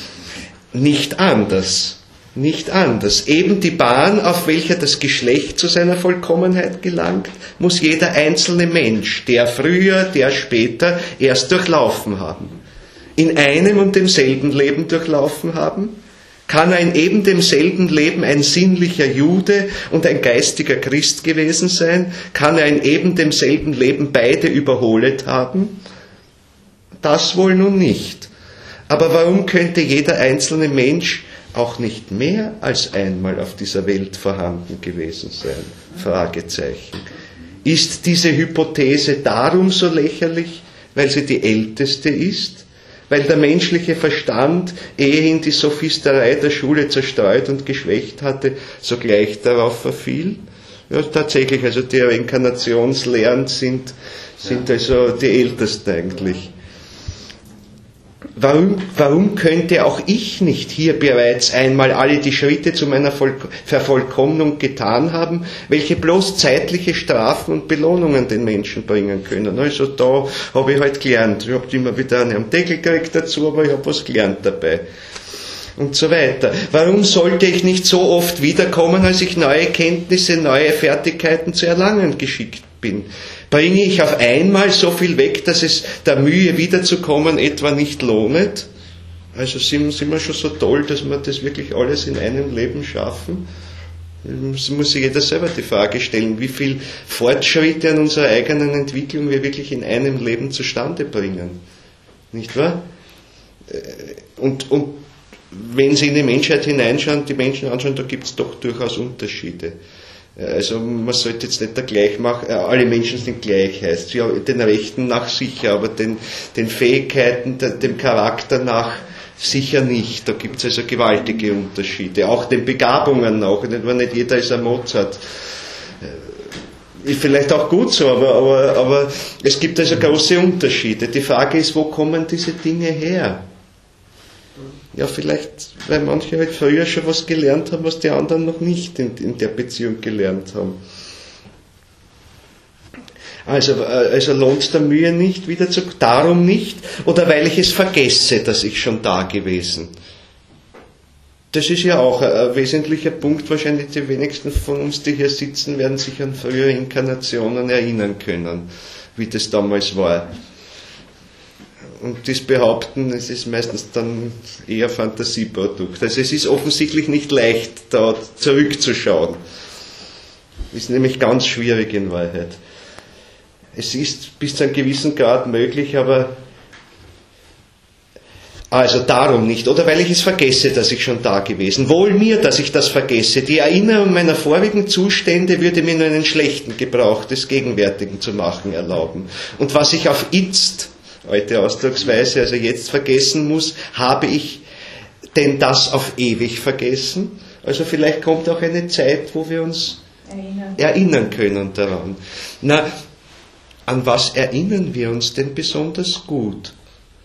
Nicht anders. Nicht anders. Eben die Bahn, auf welcher das Geschlecht zu seiner Vollkommenheit gelangt, muss jeder einzelne Mensch, der früher, der später, erst durchlaufen haben. In einem und demselben Leben durchlaufen haben? Kann er in eben demselben Leben ein sinnlicher Jude und ein geistiger Christ gewesen sein? Kann er in eben demselben Leben beide überholet haben? Das wohl nun nicht. Aber warum könnte jeder einzelne Mensch auch nicht mehr als einmal auf dieser Welt vorhanden gewesen sein? Fragezeichen. Ist diese Hypothese darum so lächerlich, weil sie die älteste ist? Weil der menschliche Verstand, ehe ihn die Sophisterei der Schule zerstreut und geschwächt hatte, sogleich darauf verfiel? Ja, tatsächlich, also die Reinkarnationslehren sind also die ältesten eigentlich. Warum könnte auch ich nicht hier bereits einmal alle die Schritte zu meiner Vervollkommnung getan haben, welche bloß zeitliche Strafen und Belohnungen den Menschen bringen können? Also da habe ich halt gelernt. Ich habe immer wieder einen am Deckel gekriegt dazu, aber ich habe was gelernt dabei. und so weiter. Warum sollte ich nicht so oft wiederkommen, als ich neue Kenntnisse, neue Fertigkeiten zu erlangen geschickt bin? Bringe ich auf einmal so viel weg, dass es der Mühe wiederzukommen etwa nicht lohnet? Also sind wir schon so toll, dass wir das wirklich alles in einem Leben schaffen? Das muss sich jeder selber die Frage stellen, wie viel Fortschritte an unserer eigenen Entwicklung wir wirklich in einem Leben zustande bringen. Nicht wahr? Und wenn Sie in die Menschheit hineinschauen, die Menschen anschauen, da gibt es doch durchaus Unterschiede. Also man sollte jetzt nicht da gleich machen, alle Menschen sind gleich, heißt ja, den Rechten nach sicher, aber den Fähigkeiten, dem Charakter nach sicher nicht. Da gibt es also gewaltige Unterschiede, auch den Begabungen nach. Nicht jeder ist ein Mozart. Ist vielleicht auch gut so, aber es gibt also große Unterschiede. Die Frage ist, wo kommen diese Dinge her? Ja, vielleicht, weil manche halt früher schon was gelernt haben, was die anderen noch nicht in der Beziehung gelernt haben. Also lohnt es der Mühe nicht, darum nicht, oder weil ich es vergesse, dass ich schon da gewesen. Das ist ja auch ein wesentlicher Punkt, wahrscheinlich die wenigsten von uns, die hier sitzen, werden sich an frühere Inkarnationen erinnern können, wie das damals war. Und das Behaupten, es ist meistens dann eher Fantasieprodukt. Also es ist offensichtlich nicht leicht, da zurückzuschauen. Ist nämlich ganz schwierig in Wahrheit. Es ist bis zu einem gewissen Grad möglich, aber also darum nicht. Oder weil ich es vergesse, dass ich schon da gewesen. Wohl mir, dass ich das vergesse. Die Erinnerung meiner vorigen Zustände würde mir nur einen schlechten Gebrauch des Gegenwärtigen zu machen erlauben. Und was ich auf jetzt, alte Ausdrucksweise, also jetzt vergessen muss, habe ich denn das auf ewig vergessen? Also vielleicht kommt auch eine Zeit, wo wir uns erinnern können daran. Na, an was erinnern wir uns denn besonders gut?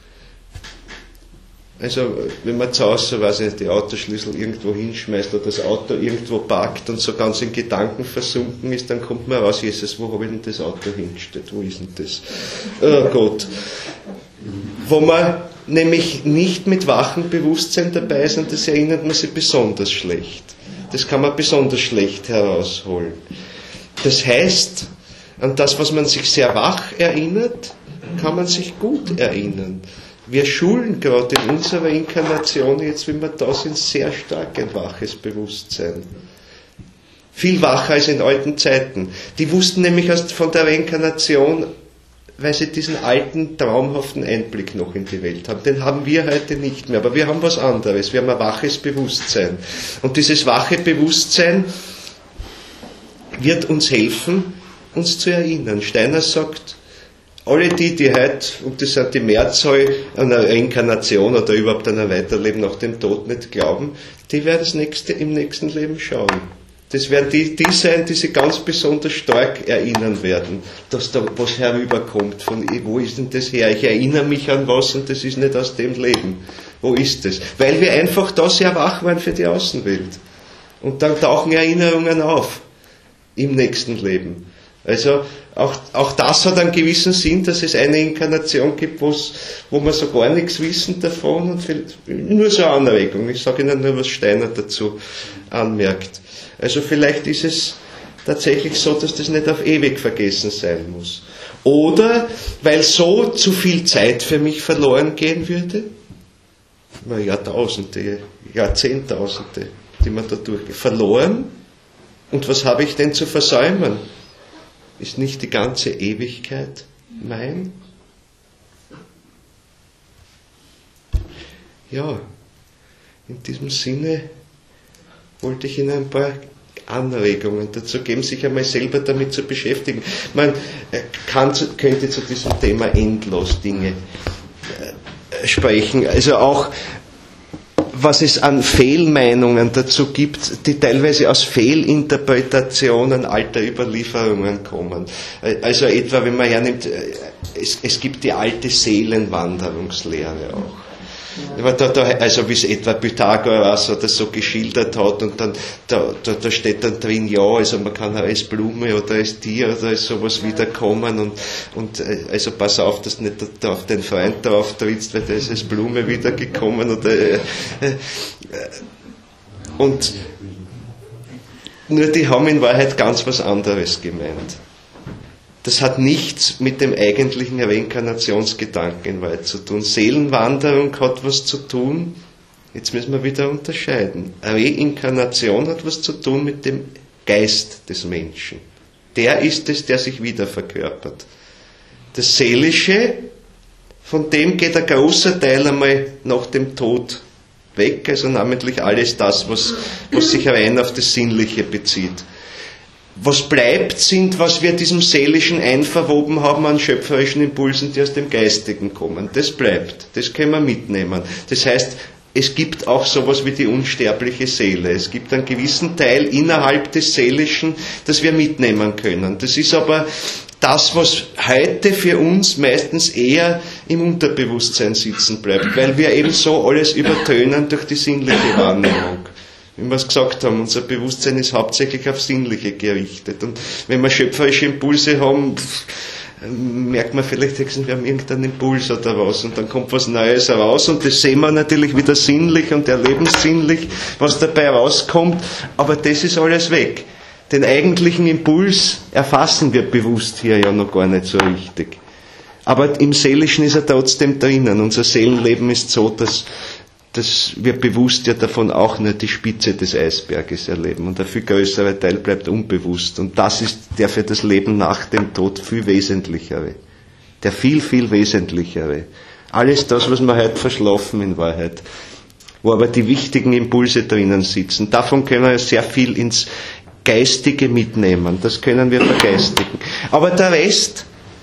Also, wenn man zu Hause, weiß ich nicht, die Autoschlüssel irgendwo hinschmeißt oder das Auto irgendwo parkt und so ganz in Gedanken versunken ist, dann kommt man raus, Jesus, wo habe ich denn das Auto hingestellt? Wo ist denn das? Oh Gott. Wo man nämlich nicht mit wachem Bewusstsein dabei ist, und das erinnert man sich besonders schlecht. Das kann man besonders schlecht herausholen. Das heißt, an das, was man sich sehr wach erinnert, kann man sich gut erinnern. Wir schulen gerade in unserer Inkarnation, jetzt wenn wir da sind, sehr stark ein waches Bewusstsein. Viel wacher als in alten Zeiten. Die wussten nämlich von der Reinkarnation, weil sie diesen alten, traumhaften Einblick noch in die Welt haben. Den haben wir heute nicht mehr, aber wir haben was anderes. Wir haben ein waches Bewusstsein. Und dieses wache Bewusstsein wird uns helfen, uns zu erinnern. Steiner sagt, alle die heute, und das sind die Mehrzahl, an eine Reinkarnation oder überhaupt an ein Weiterleben nach dem Tod nicht glauben, die werden im nächsten Leben schauen. Das werden die sein, die sich ganz besonders stark erinnern werden, dass da was herüberkommt, von wo ist denn das her? Ich erinnere mich an was und das ist nicht aus dem Leben. Wo ist das? Weil wir einfach da sehr wach waren für die Außenwelt. Und dann tauchen Erinnerungen auf im nächsten Leben. Also auch das hat einen gewissen Sinn, dass es eine Inkarnation gibt, wo wir so gar nichts wissen davon und nur so eine Anregung. Ich sage Ihnen nur, was Steiner dazu anmerkt. Also vielleicht ist es tatsächlich so, dass das nicht auf ewig vergessen sein muss. Oder weil so zu viel Zeit für mich verloren gehen würde, Jahrtausende, Jahrzehntausende, die man da durchgeht, verloren. Und was habe ich denn zu versäumen? Ist nicht die ganze Ewigkeit mein? Ja, in diesem Sinne wollte ich Ihnen ein paar Anregungen dazu geben, sich einmal selber damit zu beschäftigen. Man könnte zu diesem Thema endlos Dinge sprechen. Also auch, was es an Fehlmeinungen dazu gibt, die teilweise aus Fehlinterpretationen alter Überlieferungen kommen. Also etwa, wenn man hernimmt, es gibt die alte Seelenwanderungslehre auch. Also wie es etwa Pythagoras oder so geschildert hat, und dann da steht dann drin, ja, also man kann auch als Blume oder als Tier oder als sowas wiederkommen, und also pass auf, dass du nicht auf den Freund drauf trittst, weil der ist als Blume wiedergekommen, oder und nur die haben in Wahrheit ganz was anderes gemeint. Das hat nichts mit dem eigentlichen Reinkarnationsgedanken in Wahrheit zu tun. Seelenwanderung hat was zu tun, jetzt müssen wir wieder unterscheiden. Reinkarnation hat was zu tun mit dem Geist des Menschen. Der ist es, der sich wieder verkörpert. Das Seelische, von dem geht ein großer Teil einmal nach dem Tod weg, also namentlich alles das, was sich rein auf das Sinnliche bezieht. Was bleibt, sind, was wir diesem Seelischen einverwoben haben an schöpferischen Impulsen, die aus dem Geistigen kommen. Das bleibt, das können wir mitnehmen. Das heißt, es gibt auch sowas wie die unsterbliche Seele. Es gibt einen gewissen Teil innerhalb des Seelischen, das wir mitnehmen können. Das ist aber das, was heute für uns meistens eher im Unterbewusstsein sitzen bleibt, weil wir eben so alles übertönen durch die sinnliche Wahrnehmung. Wie wir es gesagt haben, unser Bewusstsein ist hauptsächlich auf Sinnliche gerichtet. Und wenn wir schöpferische Impulse haben, merkt man vielleicht, wir haben irgendeinen Impuls oder was, und dann kommt was Neues heraus, und das sehen wir natürlich wieder sinnlich und erleben sinnlich, was dabei rauskommt, aber das ist alles weg. Den eigentlichen Impuls erfassen wir bewusst hier ja noch gar nicht so richtig. Aber im Seelischen ist er trotzdem drinnen. Unser Seelenleben ist so, dass wir bewusst ja davon auch nur die Spitze des Eisberges erleben. Und der viel größere Teil bleibt unbewusst. Und das ist der für das Leben nach dem Tod viel wesentlichere. Der viel, viel wesentlichere. Alles das, was wir heute verschlafen in Wahrheit. Wo aber die wichtigen Impulse drinnen sitzen. Davon können wir sehr viel ins Geistige mitnehmen. Das können wir vergeistigen. Aber der Rest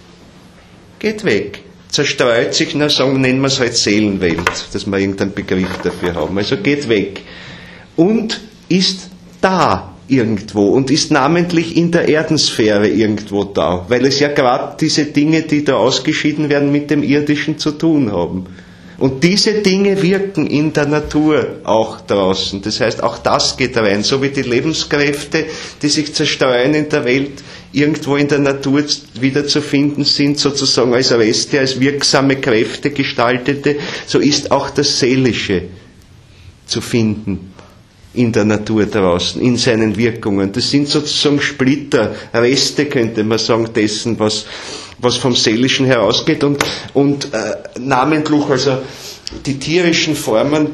geht weg. Zerstreut sich, nennen wir es halt Seelenwelt, dass wir irgendeinen Begriff dafür haben. Also geht weg. Und ist da irgendwo und ist namentlich in der Erdensphäre irgendwo da, weil es ja gerade diese Dinge, die da ausgeschieden werden, mit dem Irdischen zu tun haben. Und diese Dinge wirken in der Natur auch draußen. Das heißt, auch das geht rein. So wie die Lebenskräfte, die sich zerstreuen in der Welt, irgendwo in der Natur wieder zu finden sind, sozusagen als Reste, als wirksame Kräfte gestaltete, so ist auch das Seelische zu finden in der Natur draußen, in seinen Wirkungen. Das sind sozusagen Splitter, Reste, könnte man sagen, dessen, was vom Seelischen herausgeht, und namentlich also die tierischen Formen,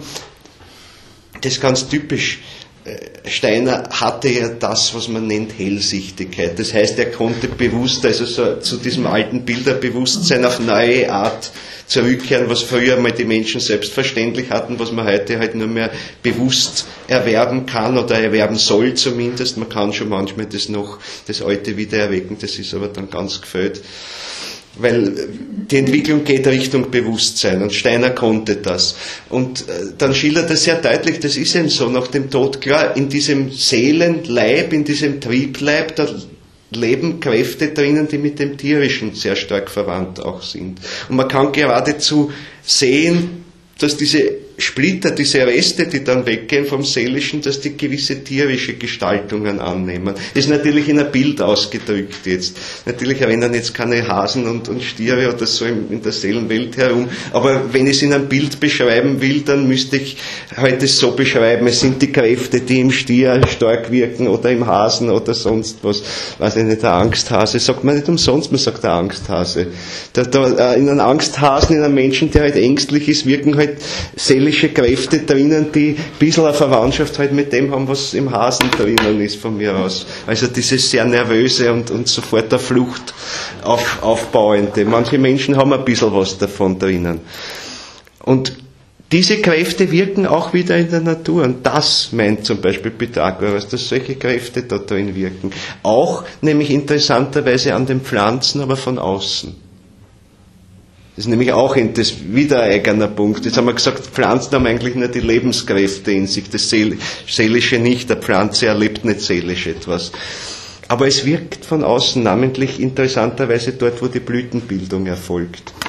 das ist ganz typisch. Steiner hatte ja das, was man nennt Hellsichtigkeit. Das heißt, er konnte bewusst, also so zu diesem alten Bilderbewusstsein auf neue Art zurückkehren, was früher mal die Menschen selbstverständlich hatten, was man heute halt nur mehr bewusst erwerben kann oder erwerben soll zumindest. Man kann schon manchmal das Alte wieder erwecken, das ist aber dann ganz gefällt. Weil die Entwicklung geht Richtung Bewusstsein, und Steiner konnte das. Und dann schildert er sehr deutlich, das ist eben so, nach dem Tod, klar, in diesem Seelenleib, in diesem Triebleib, da leben Kräfte drinnen, die mit dem Tierischen sehr stark verwandt auch sind. Und man kann geradezu sehen, dass diese Splitter, diese Reste, die dann weggehen vom Seelischen, dass die gewisse tierische Gestaltungen annehmen. Das ist natürlich in ein Bild ausgedrückt jetzt. Natürlich rennen jetzt keine Hasen und Stiere oder so in der Seelenwelt herum, aber wenn ich es in einem Bild beschreiben will, dann müsste ich heute es so beschreiben, es sind die Kräfte, die im Stier stark wirken oder im Hasen oder sonst was. Weiß ich nicht, der Angsthase, sagt man nicht umsonst, man sagt der Angsthase. In einem Angsthasen, in einem Menschen, der halt ängstlich ist, wirken halt seelische Kräfte drinnen, die ein bisschen eine Verwandtschaft halt mit dem haben, was im Hasen drinnen ist von mir aus. Also dieses sehr nervöse und sofort auf Flucht aufbauende. Manche Menschen haben ein bisschen was davon drinnen. Und diese Kräfte wirken auch wieder in der Natur. Und das meint zum Beispiel Pythagoras, dass solche Kräfte da drin wirken. Auch nämlich interessanterweise an den Pflanzen, aber von außen. Das ist nämlich auch wieder ein eigener Punkt. Jetzt haben wir gesagt, Pflanzen haben eigentlich nur die Lebenskräfte in sich, das Seelische nicht. Der Pflanze erlebt nicht seelisch etwas. Aber es wirkt von außen, namentlich interessanterweise dort, wo die Blütenbildung erfolgt.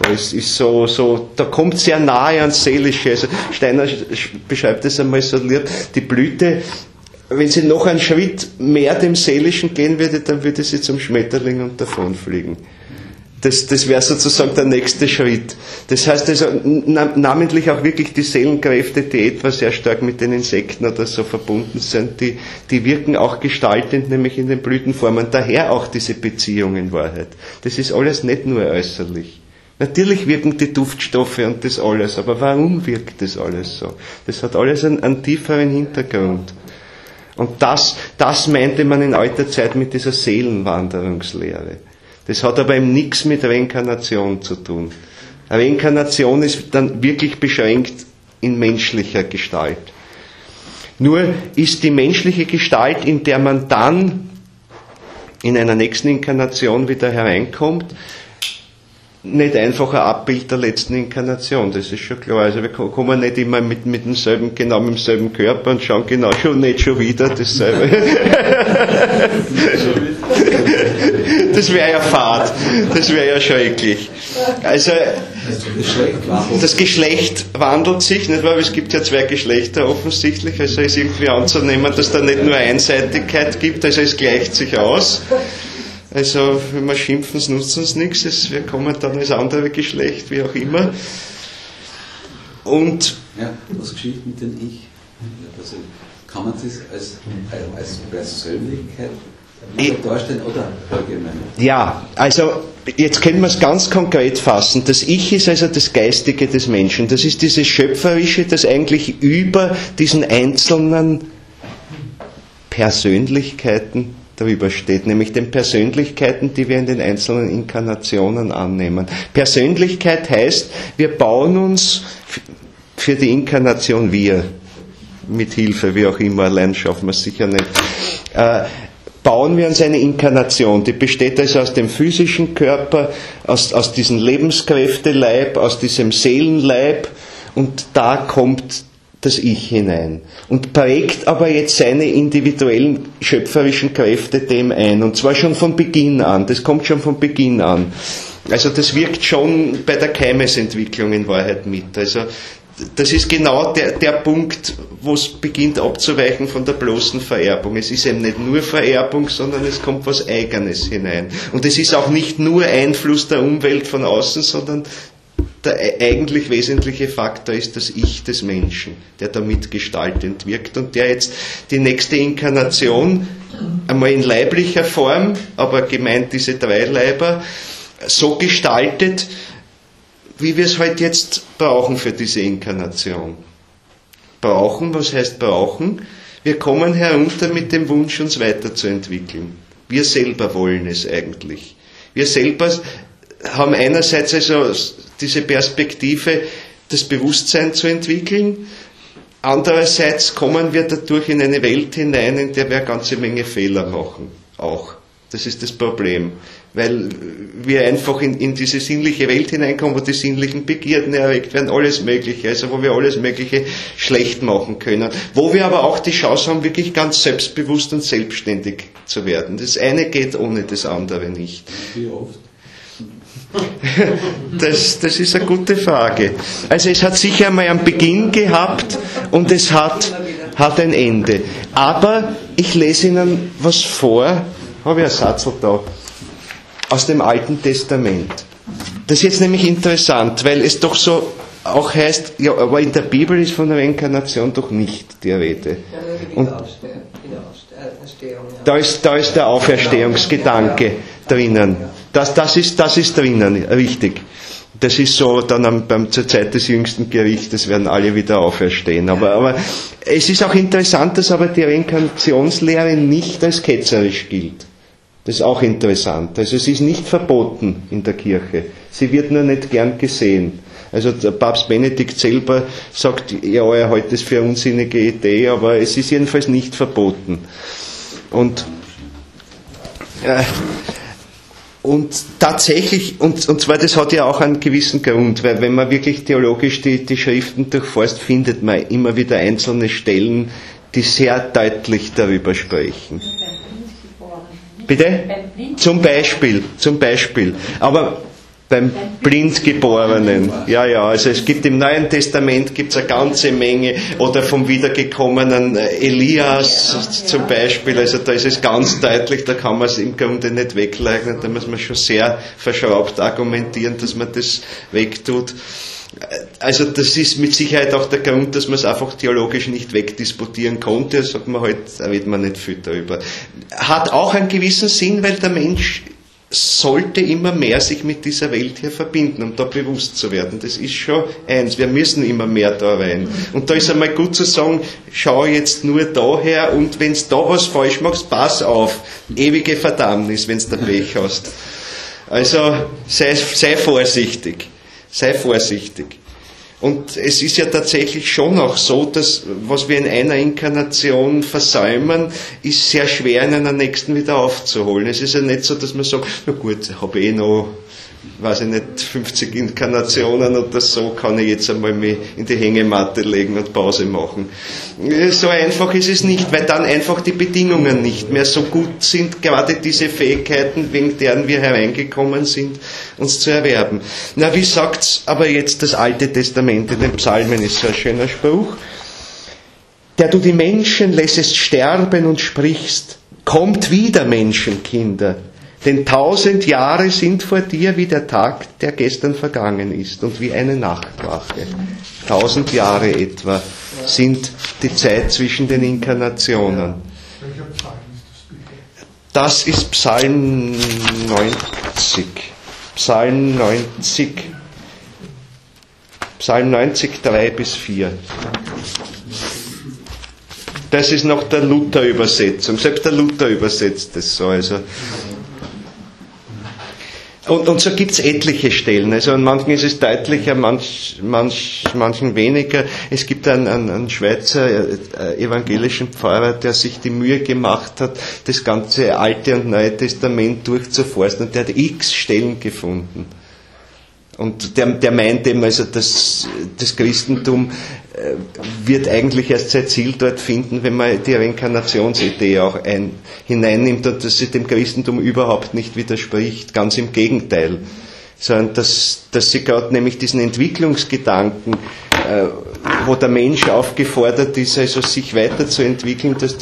Da kommt sehr nahe ans Seelische. Also Steiner beschreibt das einmal so lieb, die Blüte, wenn sie noch einen Schritt mehr dem Seelischen gehen würde, dann würde sie zum Schmetterling und davonfliegen. Das wäre sozusagen der nächste Schritt. Das heißt also, namentlich auch wirklich die Seelenkräfte, die etwa sehr stark mit den Insekten oder so verbunden sind, die wirken auch gestaltend, nämlich in den Blütenformen. Daher auch diese Beziehung in Wahrheit. Das ist alles nicht nur äußerlich. Natürlich wirken die Duftstoffe und das alles, aber warum wirkt das alles so? Das hat alles einen tieferen Hintergrund. Und das meinte man in alter Zeit mit dieser Seelenwanderungslehre. Das hat aber eben nichts mit Reinkarnation zu tun. Reinkarnation ist dann wirklich beschränkt in menschlicher Gestalt. Nur ist die menschliche Gestalt, in der man dann in einer nächsten Inkarnation wieder hereinkommt, nicht einfach ein Abbild der letzten Inkarnation, das ist schon klar. Also wir kommen nicht immer mit demselben Körper und schauen genau nicht schon wieder dasselbe. Das wäre ja fad, das wäre ja schrecklich. Also das Geschlecht wandelt sich, nicht wahr? Es gibt ja zwei Geschlechter offensichtlich, also ist irgendwie anzunehmen, dass da nicht nur Einseitigkeit gibt, also es gleicht sich aus. Also, wenn wir schimpfen, es nutzt uns nichts, wir kommen dann als andere Geschlecht, wie auch immer. Und. Ja, was geschieht mit dem Ich? Also, kann man das als Persönlichkeit darstellen oder allgemein? Ja, also, jetzt können wir es ganz konkret fassen. Das Ich ist also das Geistige des Menschen. Das ist dieses Schöpferische, das eigentlich über diesen einzelnen Persönlichkeiten darüber steht, nämlich den Persönlichkeiten, die wir in den einzelnen Inkarnationen annehmen. Persönlichkeit heißt, wir bauen uns für die Inkarnation mit Hilfe, wie auch immer, allein schaffen wir es sicher nicht, bauen wir uns eine Inkarnation, die besteht also aus dem physischen Körper, aus diesem Lebenskräfteleib, aus diesem Seelenleib, und da kommt das Ich hinein und prägt aber jetzt seine individuellen schöpferischen Kräfte dem ein, und zwar schon von Beginn an, das kommt schon von Beginn an. Also das wirkt schon bei der Keimesentwicklung in Wahrheit mit. Also das ist genau der Punkt, wo es beginnt abzuweichen von der bloßen Vererbung. Es ist eben nicht nur Vererbung, sondern es kommt was Eigenes hinein. Und es ist auch nicht nur Einfluss der Umwelt von außen, sondern der eigentlich wesentliche Faktor ist das Ich des Menschen, der damit gestaltend wirkt und der jetzt die nächste Inkarnation, einmal in leiblicher Form, aber gemeint diese 3 Leiber, so gestaltet, wie wir es halt jetzt brauchen für diese Inkarnation. Brauchen, was heißt brauchen? Wir kommen herunter mit dem Wunsch, uns weiterzuentwickeln. Wir selber wollen es eigentlich. Wir selber haben einerseits also diese Perspektive, das Bewusstsein zu entwickeln, andererseits kommen wir dadurch in eine Welt hinein, in der wir eine ganze Menge Fehler machen, auch. Das ist das Problem, weil wir einfach in diese sinnliche Welt hineinkommen, wo die sinnlichen Begierden erregt werden, alles Mögliche, also wo wir alles Mögliche schlecht machen können, wo wir aber auch die Chance haben, wirklich ganz selbstbewusst und selbstständig zu werden. Das eine geht ohne das andere nicht. Wie oft? Das ist eine gute Frage. Also es hat sicher einmal einen Beginn gehabt und es hat ein Ende. Aber ich lese Ihnen was vor, habe ich einen Satz da, aus dem Alten Testament. Das ist jetzt nämlich interessant, weil es doch so auch heißt, ja, aber in der Bibel ist von der Reinkarnation doch nicht die Rede. Und da ist der Auferstehungsgedanke drinnen. Das ist drinnen, richtig. Das ist so dann zur Zeit des jüngsten Gerichtes werden alle wieder auferstehen. Aber es ist auch interessant, dass aber die Reinkarnationslehre nicht als ketzerisch gilt. Das ist auch interessant. Also es ist nicht verboten in der Kirche. Sie wird nur nicht gern gesehen. Also der Papst Benedikt selber sagt, ja, er hält das für eine unsinnige Idee, aber es ist jedenfalls nicht verboten. Und tatsächlich, und zwar das hat ja auch einen gewissen Grund, weil wenn man wirklich theologisch die Schriften durchforstet, findet man immer wieder einzelne Stellen, die sehr deutlich darüber sprechen. Bitte? Zum Beispiel. Aber Beim Blindgeborenen. Ja, also es gibt im Neuen Testament gibt's eine ganze Menge, oder vom wiedergekommenen Elias zum Beispiel, also da ist es ganz deutlich, da kann man es im Grunde nicht wegleugnen, da muss man schon sehr verschraubt argumentieren, dass man das wegtut. Also das ist mit Sicherheit auch der Grund, dass man es einfach theologisch nicht wegdisputieren konnte, da sagt man halt, da redet man nicht viel darüber. Hat auch einen gewissen Sinn, weil der Mensch sollte immer mehr sich mit dieser Welt hier verbinden, um da bewusst zu werden. Das ist schon eins. Wir müssen immer mehr da rein. Und da ist einmal gut zu sagen, schau jetzt nur daher und wenn du da was falsch machst, pass auf. Ewige Verdammnis, wenn du da Pech hast. Also sei vorsichtig. Sei vorsichtig. Und es ist ja tatsächlich schon auch so, dass was wir in einer Inkarnation versäumen, ist sehr schwer in einer nächsten wieder aufzuholen. Es ist ja nicht so, dass man sagt, na gut, habe ich noch, weiß ich nicht, 50 Inkarnationen oder so, kann ich jetzt einmal mich in die Hängematte legen und Pause machen. So einfach ist es nicht, weil dann einfach die Bedingungen nicht mehr so gut sind, gerade diese Fähigkeiten, wegen deren wir hereingekommen sind, uns zu erwerben. Na, wie sagt's aber jetzt das Alte Testament in den Psalmen, ist so ein schöner Spruch. Der du die Menschen lässest sterben und sprichst, kommt wieder, Menschenkinder. Denn 1000 Jahre sind vor dir wie der Tag, der gestern vergangen ist und wie eine Nachtwache. 1000 Jahre etwa sind die Zeit zwischen den Inkarnationen. Welcher Psalm ist das? Das ist Psalm 90. Psalm 90. Psalm 90, 3 bis 4. Das ist noch der Luther-Übersetzung. Selbst der Luther übersetzt das so. Also. Und so gibt es etliche Stellen. Also an manchen ist es deutlicher, manchen weniger. Es gibt einen Schweizer evangelischen Pfarrer, der sich die Mühe gemacht hat, das ganze Alte und Neue Testament durchzuforsten, und der hat x Stellen gefunden. Und der meint eben, also das Christentum wird eigentlich erst sein Ziel dort finden, wenn man die Reinkarnationsidee auch hineinnimmt, und dass sie dem Christentum überhaupt nicht widerspricht, ganz im Gegenteil. Sondern dass sie gerade nämlich diesen Entwicklungsgedanken, wo der Mensch aufgefordert ist, also sich weiterzuentwickeln, dass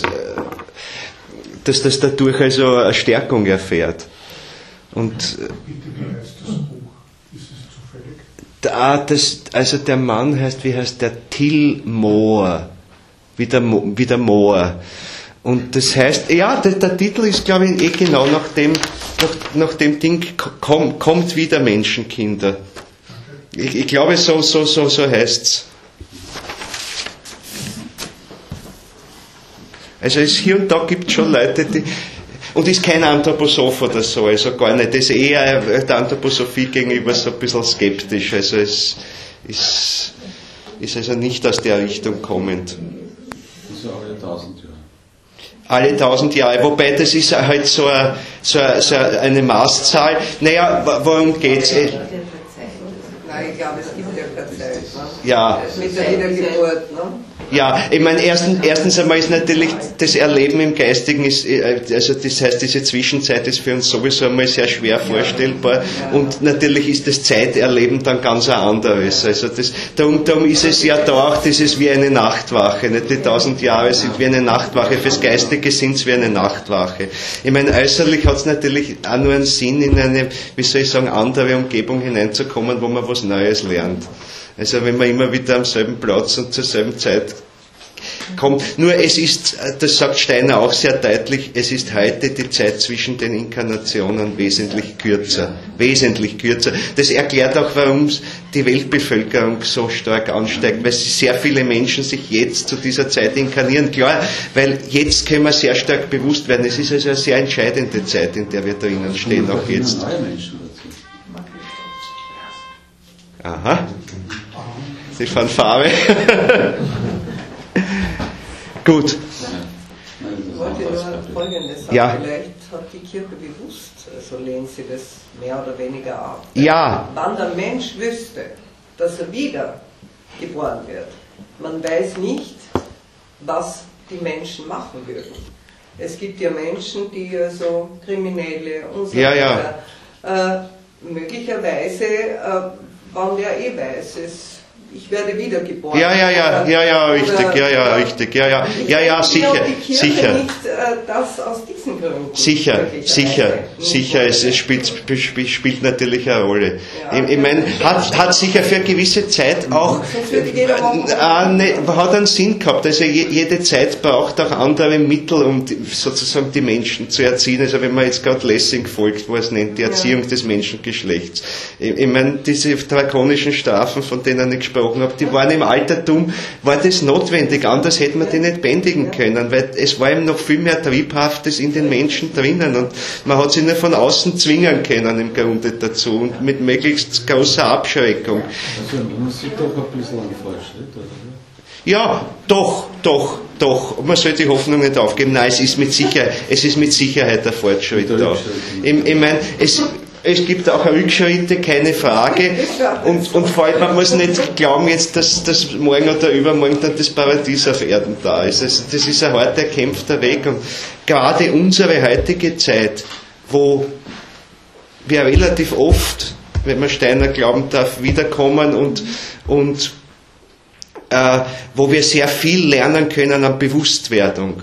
das dadurch also eine Stärkung erfährt. Und also der Mann wie heißt der? Till Mohr. Wie der Mohr. Und das heißt, ja, der Titel ist, glaube ich, genau nach dem Ding, kommt wieder, Menschenkinder. Ich glaube, so heißt's. Also hier und da gibt es schon Leute, die, und ist kein Anthroposoph oder so, also gar nicht. Das ist eher der Anthroposophie gegenüber so ein bisschen skeptisch. Also es ist also nicht aus der Richtung kommend. Also alle 1000 Jahre. Alle 1000 Jahre, wobei das ist halt so eine Maßzahl. Naja, worum geht's? Nein, ich glaube, es gibt ja keine Zeit. Ne? Ja. Mit der Wiedergeburt, ne? Ja, ich meine, erstens einmal ist natürlich das Erleben im Geistigen, also das heißt, diese Zwischenzeit ist für uns sowieso einmal sehr schwer vorstellbar, und natürlich ist das Zeiterleben dann ganz ein anderes. Also darum ist es ja da auch dieses wie eine Nachtwache. Nicht? Die 1000 Jahre sind wie eine Nachtwache, fürs Geistige sind es wie eine Nachtwache. Ich meine, äußerlich hat es natürlich auch nur einen Sinn, in eine, wie soll ich sagen, andere Umgebung hineinzukommen, wo man was Neues lernt. Also wenn man immer wieder am selben Platz und zur selben Zeit kommt. Nur es ist, das sagt Steiner auch sehr deutlich, es ist heute die Zeit zwischen den Inkarnationen wesentlich kürzer. Wesentlich kürzer. Das erklärt auch, warum die Weltbevölkerung so stark ansteigt, weil sehr viele Menschen sich jetzt zu dieser Zeit inkarnieren. Klar, weil jetzt können wir sehr stark bewusst werden. Es ist also eine sehr entscheidende Zeit, in der wir drinnen stehen, auch jetzt. Aha. Die Fanfare. Gut. Ich wollte nur Folgendes sagen. Ja. Vielleicht hat die Kirche bewusst, so lehnt sie das mehr oder weniger ab. Ja. Wann der Mensch wüsste, dass er wieder geboren wird, man weiß nicht, was die Menschen machen würden. Es gibt ja Menschen, die so Kriminelle und so weiter. möglicherweise, wann der weiß, ich werde wiedergeboren. Ja, richtig, sicher, sicher. Nicht das aus diesen Gründen. Sicher, es spielt natürlich eine Rolle. Ja. Ich meine, hat sicher für eine gewisse Zeit auch, hat einen Sinn gehabt. Also jede Zeit braucht auch andere Mittel, um sozusagen die Menschen zu erziehen. Also wenn man jetzt gerade Lessing folgt, wo es nennt, die Erziehung des Menschengeschlechts. Ich meine, diese drakonischen Strafen, von denen ich gesprochen habe, die waren im Altertum, war das notwendig, anders hätte man die nicht bändigen können, weil es war eben noch viel mehr Triebhaftes in den Menschen drinnen und man hat sie nur von außen zwingen können im Grunde dazu und mit möglichst großer Abschreckung. Also man sieht doch ein bisschen einen Fortschritt, oder? Ja, doch. Man soll die Hoffnung nicht aufgeben. Nein, es ist mit Sicherheit der Fortschritt da. Ich meine, es gibt auch Rückschritte, keine Frage. Und vor allem, man muss nicht glauben jetzt, dass morgen oder übermorgen dann das Paradies auf Erden da ist. Also das ist ein hart erkämpfter Weg. Und gerade unsere heutige Zeit, wo wir relativ oft, wenn man Steiner glauben darf, wiederkommen und wo wir sehr viel lernen können an Bewusstwerdung.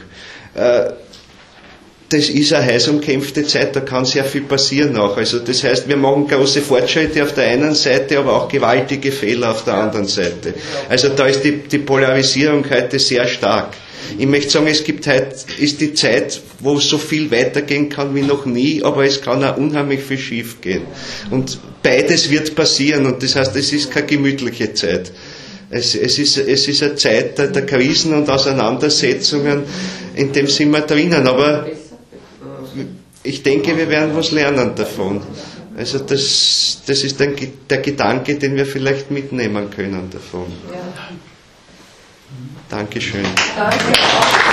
Das ist eine heiß umkämpfte Zeit, da kann sehr viel passieren auch. Also das heißt, wir machen große Fortschritte auf der einen Seite, aber auch gewaltige Fehler auf der anderen Seite. Also da ist die Polarisierung heute sehr stark. Ich möchte sagen, ist die Zeit, wo so viel weitergehen kann wie noch nie, aber es kann auch unheimlich viel schief gehen. Und beides wird passieren und das heißt, es ist keine gemütliche Zeit. Es ist eine Zeit der Krisen und Auseinandersetzungen, in dem sind wir drinnen, aber ich denke, wir werden was lernen davon. Also das ist der Gedanke, den wir vielleicht mitnehmen können davon. Ja. Dankeschön. Danke.